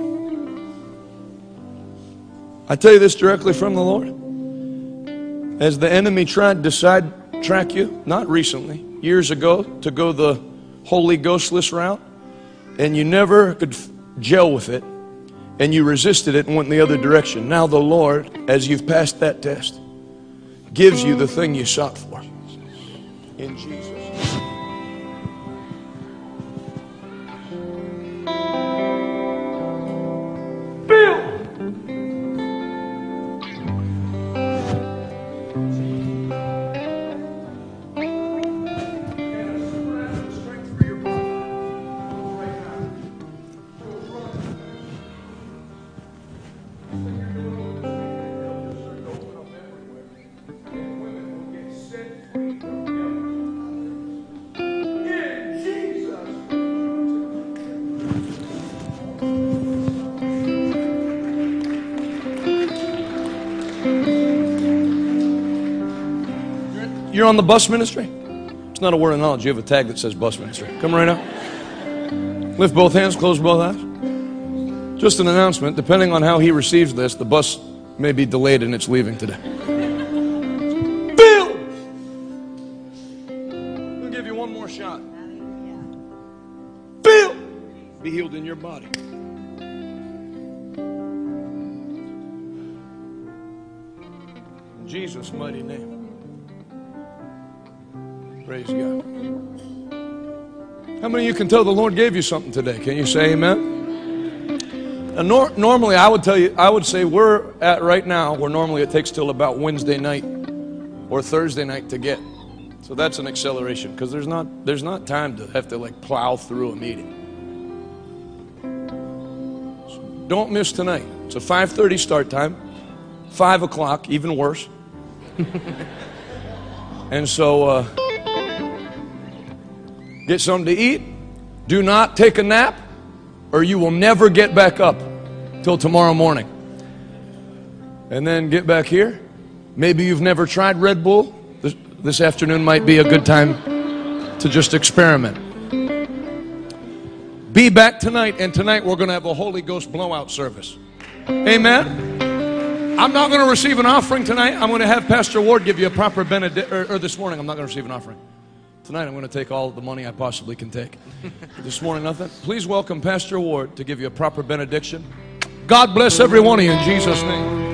I tell you this directly from the Lord. As the enemy tried to sidetrack you, not recently, years ago, to go the Holy Ghostless route, and you never could gel with it, and you resisted it and went in the other direction. Now the Lord, as you've passed that test, gives you the thing you sought for. In Jesus' name. Bill! You're on the bus ministry? It's not a word of knowledge. You have a tag that says bus ministry. Come right now. Lift both hands, close both eyes. Just an announcement. Depending on how he receives this, the bus may be delayed in its leaving today. Bill! We'll give you one more shot. Bill! Be healed in your body. In Jesus' mighty name. Praise God. How many of you can tell the Lord gave you something today? Can you say amen? Now, nor normally, I would tell you, I would say we're at right now, where normally it takes till about Wednesday night or Thursday night to get. So that's an acceleration, because there's not, there's not time to have to like plow through a meeting. So don't miss tonight. It's a five thirty start time, five o'clock, even worse. And so uh, get something to eat. Do not take a nap, or you will never get back up till tomorrow morning. And then get back here. Maybe you've never tried Red Bull. This, this afternoon might be a good time to just experiment. Be back tonight, and tonight we're going to have a Holy Ghost blowout service. Amen. I'm not going to receive an offering tonight. I'm going to have Pastor Ward give you a proper benediction. Or, or this morning, I'm not going to receive an offering. Tonight, I'm going to take all the money I possibly can take. This morning, nothing. Please welcome Pastor Ward to give you a proper benediction. God bless every one of you in Jesus' name.